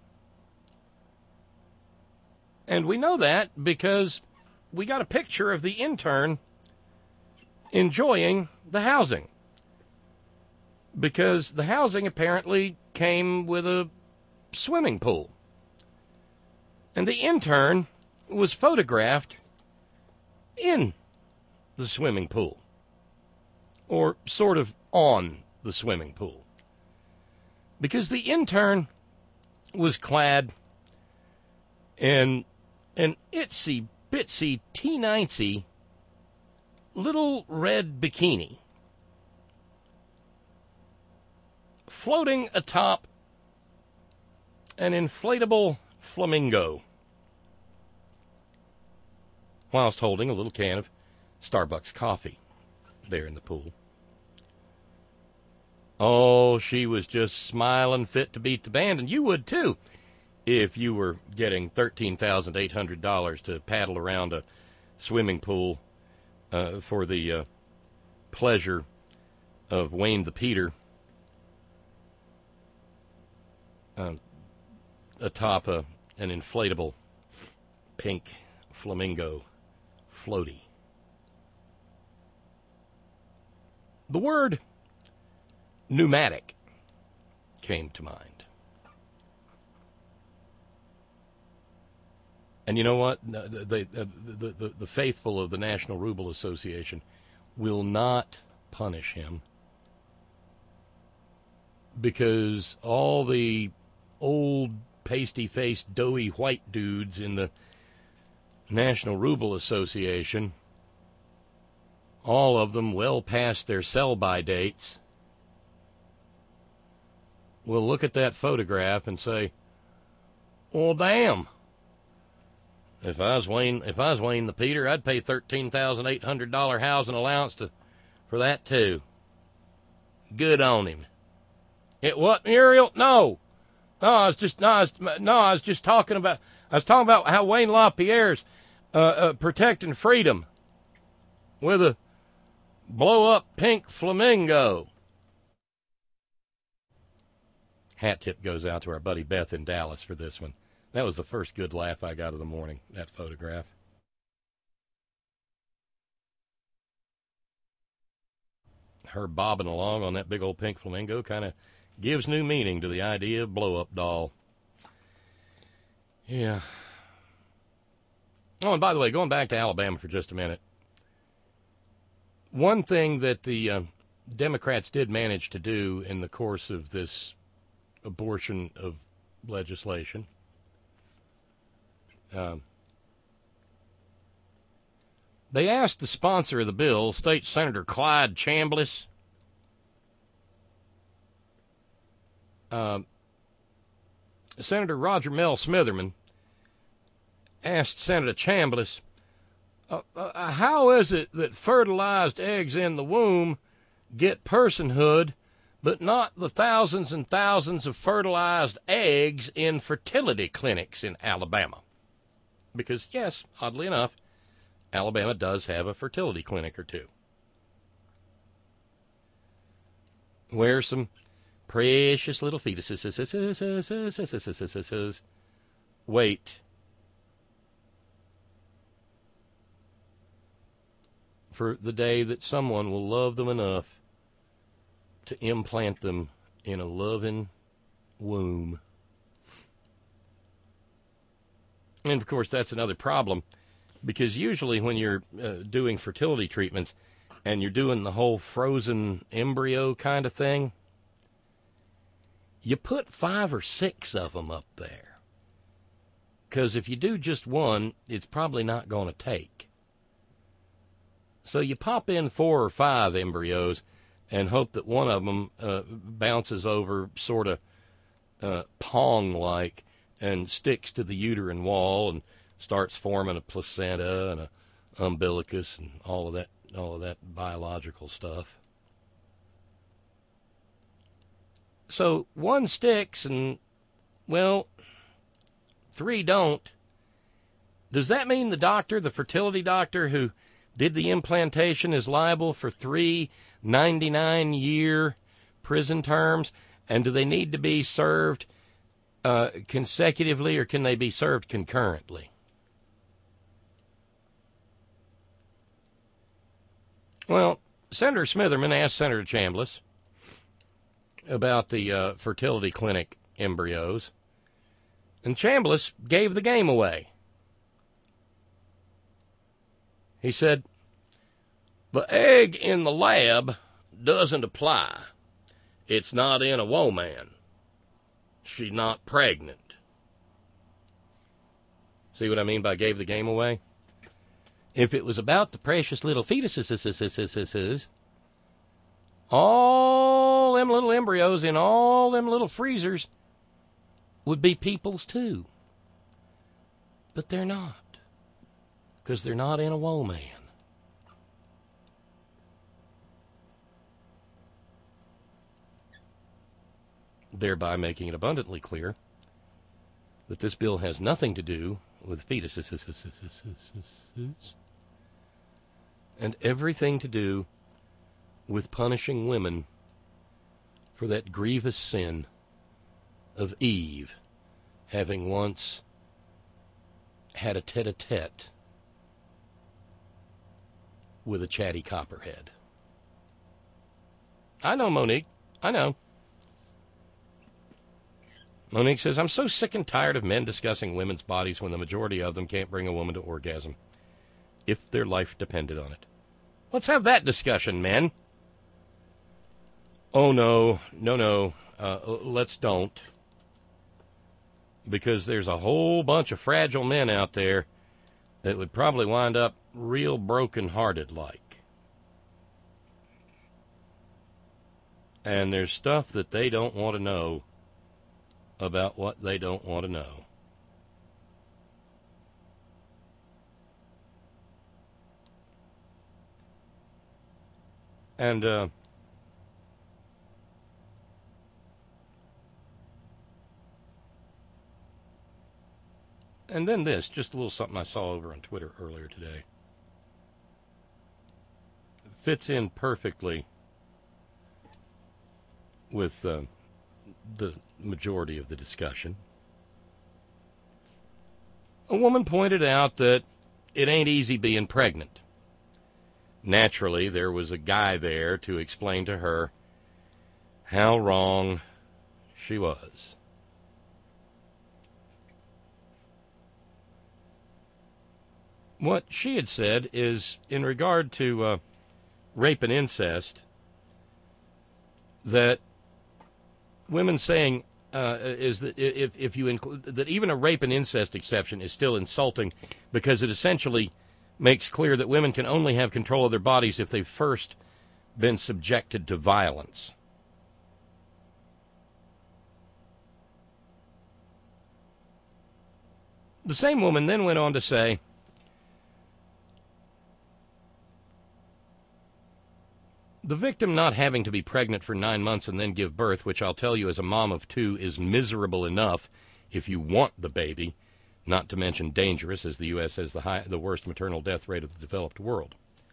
And we know that because we got a picture of the intern enjoying the housing. Because the housing apparently came with a swimming pool. And the intern was photographed in the swimming pool. Or sort of on the swimming pool. Because the intern was clad in an itsy bitsy teensy little red bikini, floating atop an inflatable flamingo, whilst holding a little can of Starbucks coffee there in the pool. Oh, she was just smiling fit to beat the band, and you would too if you were getting thirteen thousand eight hundred dollars to paddle around a swimming pool uh, for the uh, pleasure of Wayne the Peter uh, atop a, an inflatable pink flamingo floaty. The word pneumatic came to mind. And you know what? The, the, the, the, the faithful of the National Ruble Association will not punish him because all the old pasty-faced, doughy white dudes in the National Ruble Association, all of them well past their sell-by dates, will look at that photograph and say, well, damn. If I was Wayne, if I was Wayne the Peter, I'd pay thirteen thousand eight hundred dollars housing allowance to, for that too. Good on him. It what, Muriel? No, no, I was just no, I was, no, I was just talking about. I was talking about how Wayne LaPierre's uh, uh, protecting freedom with a blow-up pink flamingo. Hat tip goes out to our buddy Beth in Dallas for this one. That was the first good laugh I got of the morning, that photograph. Her bobbing along on that big old pink flamingo kind of gives new meaning to the idea of blow-up doll. Yeah. Oh, and by the way, going back to Alabama for just a minute, one thing that the uh, Democrats did manage to do in the course of this abortion of legislation, um, They asked the sponsor of the bill, State Senator Clyde Chambliss, uh, Senator Roger Mel Smitherman asked Senator Chambliss, uh, uh, how is it that fertilized eggs in the womb get personhood, but not the thousands and thousands of fertilized eggs in fertility clinics in Alabama? Because, yes, oddly enough, Alabama does have a fertility clinic or two, where some precious little fetuses wait for the day that someone will love them enough to implant them in a loving womb. And, of course, that's another problem, because usually when you're uh, doing fertility treatments and you're doing the whole frozen embryo kind of thing, you put five or six of them up there. Because if you do just one, it's probably not going to take. So you pop in four or five embryos and hope that one of them uh, bounces over sort of uh, Pong-like and sticks to the uterine wall and starts forming a placenta and a umbilicus and all of that, all of that biological stuff. So one sticks and, well, three don't. Does that mean the doctor, the fertility doctor who did the implantation, is liable for three ninety-nine-year prison terms? And do they need to be served uh, consecutively, or can they be served concurrently? Well, Senator Smitherman asked Senator Chambliss about the uh, fertility clinic embryos, and Chambliss gave the game away. He said, the egg in the lab doesn't apply. It's not in a woman. She's not pregnant. See what I mean by gave the game away? If it was about the precious little fetuses, all them little embryos in all them little freezers would be people's too. But they're not, because they're not in a woman. Thereby making it abundantly clear that this bill has nothing to do with fetuses and everything to do with punishing women for that grievous sin of Eve having once had a tete-a-tete with a chatty copperhead. I know, Monique. I know. Monique says, I'm so sick and tired of men discussing women's bodies when the majority of them can't bring a woman to orgasm if their life depended on it. Let's have that discussion, men. Oh, no, no, no, uh, let's don't. Because there's a whole bunch of fragile men out there that would probably wind up real broken-hearted like. And there's stuff that they don't want to know about what they don't want to know. And, uh, and then this, just a little something I saw over on Twitter earlier today. It fits in perfectly with uh, the majority of the discussion. A woman pointed out that it ain't easy being pregnant. Naturally, there was a guy there to explain to her how wrong she was. What she had said is, in regard to uh, rape and incest, that women saying uh, is that if, if you include that even a rape and incest exception is still insulting because it essentially makes clear that women can only have control of their bodies if they've first been subjected to violence. The same woman then went on to say, the victim not having to be pregnant for nine months and then give birth, which I'll tell you as a mom of two is miserable enough if you want the baby, not to mention dangerous, as the U S has the, high, the worst maternal death rate of the developed world.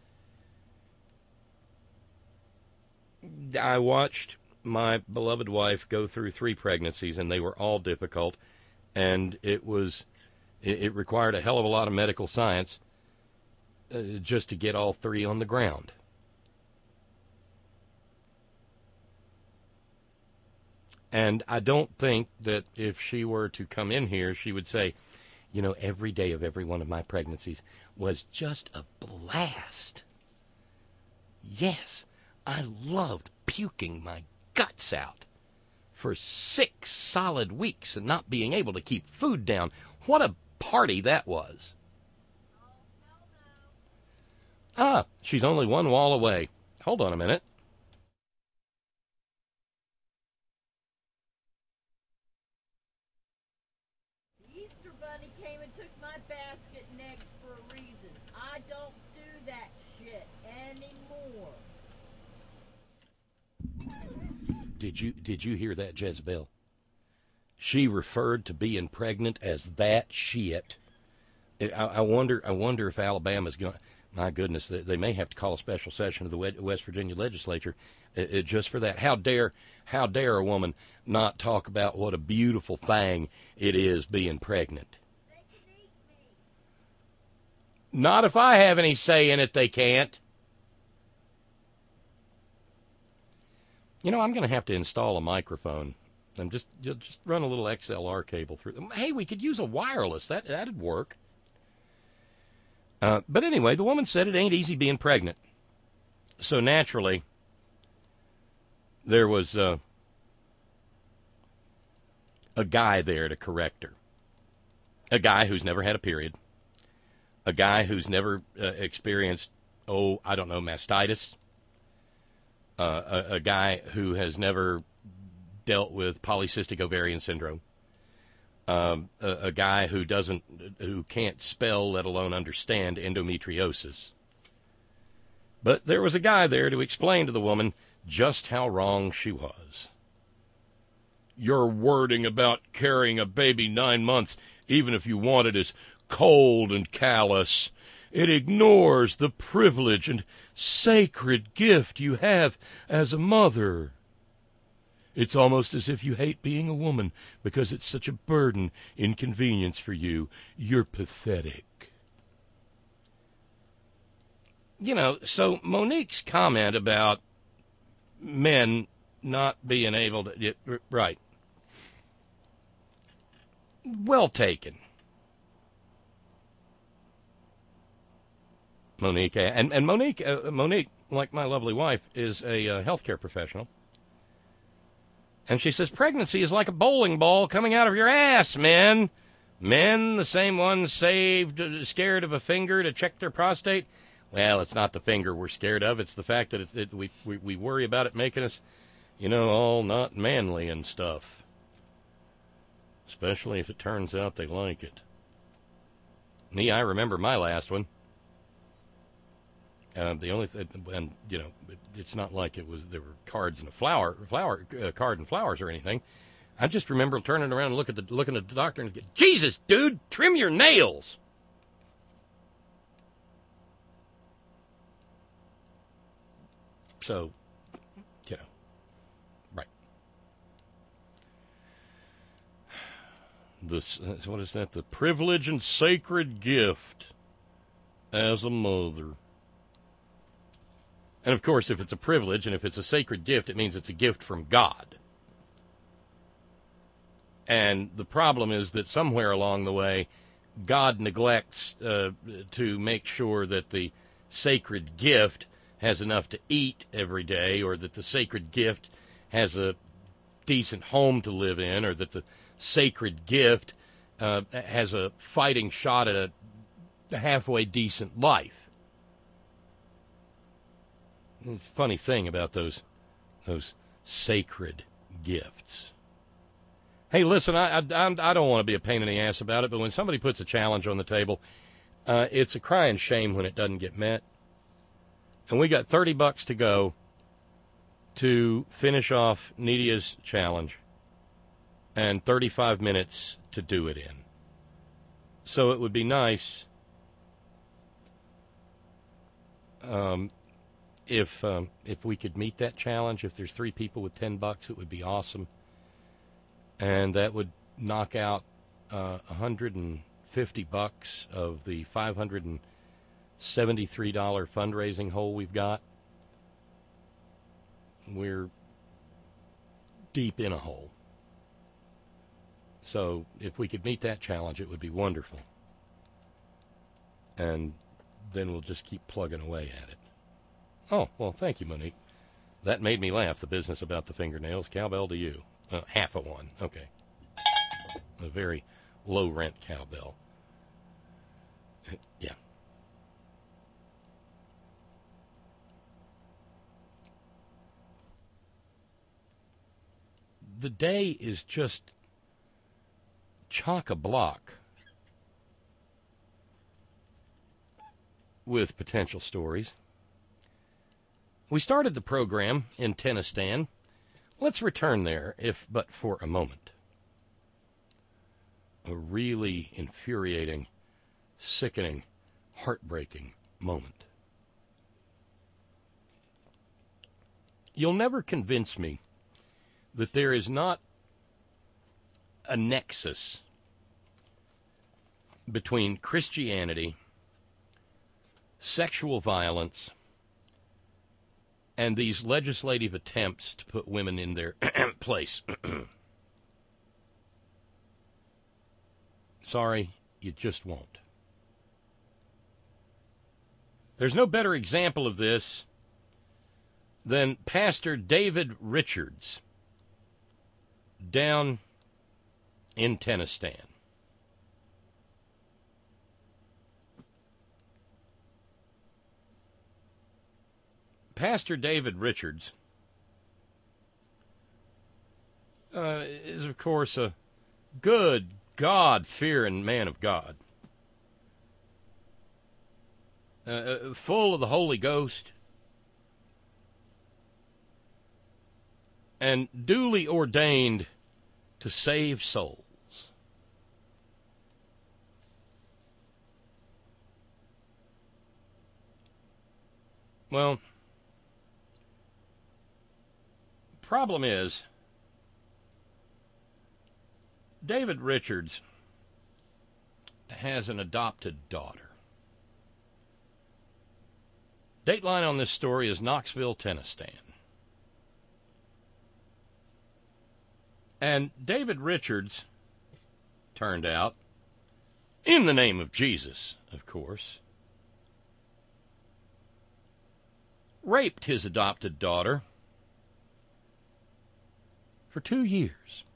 I watched my beloved wife go through three pregnancies, and they were all difficult, and it was it, it required a hell of a lot of medical science uh, just to get all three on the ground. And I don't think that if she were to come in here, she would say, you know, every day of every one of my pregnancies was just a blast. Yes, I loved puking my guts out for six solid weeks and not being able to keep food down. What a party that was. Ah, she's only one wall away. Hold on a minute. Did you did you hear that, Jezebel? She referred to being pregnant as that shit. I, I wonder I wonder if Alabama's going. My goodness, they, they may have to call a special session of the West Virginia legislature uh, just for that. How dare how dare a woman not talk about what a beautiful thing it is being pregnant? They can eat me. Not if I have any say in it. They can't. You know, I'm going to have to install a microphone and just just run a little X L R cable through them. Hey, we could use a wireless. That, that'd work. Uh, but anyway, the woman said it ain't easy being pregnant. So naturally, there was uh, a guy there to correct her. A guy who's never had a period. A guy who's never uh, experienced, oh, I don't know, mastitis. Uh, a, a guy who has never dealt with polycystic ovarian syndrome, um, a, a guy who doesn't, who can't spell, let alone understand endometriosis. But there was a guy there to explain to the woman just how wrong she was. Your wording about carrying a baby nine months, even if you want it, is cold and callous. It ignores the privilege and sacred gift you have as a mother. It's almost as if you hate being a woman because it's such a burden, inconvenience for you. You're pathetic. You know, so Monique's comment about men not being able to... Yeah, right. Well taken. Monique, and, and Monique, uh, Monique, like my lovely wife, is a uh, healthcare professional. And she says, pregnancy is like a bowling ball coming out of your ass, men. Men, the same ones saved, uh, scared of a finger to check their prostate. Well, it's not the finger we're scared of. It's the fact that it, it, we, we, we worry about it making us, you know, all not manly and stuff. Especially if it turns out they like it. Me, I remember my last one. Uh, the only thing, and you know, it, it's not like it was there were cards and a flower, flower uh, card and flowers or anything. I just remember turning around and look at the looking at the doctor and get, Jesus, dude, trim your nails. So, you know, right. This what is that? The privilege and sacred gift as a mother. And, of course, if it's a privilege and if it's a sacred gift, it means it's a gift from God. And the problem is that somewhere along the way, God neglects uh, to make sure that the sacred gift has enough to eat every day, or that the sacred gift has a decent home to live in, or that the sacred gift uh, has a fighting shot at a a halfway decent life. It's a funny thing about those those sacred gifts. Hey, listen, I, I, I don't want to be a pain in the ass about it, but when somebody puts a challenge on the table, uh, it's a crying shame when it doesn't get met. And we got thirty bucks to go to finish off Nidia's challenge and thirty-five minutes to do it in. So it would be nice um, if um, if we could meet that challenge. If there's three people with ten bucks, it would be awesome. And that would knock out uh, one hundred fifty bucks of the five hundred seventy-three dollars fundraising hole we've got. We're deep in a hole. So if we could meet that challenge, it would be wonderful. And then we'll just keep plugging away at it. Oh, well, thank you, Monique. That made me laugh, the business about the fingernails. Cowbell to you. Uh, half a one. Okay. A very low-rent cowbell. Yeah. The day is just chock-a-block with potential stories. We started the program in Tennistan. Let's return there, if but for a moment. A really infuriating, sickening, heartbreaking moment. You'll never convince me that there is not a nexus between Christianity, sexual violence, and these legislative attempts to put women in their place. Sorry, you just won't. There's no better example of this than Pastor David Richards down in Tennistan. Pastor David Richards uh, is, of course, a good, God-fearing man of God, uh, full of the Holy Ghost, and duly ordained to save souls. Well, problem is, David Richards has an adopted daughter. Dateline on this story is Knoxville, Tennistan. And David Richards, turned out, in the name of Jesus, of course, raped his adopted daughter for two years.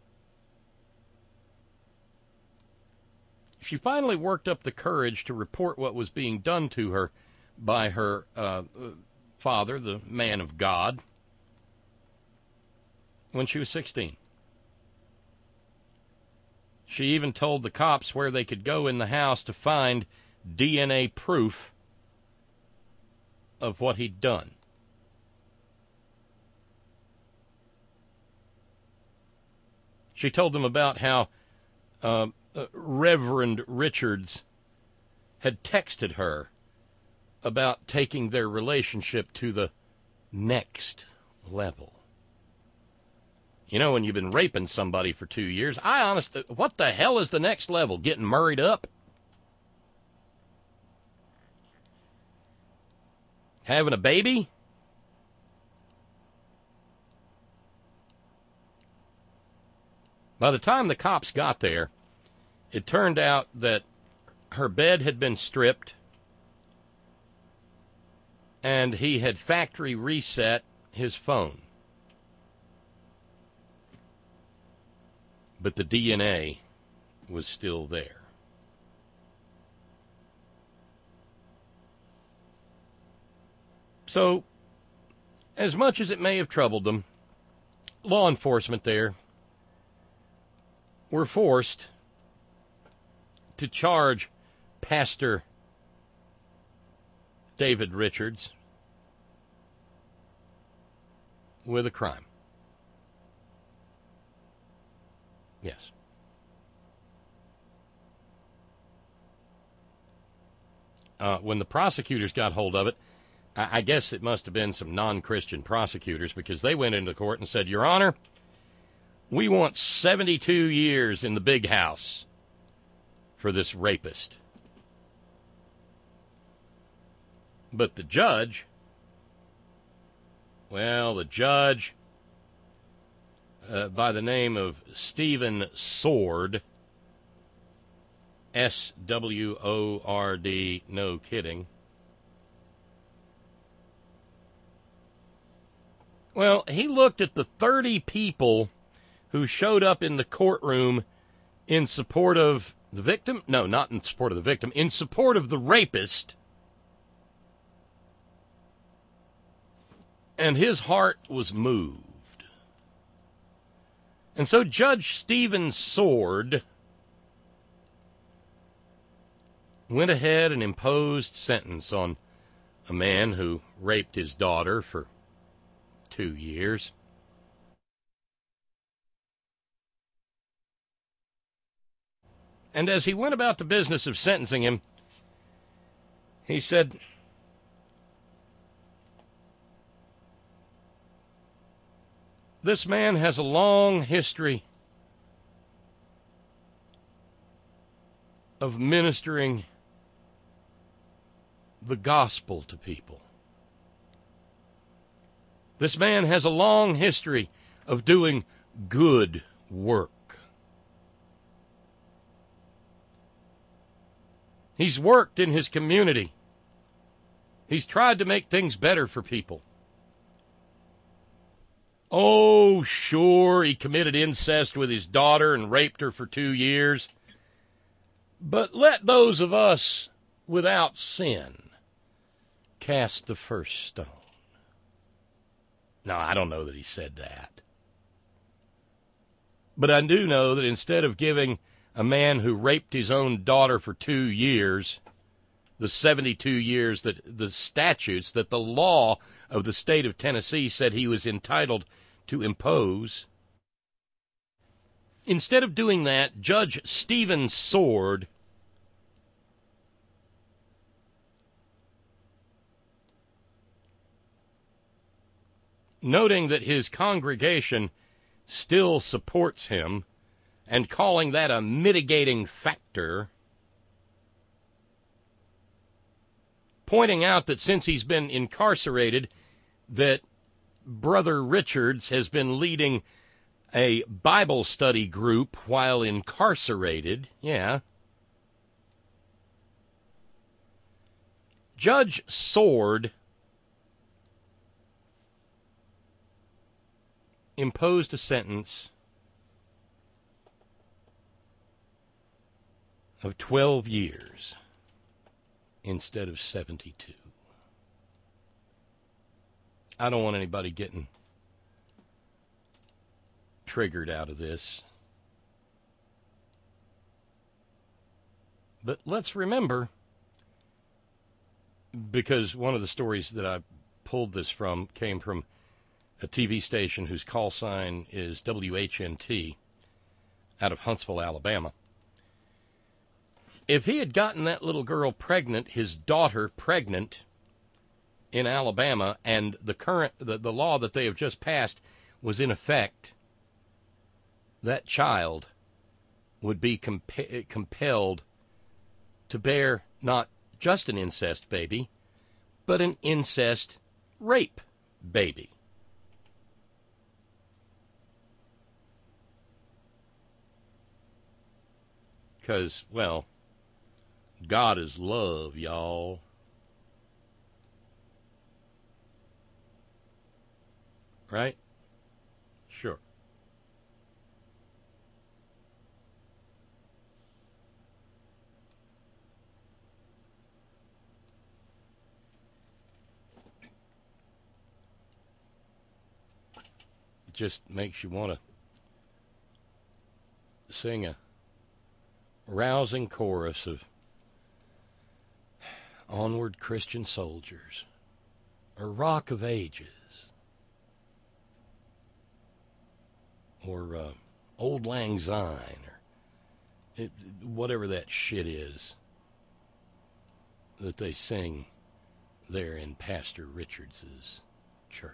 She finally worked up the courage to report what was being done to her by her uh, father, the man of God, when she was sixteen. She even told the cops where they could go in the house to find D N A proof of what he'd done. She told them about how uh, uh, Reverend Richards had texted her about taking their relationship to the next level. You know, when you've been raping somebody for two years, I honestly, what the hell is the next level? Getting married up? Having a baby? By the time the cops got there, it turned out that her bed had been stripped and he had factory reset his phone. But the D N A was still there. So, as much as it may have troubled them, law enforcement there were forced to charge Pastor David Richards with a crime. Yes. Uh, when the prosecutors got hold of it, I, I guess it must have been some non-Christian prosecutors, because they went into court and said, Your Honor, we want seventy-two years in the big house for this rapist. But the judge, well, the judge, uh, by the name of Stephen Sword, S W O R D, no kidding. Well, he looked at the thirty people who showed up in the courtroom in support of the victim. No, not in support of the victim, in support of the rapist. And his heart was moved. And so Judge Stephen Sword went ahead and imposed sentence on a man who raped his daughter for two years. And as he went about the business of sentencing him, he said, This man has a long history of ministering the gospel to people. This man has a long history of doing good work. He's worked in his community. He's tried to make things better for people. Oh, sure, he committed incest with his daughter and raped her for two years. But let those of us without sin cast the first stone. Now, I don't know that he said that. But I do know that instead of giving a man who raped his own daughter for two years, the seventy-two years that the statutes, that the law of the state of Tennessee said he was entitled to impose, instead of doing that, Judge Stephen Sword noting that his congregation still supports him and calling that a mitigating factor, pointing out that since he's been incarcerated, that Brother Richards has been leading a Bible study group while incarcerated. Yeah. Judge Sword imposed a sentence of twelve years instead of seventy-two. I don't want anybody getting triggered out of this. But let's remember, because one of the stories that I pulled this from came from a T V station whose call sign is W H N T out of Huntsville, Alabama. If he had gotten that little girl pregnant, his daughter pregnant, in Alabama, and the current the, the law that they have just passed was in effect, that child would be comp- compelled to bear not just an incest baby, but an incest rape baby. Because, well, God is love, y'all. Right? Sure. just makes you want to sing a rousing chorus of Onward Christian Soldiers or Rock of Ages or uh, Old Lang Syne or it, whatever that shit is that they sing there in Pastor Richards's church.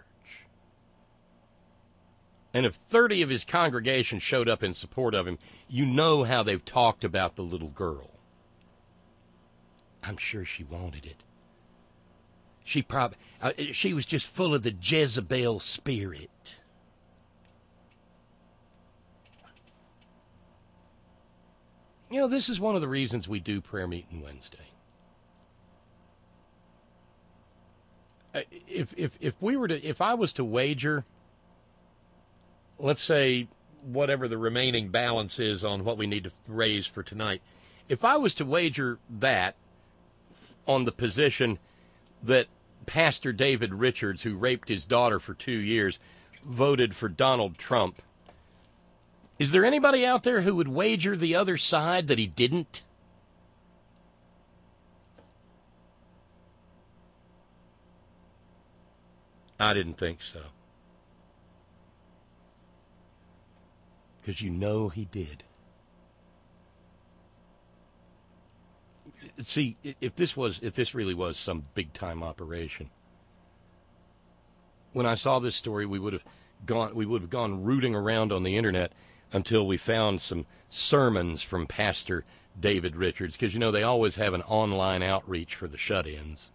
And if thirty of his congregation showed up in support of him, you know how they've talked about the little girl. I'm sure she wanted it. She probably, uh, she was just full of the Jezebel spirit. You know, this is one of the reasons we do prayer meeting Wednesday. Uh, if if if we were to, if I was to wager, let's say whatever the remaining balance is on what we need to raise for tonight, if I was to wager that on the position that Pastor David Richards, who raped his daughter for two years, voted for Donald Trump, is there anybody out there who would wager the other side that he didn't? I didn't think so. Because you know he did. See, if this was, if this really was some big-time operation, when I saw this story, we would have gone, we would have gone rooting around on the internet until we found some sermons from Pastor David Richards, because, you know, they always have an online outreach for the shut-ins.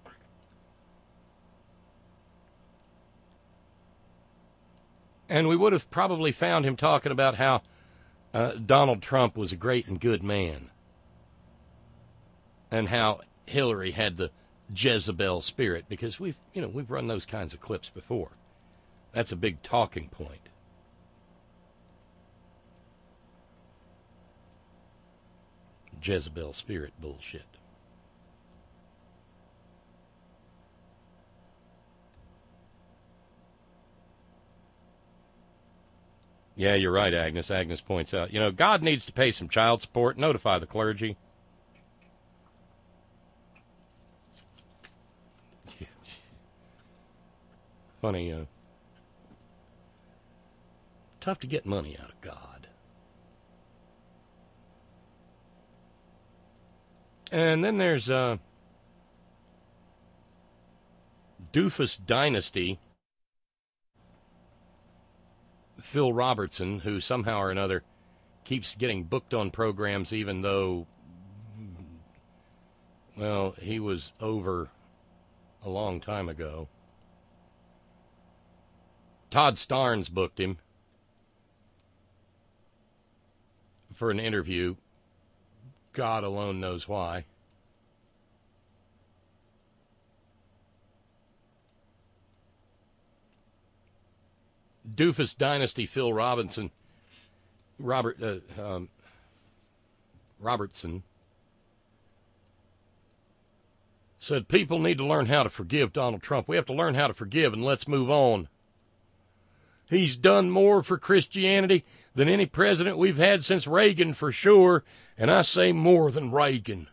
And we would have probably found him talking about how uh, Donald Trump was a great and good man, and how Hillary had the Jezebel spirit, because we've, you know, we've run those kinds of clips before. That's a big talking point. Jezebel spirit bullshit. Yeah, you're right, Agnes. Agnes points out, you know, God needs to pay some child support, notify the clergy. Funny, uh, tough to get money out of God. And then there's uh, Doofus Dynasty, Phil Robertson, who somehow or another keeps getting booked on programs even though, well, he was over a long time ago. Todd Starnes booked him for an interview. God alone knows why. Doofus Dynasty Phil Robinson, Robert uh, um, Robertson, said people need to learn how to forgive Donald Trump. We have to learn how to forgive, and let's move on. He's done more for Christianity than any president we've had since Reagan, for sure, and I say more than Reagan.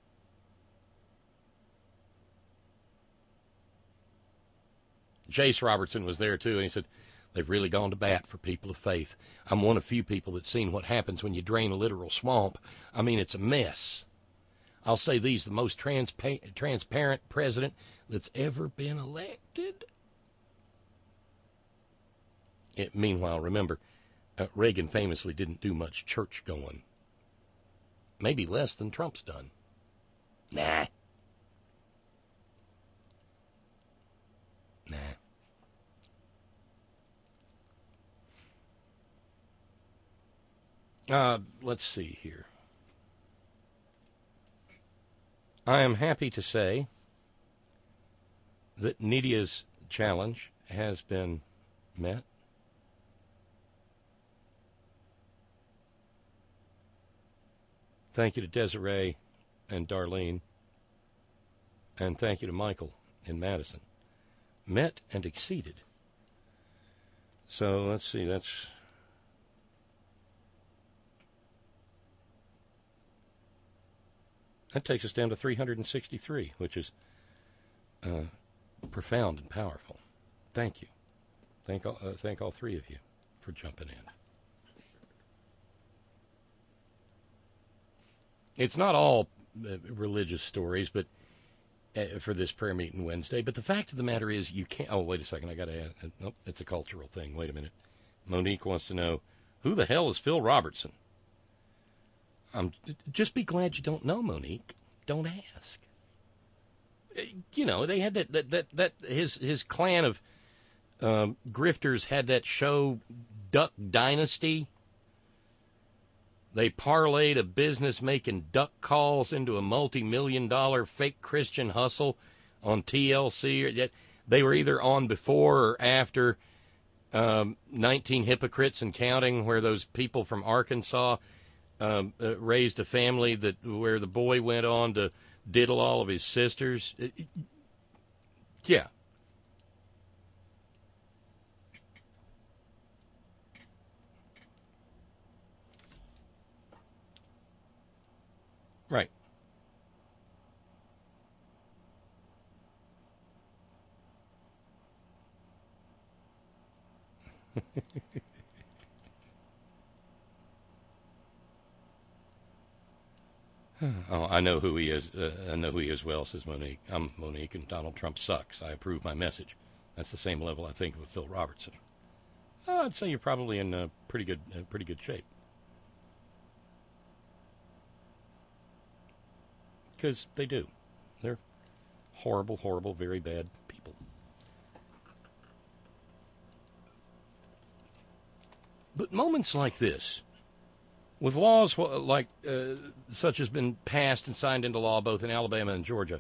Jace Robertson was there, too, and he said, they've really gone to bat for people of faith. I'm one of few people that's seen what happens when you drain a literal swamp. I mean, it's a mess. I'll say these, the most transpa- transparent president that's ever been elected. It, meanwhile, remember, uh, Reagan famously didn't do much church going. Maybe less than Trump's done. Nah. Nah. Uh, let's see here. I am happy to say that Nidia's challenge has been met. Thank you to Desiree and Darlene. And thank you to Michael in Madison. Met and exceeded. So let's see, that's... That takes us down to three hundred sixty-three, which is uh, profound and powerful. Thank you. Thank all, uh, thank all three of you for jumping in. It's not all uh, religious stories, but uh, for this prayer meeting Wednesday. But the fact of the matter is, you can't. Oh, wait a second. I got to. Uh, nope, it's a cultural thing. Wait a minute. Monique wants to know, who the hell is Phil Robertson? Um, just be glad you don't know, Monique. Don't ask. You know, they had that that that, that his his clan of um, grifters had that show, Duck Dynasty. They parlayed a business making duck calls into a multi-million dollar fake Christian hustle on T L C. They were either on before or after um, nineteen Hypocrites and Counting, where those people from Arkansas um, uh, raised a family that where the boy went on to diddle all of his sisters. It, it, yeah. Right. Oh, I know who he is. Uh, I know who he is well, says Monique. I'm Monique, and Donald Trump sucks. I approve my message. That's the same level, I think, of Phil Robertson. Oh, I'd say you're probably in uh, pretty good, uh, pretty good shape. Because they do. They're horrible, horrible, very bad people. But moments like this, with laws like uh, such as been passed and signed into law both in Alabama and Georgia,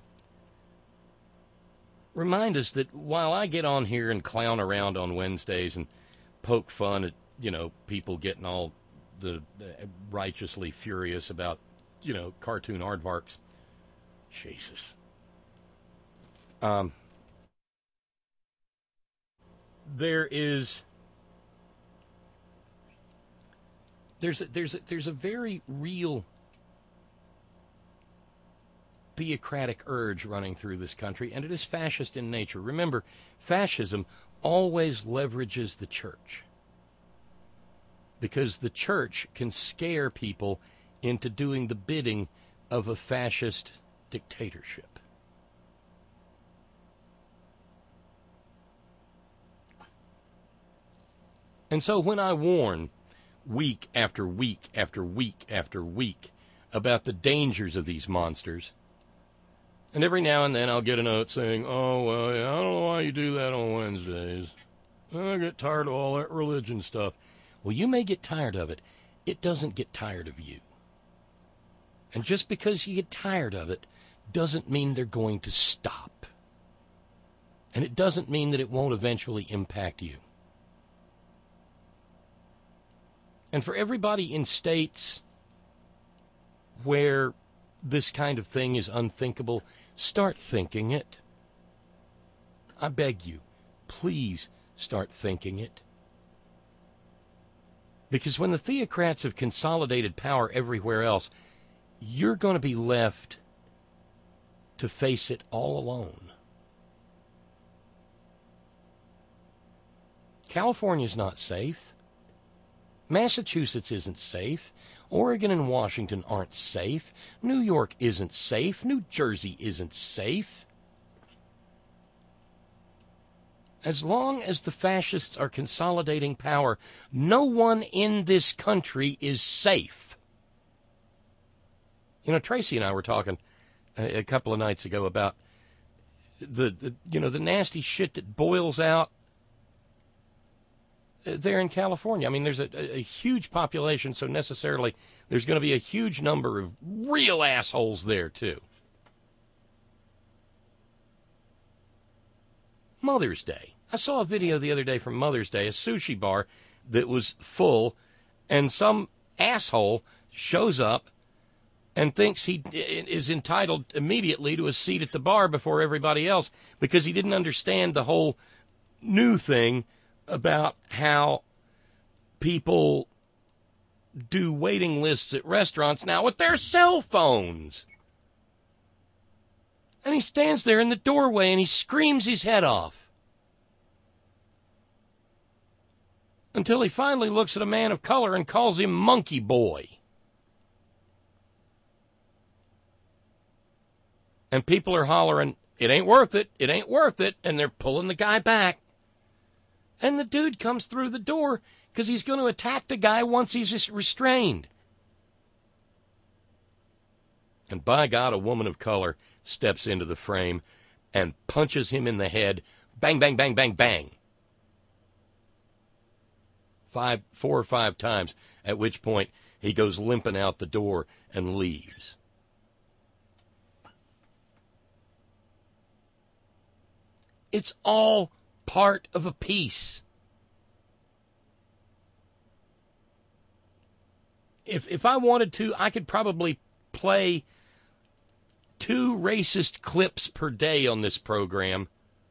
remind us that while I get on here and clown around on Wednesdays and poke fun at, you know, people getting all the uh, righteously furious about, you know, cartoon aardvarks, Jesus. Um, there is there's a, there's a, there's a very real theocratic urge running through this country, and it is fascist in nature. Remember, fascism always leverages the church because the church can scare people into doing the bidding of a fascist dictatorship. And so when I warn week after week after week after week about the dangers of these monsters, and every now and then I'll get a note saying, oh, well, I don't know why you do that on Wednesdays. I get tired of all that religion stuff. Well, you may get tired of it. It doesn't get tired of you. And just because you get tired of it doesn't mean they're going to stop. And it doesn't mean that it won't eventually impact you. And for everybody in states where this kind of thing is unthinkable, start thinking it. I beg you, please start thinking it. Because when the theocrats have consolidated power everywhere else, you're going to be left to face it all alone. California's not safe. Massachusetts isn't safe. Oregon and Washington aren't safe. New York isn't safe. New Jersey isn't safe. As long as the fascists are consolidating power, no one in this country is safe. You know, Tracy and I were talking a, a couple of nights ago about the, the, you know, the nasty shit that boils out there in California. I mean, there's a, a, a huge population, so necessarily there's going to be a huge number of real assholes there, too. Mother's Day. I saw a video the other day from Mother's Day, a sushi bar that was full, and some asshole shows up and thinks he is entitled immediately to a seat at the bar before everybody else because he didn't understand the whole new thing about how people do waiting lists at restaurants now with their cell phones. And he stands there in the doorway and he screams his head off. Until he finally looks at a man of color and calls him Monkey Boy. And people are hollering, it ain't worth it, it ain't worth it, and they're pulling the guy back. And the dude comes through the door because he's going to attack the guy once he's restrained. And by God, a woman of color steps into the frame and punches him in the head. Bang, bang, bang, bang, bang. Five, four or five times, at which point he goes limping out the door and leaves. It's all part of a piece. If if I wanted to, I could probably play two racist clips per day on this program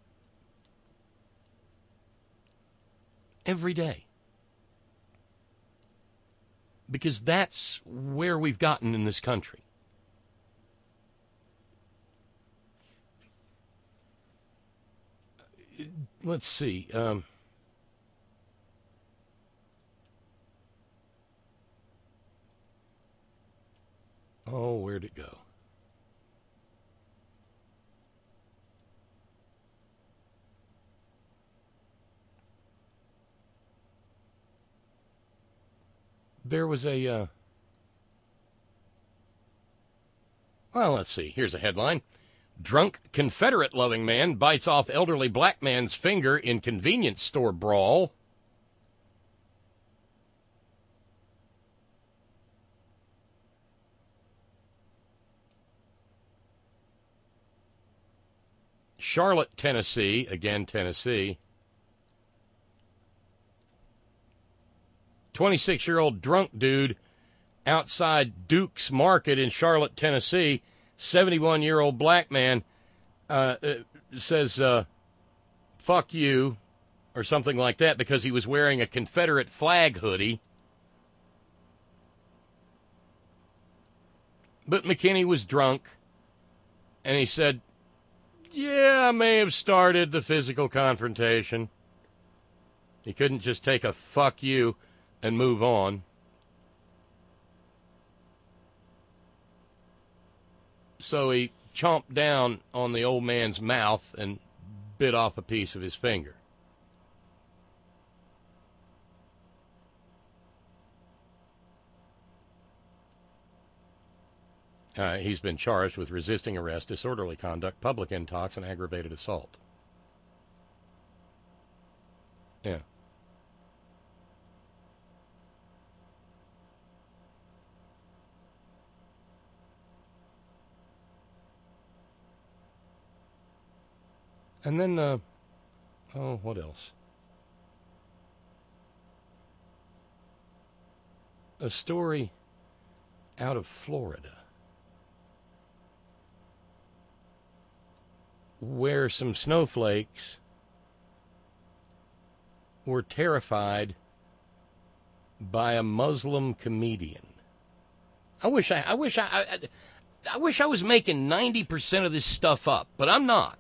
every day. Because that's where we've gotten in this country. Let's see. Um, oh, where'd it go? There was a, uh, well, let's see. Here's a headline. Drunk Confederate-loving man bites off elderly black man's finger in convenience store brawl. Charlotte, Tennessee, again Tennessee. twenty-six-year-old drunk dude outside Duke's Market in Charlotte, Tennessee. seventy-one-year-old black man uh, says, uh, fuck you, or something like that, because he was wearing a Confederate flag hoodie. But McKinney was drunk, and he said, yeah, I may have started the physical confrontation. He couldn't just take a fuck you and move on. So he chomped down on the old man's mouth and bit off a piece of his finger. Uh, he's been charged with resisting arrest, disorderly conduct, public intox, and aggravated assault. Yeah. And then, uh, oh, what else? A story out of Florida where some snowflakes were terrified by a Muslim comedian. I wish I, I wish I, I, I wish I was making ninety percent of this stuff up, but I'm not.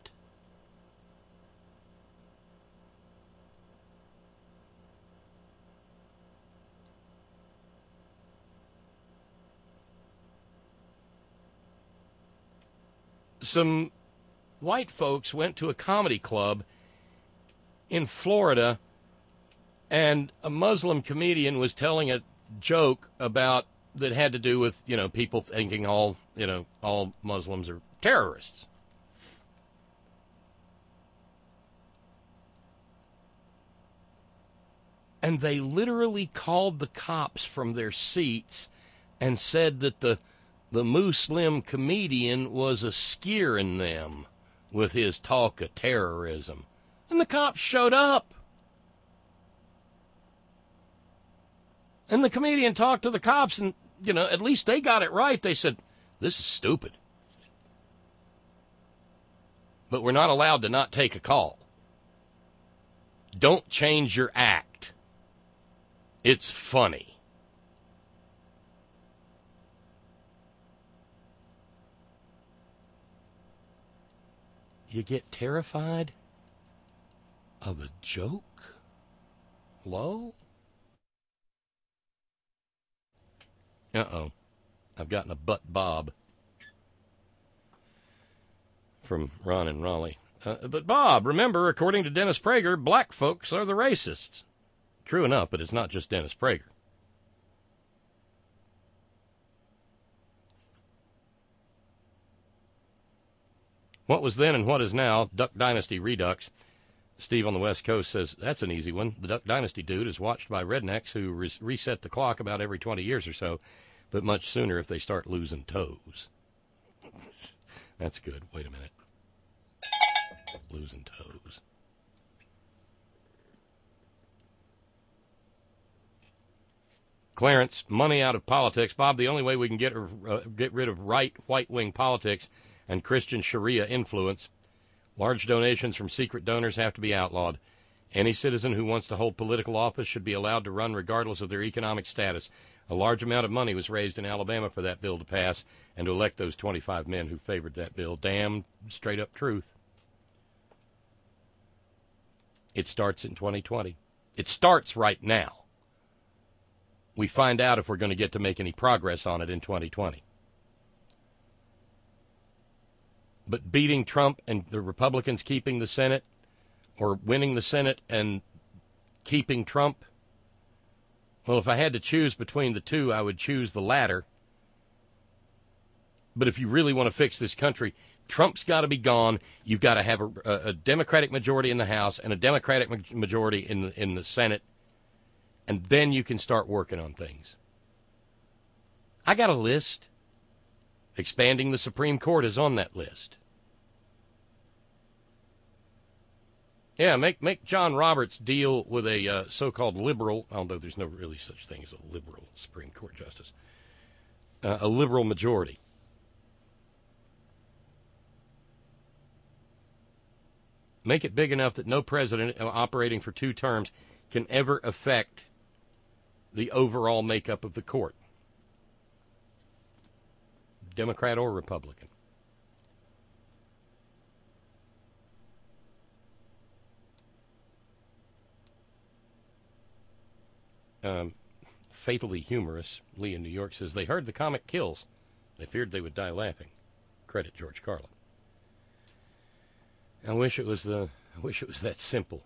Some white folks went to a comedy club in Florida, and a Muslim comedian was telling a joke about that had to do with, you know, people thinking all, you know, all Muslims are terrorists. And they literally called the cops from their seats and said that the The Muslim comedian was a scaring them with his talk of terrorism. And the cops showed up. And the comedian talked to the cops, and, you know, at least they got it right. They said, this is stupid. But we're not allowed to not take a call. Don't change your act. It's funny. You get terrified of a joke? Hello? Uh-oh. I've gotten a butt bob from Ron and Raleigh. Uh, but Bob, remember, according to Dennis Prager, black folks are the racists. True enough, but it's not just Dennis Prager. What was then and what is now Duck Dynasty Redux. Steve on the West Coast says, that's an easy one. The Duck Dynasty dude is watched by rednecks who res- reset the clock about every twenty years or so, but much sooner if they start losing toes. That's good. Wait a minute. Losing toes. Clarence, money out of politics. Bob, the only way we can get uh, get rid of right white-wing politics and Christian Sharia influence, large donations from secret donors have to be outlawed. Any citizen who wants to hold political office should be allowed to run regardless of their economic status. A large amount of money was raised in Alabama for that bill to pass and to elect those twenty-five men who favored that bill. Damn straight-up truth. It starts in twenty twenty. It starts right now. We find out if we're going to get to make any progress on it in twenty twenty. But beating Trump and the Republicans keeping the Senate, or winning the Senate and keeping Trump, well, if I had to choose between the two, I would choose the latter. But if you really want to fix this country, Trump's got to be gone. You've got to have a, a Democratic majority in the House and a Democratic majority in the, in the Senate, and then you can start working on things. I got a list. Expanding the Supreme Court is on that list. Yeah, make make John Roberts deal with a uh, so-called liberal, although there's no really such thing as a liberal Supreme Court justice, uh, a liberal majority. Make it big enough that no president operating for two terms can ever affect the overall makeup of the court, Democrat or Republican. Um, fatally humorous, Lee in New York says, they heard the comic kills. They feared they would die laughing. Credit George Carlin. I wish it was the. I wish it was that simple.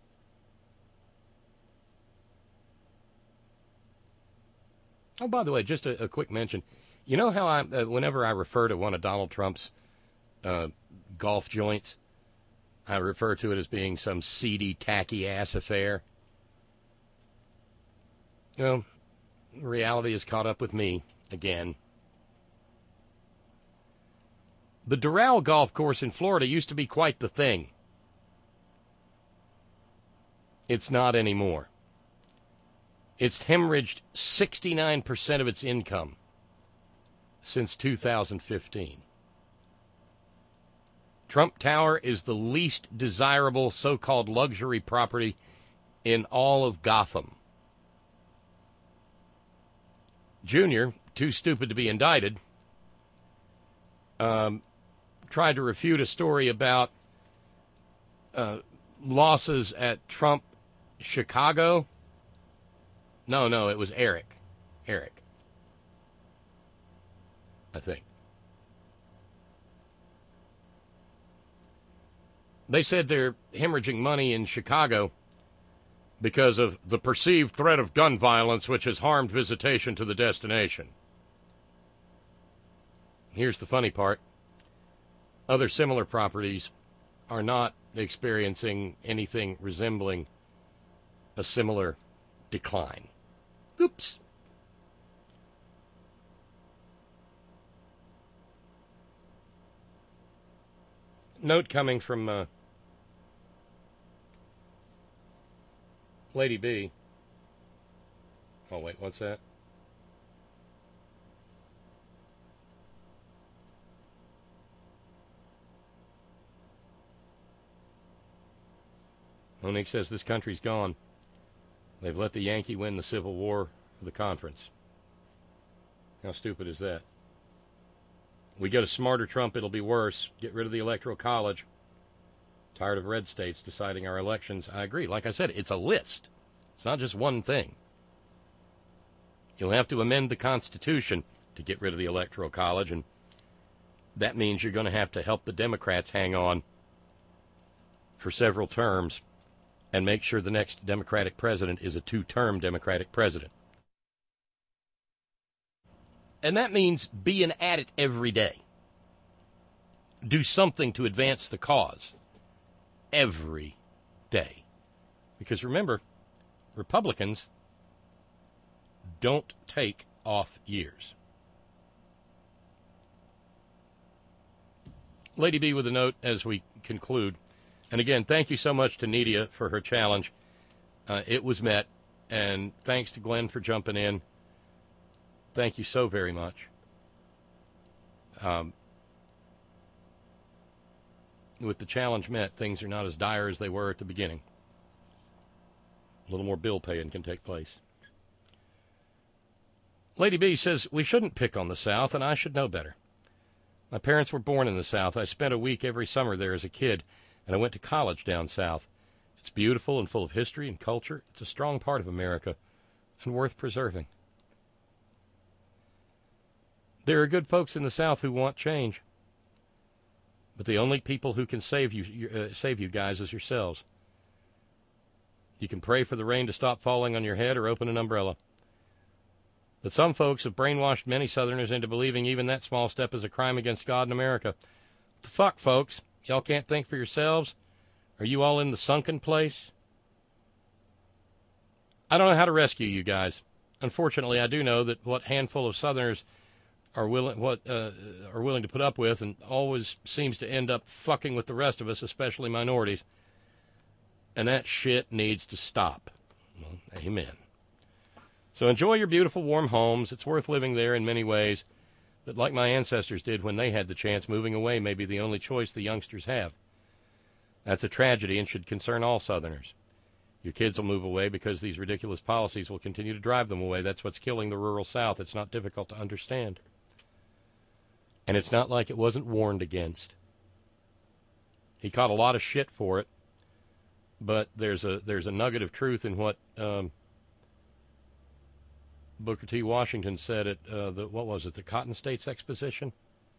Oh, by the way, just a, a quick mention. You know how I, uh, whenever I refer to one of Donald Trump's uh, golf joints, I refer to it as being some seedy, tacky-ass affair? Well, reality has caught up with me again. The Doral Golf Course in Florida used to be quite the thing. It's not anymore. It's hemorrhaged sixty-nine percent of its income since two thousand fifteen. Trump Tower is the least desirable so-called luxury property in all of Gotham. Junior, too stupid to be indicted, um, tried to refute a story about uh, losses at Trump Chicago. No, no, it was Eric. Eric. I think. They said they're hemorrhaging money in Chicago because of the perceived threat of gun violence, which has harmed visitation to the destination. Here's the funny part. Other similar properties are not experiencing anything resembling a similar decline. Oops. Note coming from uh, Lady B. Oh, wait, what's that? Monique says this country's gone. They've let the Yankee win the Civil War of the conference. How stupid is that? We get a smarter Trump, it'll be worse. Get rid of the Electoral College. Tired of red states deciding our elections. I agree. Like I said, it's a list. It's not just one thing. You'll have to amend the Constitution to get rid of the Electoral College, and that means you're going to have to help the Democrats hang on for several terms and make sure the next Democratic president is a two-term Democratic president. And that means being at it every day. Do something to advance the cause every day. Because remember, Republicans don't take off years. Lady B with a note as we conclude. And again, thank you so much to Nidia for her challenge. Uh, it was met. And thanks to Glenn for jumping in. Thank you so very much. Um, with the challenge met, things are not as dire as they were at the beginning. A little more bill paying can take place. Lady B says, we shouldn't pick on the South, and I should know better. My parents were born in the South. I spent a week every summer there as a kid, and I went to college down south. It's beautiful and full of history and culture. It's a strong part of America and worth preserving. There are good folks in the South who want change, but the only people who can save you, uh, save you guys is yourselves. You can pray for the rain to stop falling on your head or open an umbrella. But some folks have brainwashed many Southerners into believing even that small step is a crime against God and America. What the fuck, folks? Y'all can't think for yourselves? Are you all in the sunken place? I don't know how to rescue you guys. Unfortunately, I do know that what handful of Southerners are willing what uh, are willing to put up with, and always seems to end up fucking with the rest of us, especially minorities. And that shit needs to stop. Well, amen. So enjoy your beautiful, warm homes. It's worth living there in many ways. But like my ancestors did when they had the chance, moving away may be the only choice the youngsters have. That's a tragedy and should concern all Southerners. Your kids will move away because these ridiculous policies will continue to drive them away. That's what's killing the rural South. It's not difficult to understand. And it's not like it wasn't warned against. He caught a lot of shit for it, but there's a there's a nugget of truth in what um, Booker T. Washington said at uh, the what was it the Cotton States Exposition.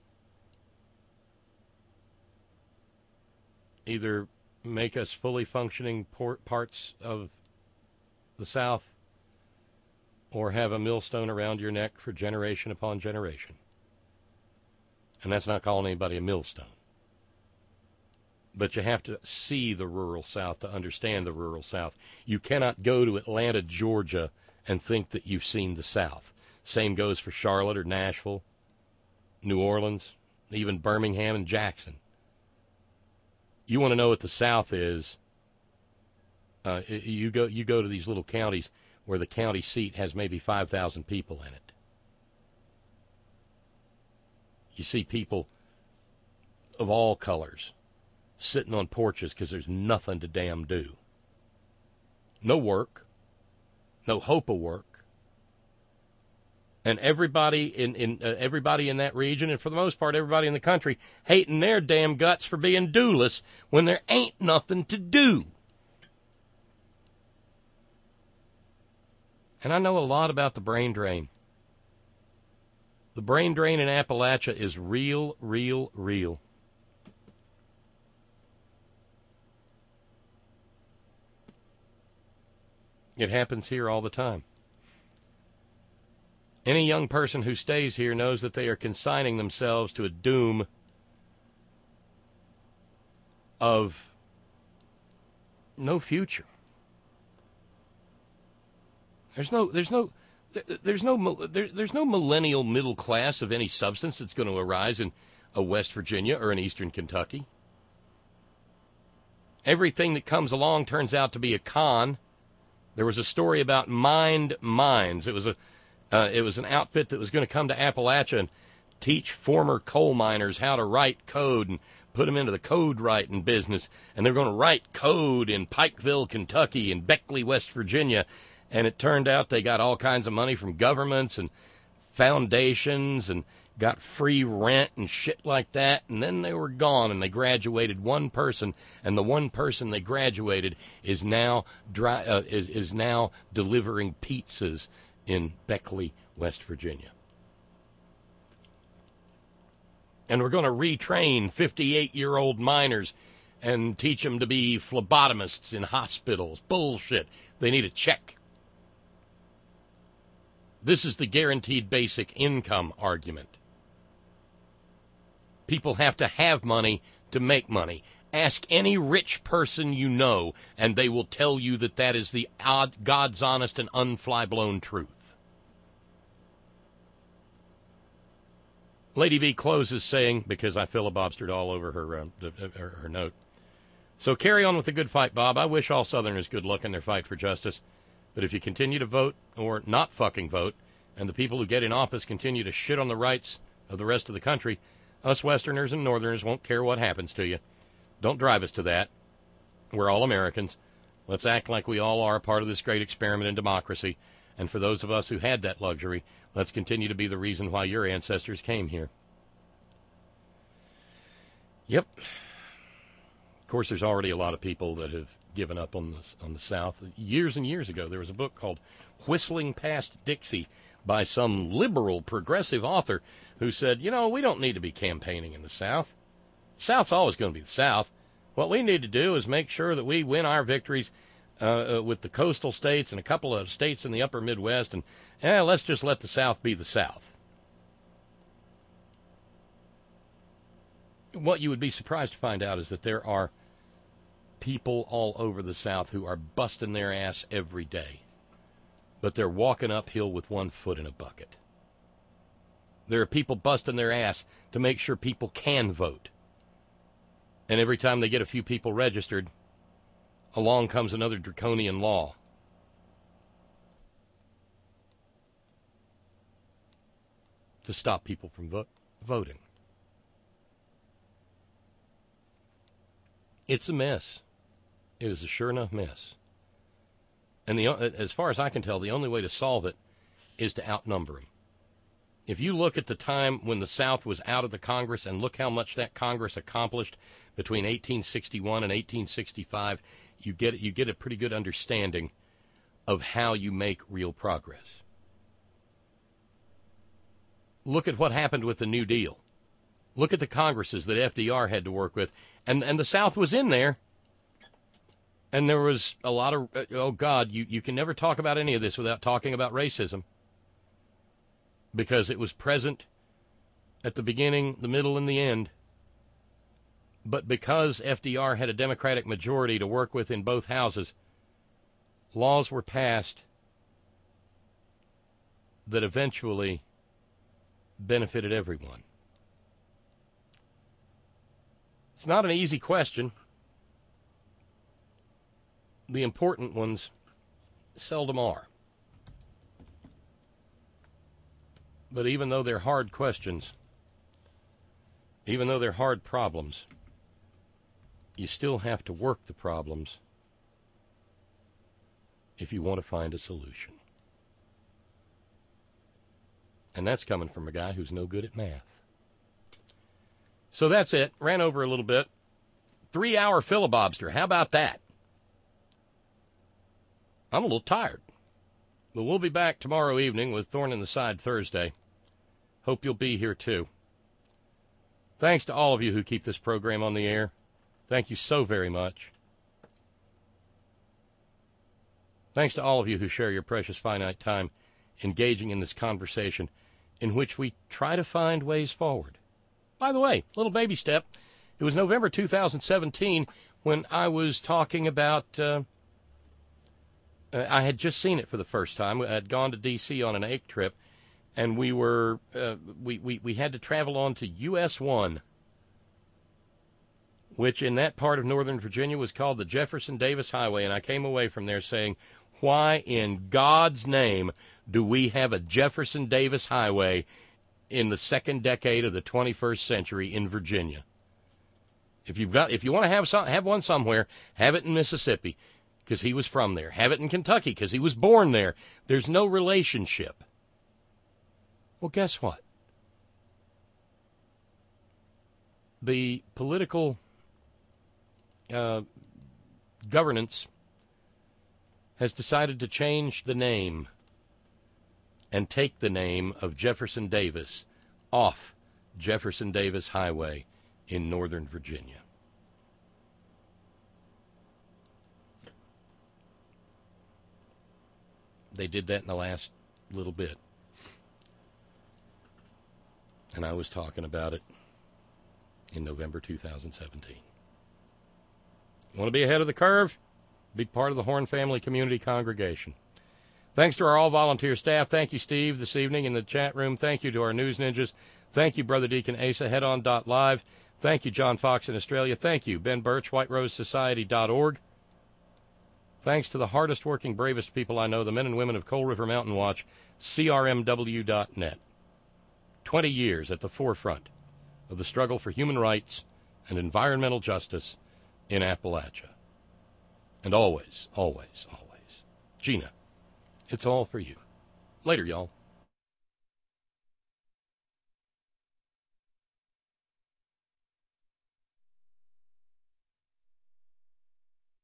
Either make us fully functioning port parts of the South, or have a millstone around your neck for generation upon generation. And that's not calling anybody a millstone. But you have to see the rural South to understand the rural South. You cannot go to Atlanta, Georgia, and think that you've seen the South. Same goes for Charlotte or Nashville, New Orleans, even Birmingham and Jackson. You want to know what the South is, uh, you go you go to these little counties where the county seat has maybe five thousand people in it. You see people of all colors sitting on porches because there's nothing to damn do. No work. No hope of work. And everybody in, in uh, everybody in that region, and for the most part everybody in the country, hating their damn guts for being dooless when there ain't nothing to do. And I know a lot about the brain drain. The brain drain in Appalachia is real, real, real. It happens here all the time. Any young person who stays here knows that they are consigning themselves to a doom of no future. There's no, there's no, there's no, there's no millennial middle class of any substance that's going to arise in a West Virginia or in Eastern Kentucky. Everything that comes along turns out to be a con. There was a story about Mind Mines. It was a, uh, it was an outfit that was going to come to Appalachia and teach former coal miners how to write code and put them into the code writing business, and they're going to write code in Pikeville, Kentucky, and Beckley, West Virginia. And it turned out they got all kinds of money from governments and foundations and got free rent and shit like that, and then they were gone, and they graduated one person, and the one person they graduated is now dry, uh, is, is now delivering pizzas in Beckley, West Virginia. And we're going to retrain fifty-eight-year-old miners and teach them to be phlebotomists in hospitals. Bullshit. They need a check. This is the guaranteed basic income argument. People have to have money to make money. Ask any rich person you know, and they will tell you that that is the odd, God's honest and unfly-blown truth. Lady B closes saying, because I filibustered all over her, uh, her, her note, so carry on with the good fight, Bob. I wish all Southerners good luck in their fight for justice. But if you continue to vote, or not fucking vote, and the people who get in office continue to shit on the rights of the rest of the country, us Westerners and Northerners won't care what happens to you. Don't drive us to that. We're all Americans. Let's act like we all are a part of this great experiment in democracy. And for those of us who had that luxury, let's continue to be the reason why your ancestors came here. Yep. Of course, there's already a lot of people that have given up on the, on the South. Years and years ago, there was a book called Whistling Past Dixie by some liberal progressive author who said, you know, we don't need to be campaigning in the South. South's always going to be the South. What we need to do is make sure that we win our victories uh, with the coastal states and a couple of states in the upper Midwest, and eh, let's just let the South be the South. What you would be surprised to find out is that there are people all over the South who are busting their ass every day, but they're walking uphill with one foot in a bucket. There are people busting their ass to make sure people can vote. And every time they get a few people registered, along comes another draconian law. To stop people from vo- voting. It's a mess. It is a sure enough mess. And the, as far as I can tell, the only way to solve it is to outnumber them. If you look at the time when the South was out of the Congress and look how much that Congress accomplished between eighteen sixty-one and eighteen sixty-five, you get you get a pretty good understanding of how you make real progress. Look at what happened with the New Deal. Look at the Congresses that F D R had to work with, and and the South was in there. And there was a lot of, oh, God, you, you can never talk about any of this without talking about racism. Because it was present at the beginning, the middle, and the end. But because F D R had a Democratic majority to work with in both houses, laws were passed that eventually benefited everyone. It's not an easy question. The important ones seldom are. But even though they're hard questions, even though they're hard problems, you still have to work the problems if you want to find a solution. And that's coming from a guy who's no good at math. So that's it. Ran over a little bit. Three-hour filibuster. How about that? I'm a little tired. But we'll be back tomorrow evening with Thorn in the Side Thursday. Hope you'll be here, too. Thanks to all of you who keep this program on the air. Thank you so very much. Thanks to all of you who share your precious finite time engaging in this conversation in which we try to find ways forward. By the way, little baby step. It was November two thousand seventeen when I was talking about... Uh, Uh, I had just seen it for the first time. I had gone to D C on an A C E trip, and we were uh, we, we, we had to travel on to U S one, which in that part of Northern Virginia was called the Jefferson Davis Highway, and I came away from there saying, why in God's name do we have a Jefferson Davis Highway in the second decade of the twenty-first century in Virginia? If you've got, if you want to have some, have one somewhere, have it in Mississippi, because he was from there. Have it in Kentucky, because he was born there. There's no relationship. Well, guess what? The political uh, governance has decided to change the name and take the name of Jefferson Davis off Jefferson Davis Highway in Northern Virginia. They did that in the last little bit. And I was talking about it in November two thousand seventeen. Want to be ahead of the curve? Be part of the Horn Family Community Congregation. Thanks to our all-volunteer staff. Thank you, Steve, this evening in the chat room. Thank you to our news ninjas. Thank you, Brother Deacon Asa, headon dot live. Thank you, John Fox in Australia. Thank you, Ben Birch, white rose society dot org. Thanks to the hardest-working, bravest people I know, the men and women of Coal River Mountain Watch, C R M W dot net. Twenty years at the forefront of the struggle for human rights and environmental justice in Appalachia. And always, always, always, Gina, it's all for you. Later, y'all.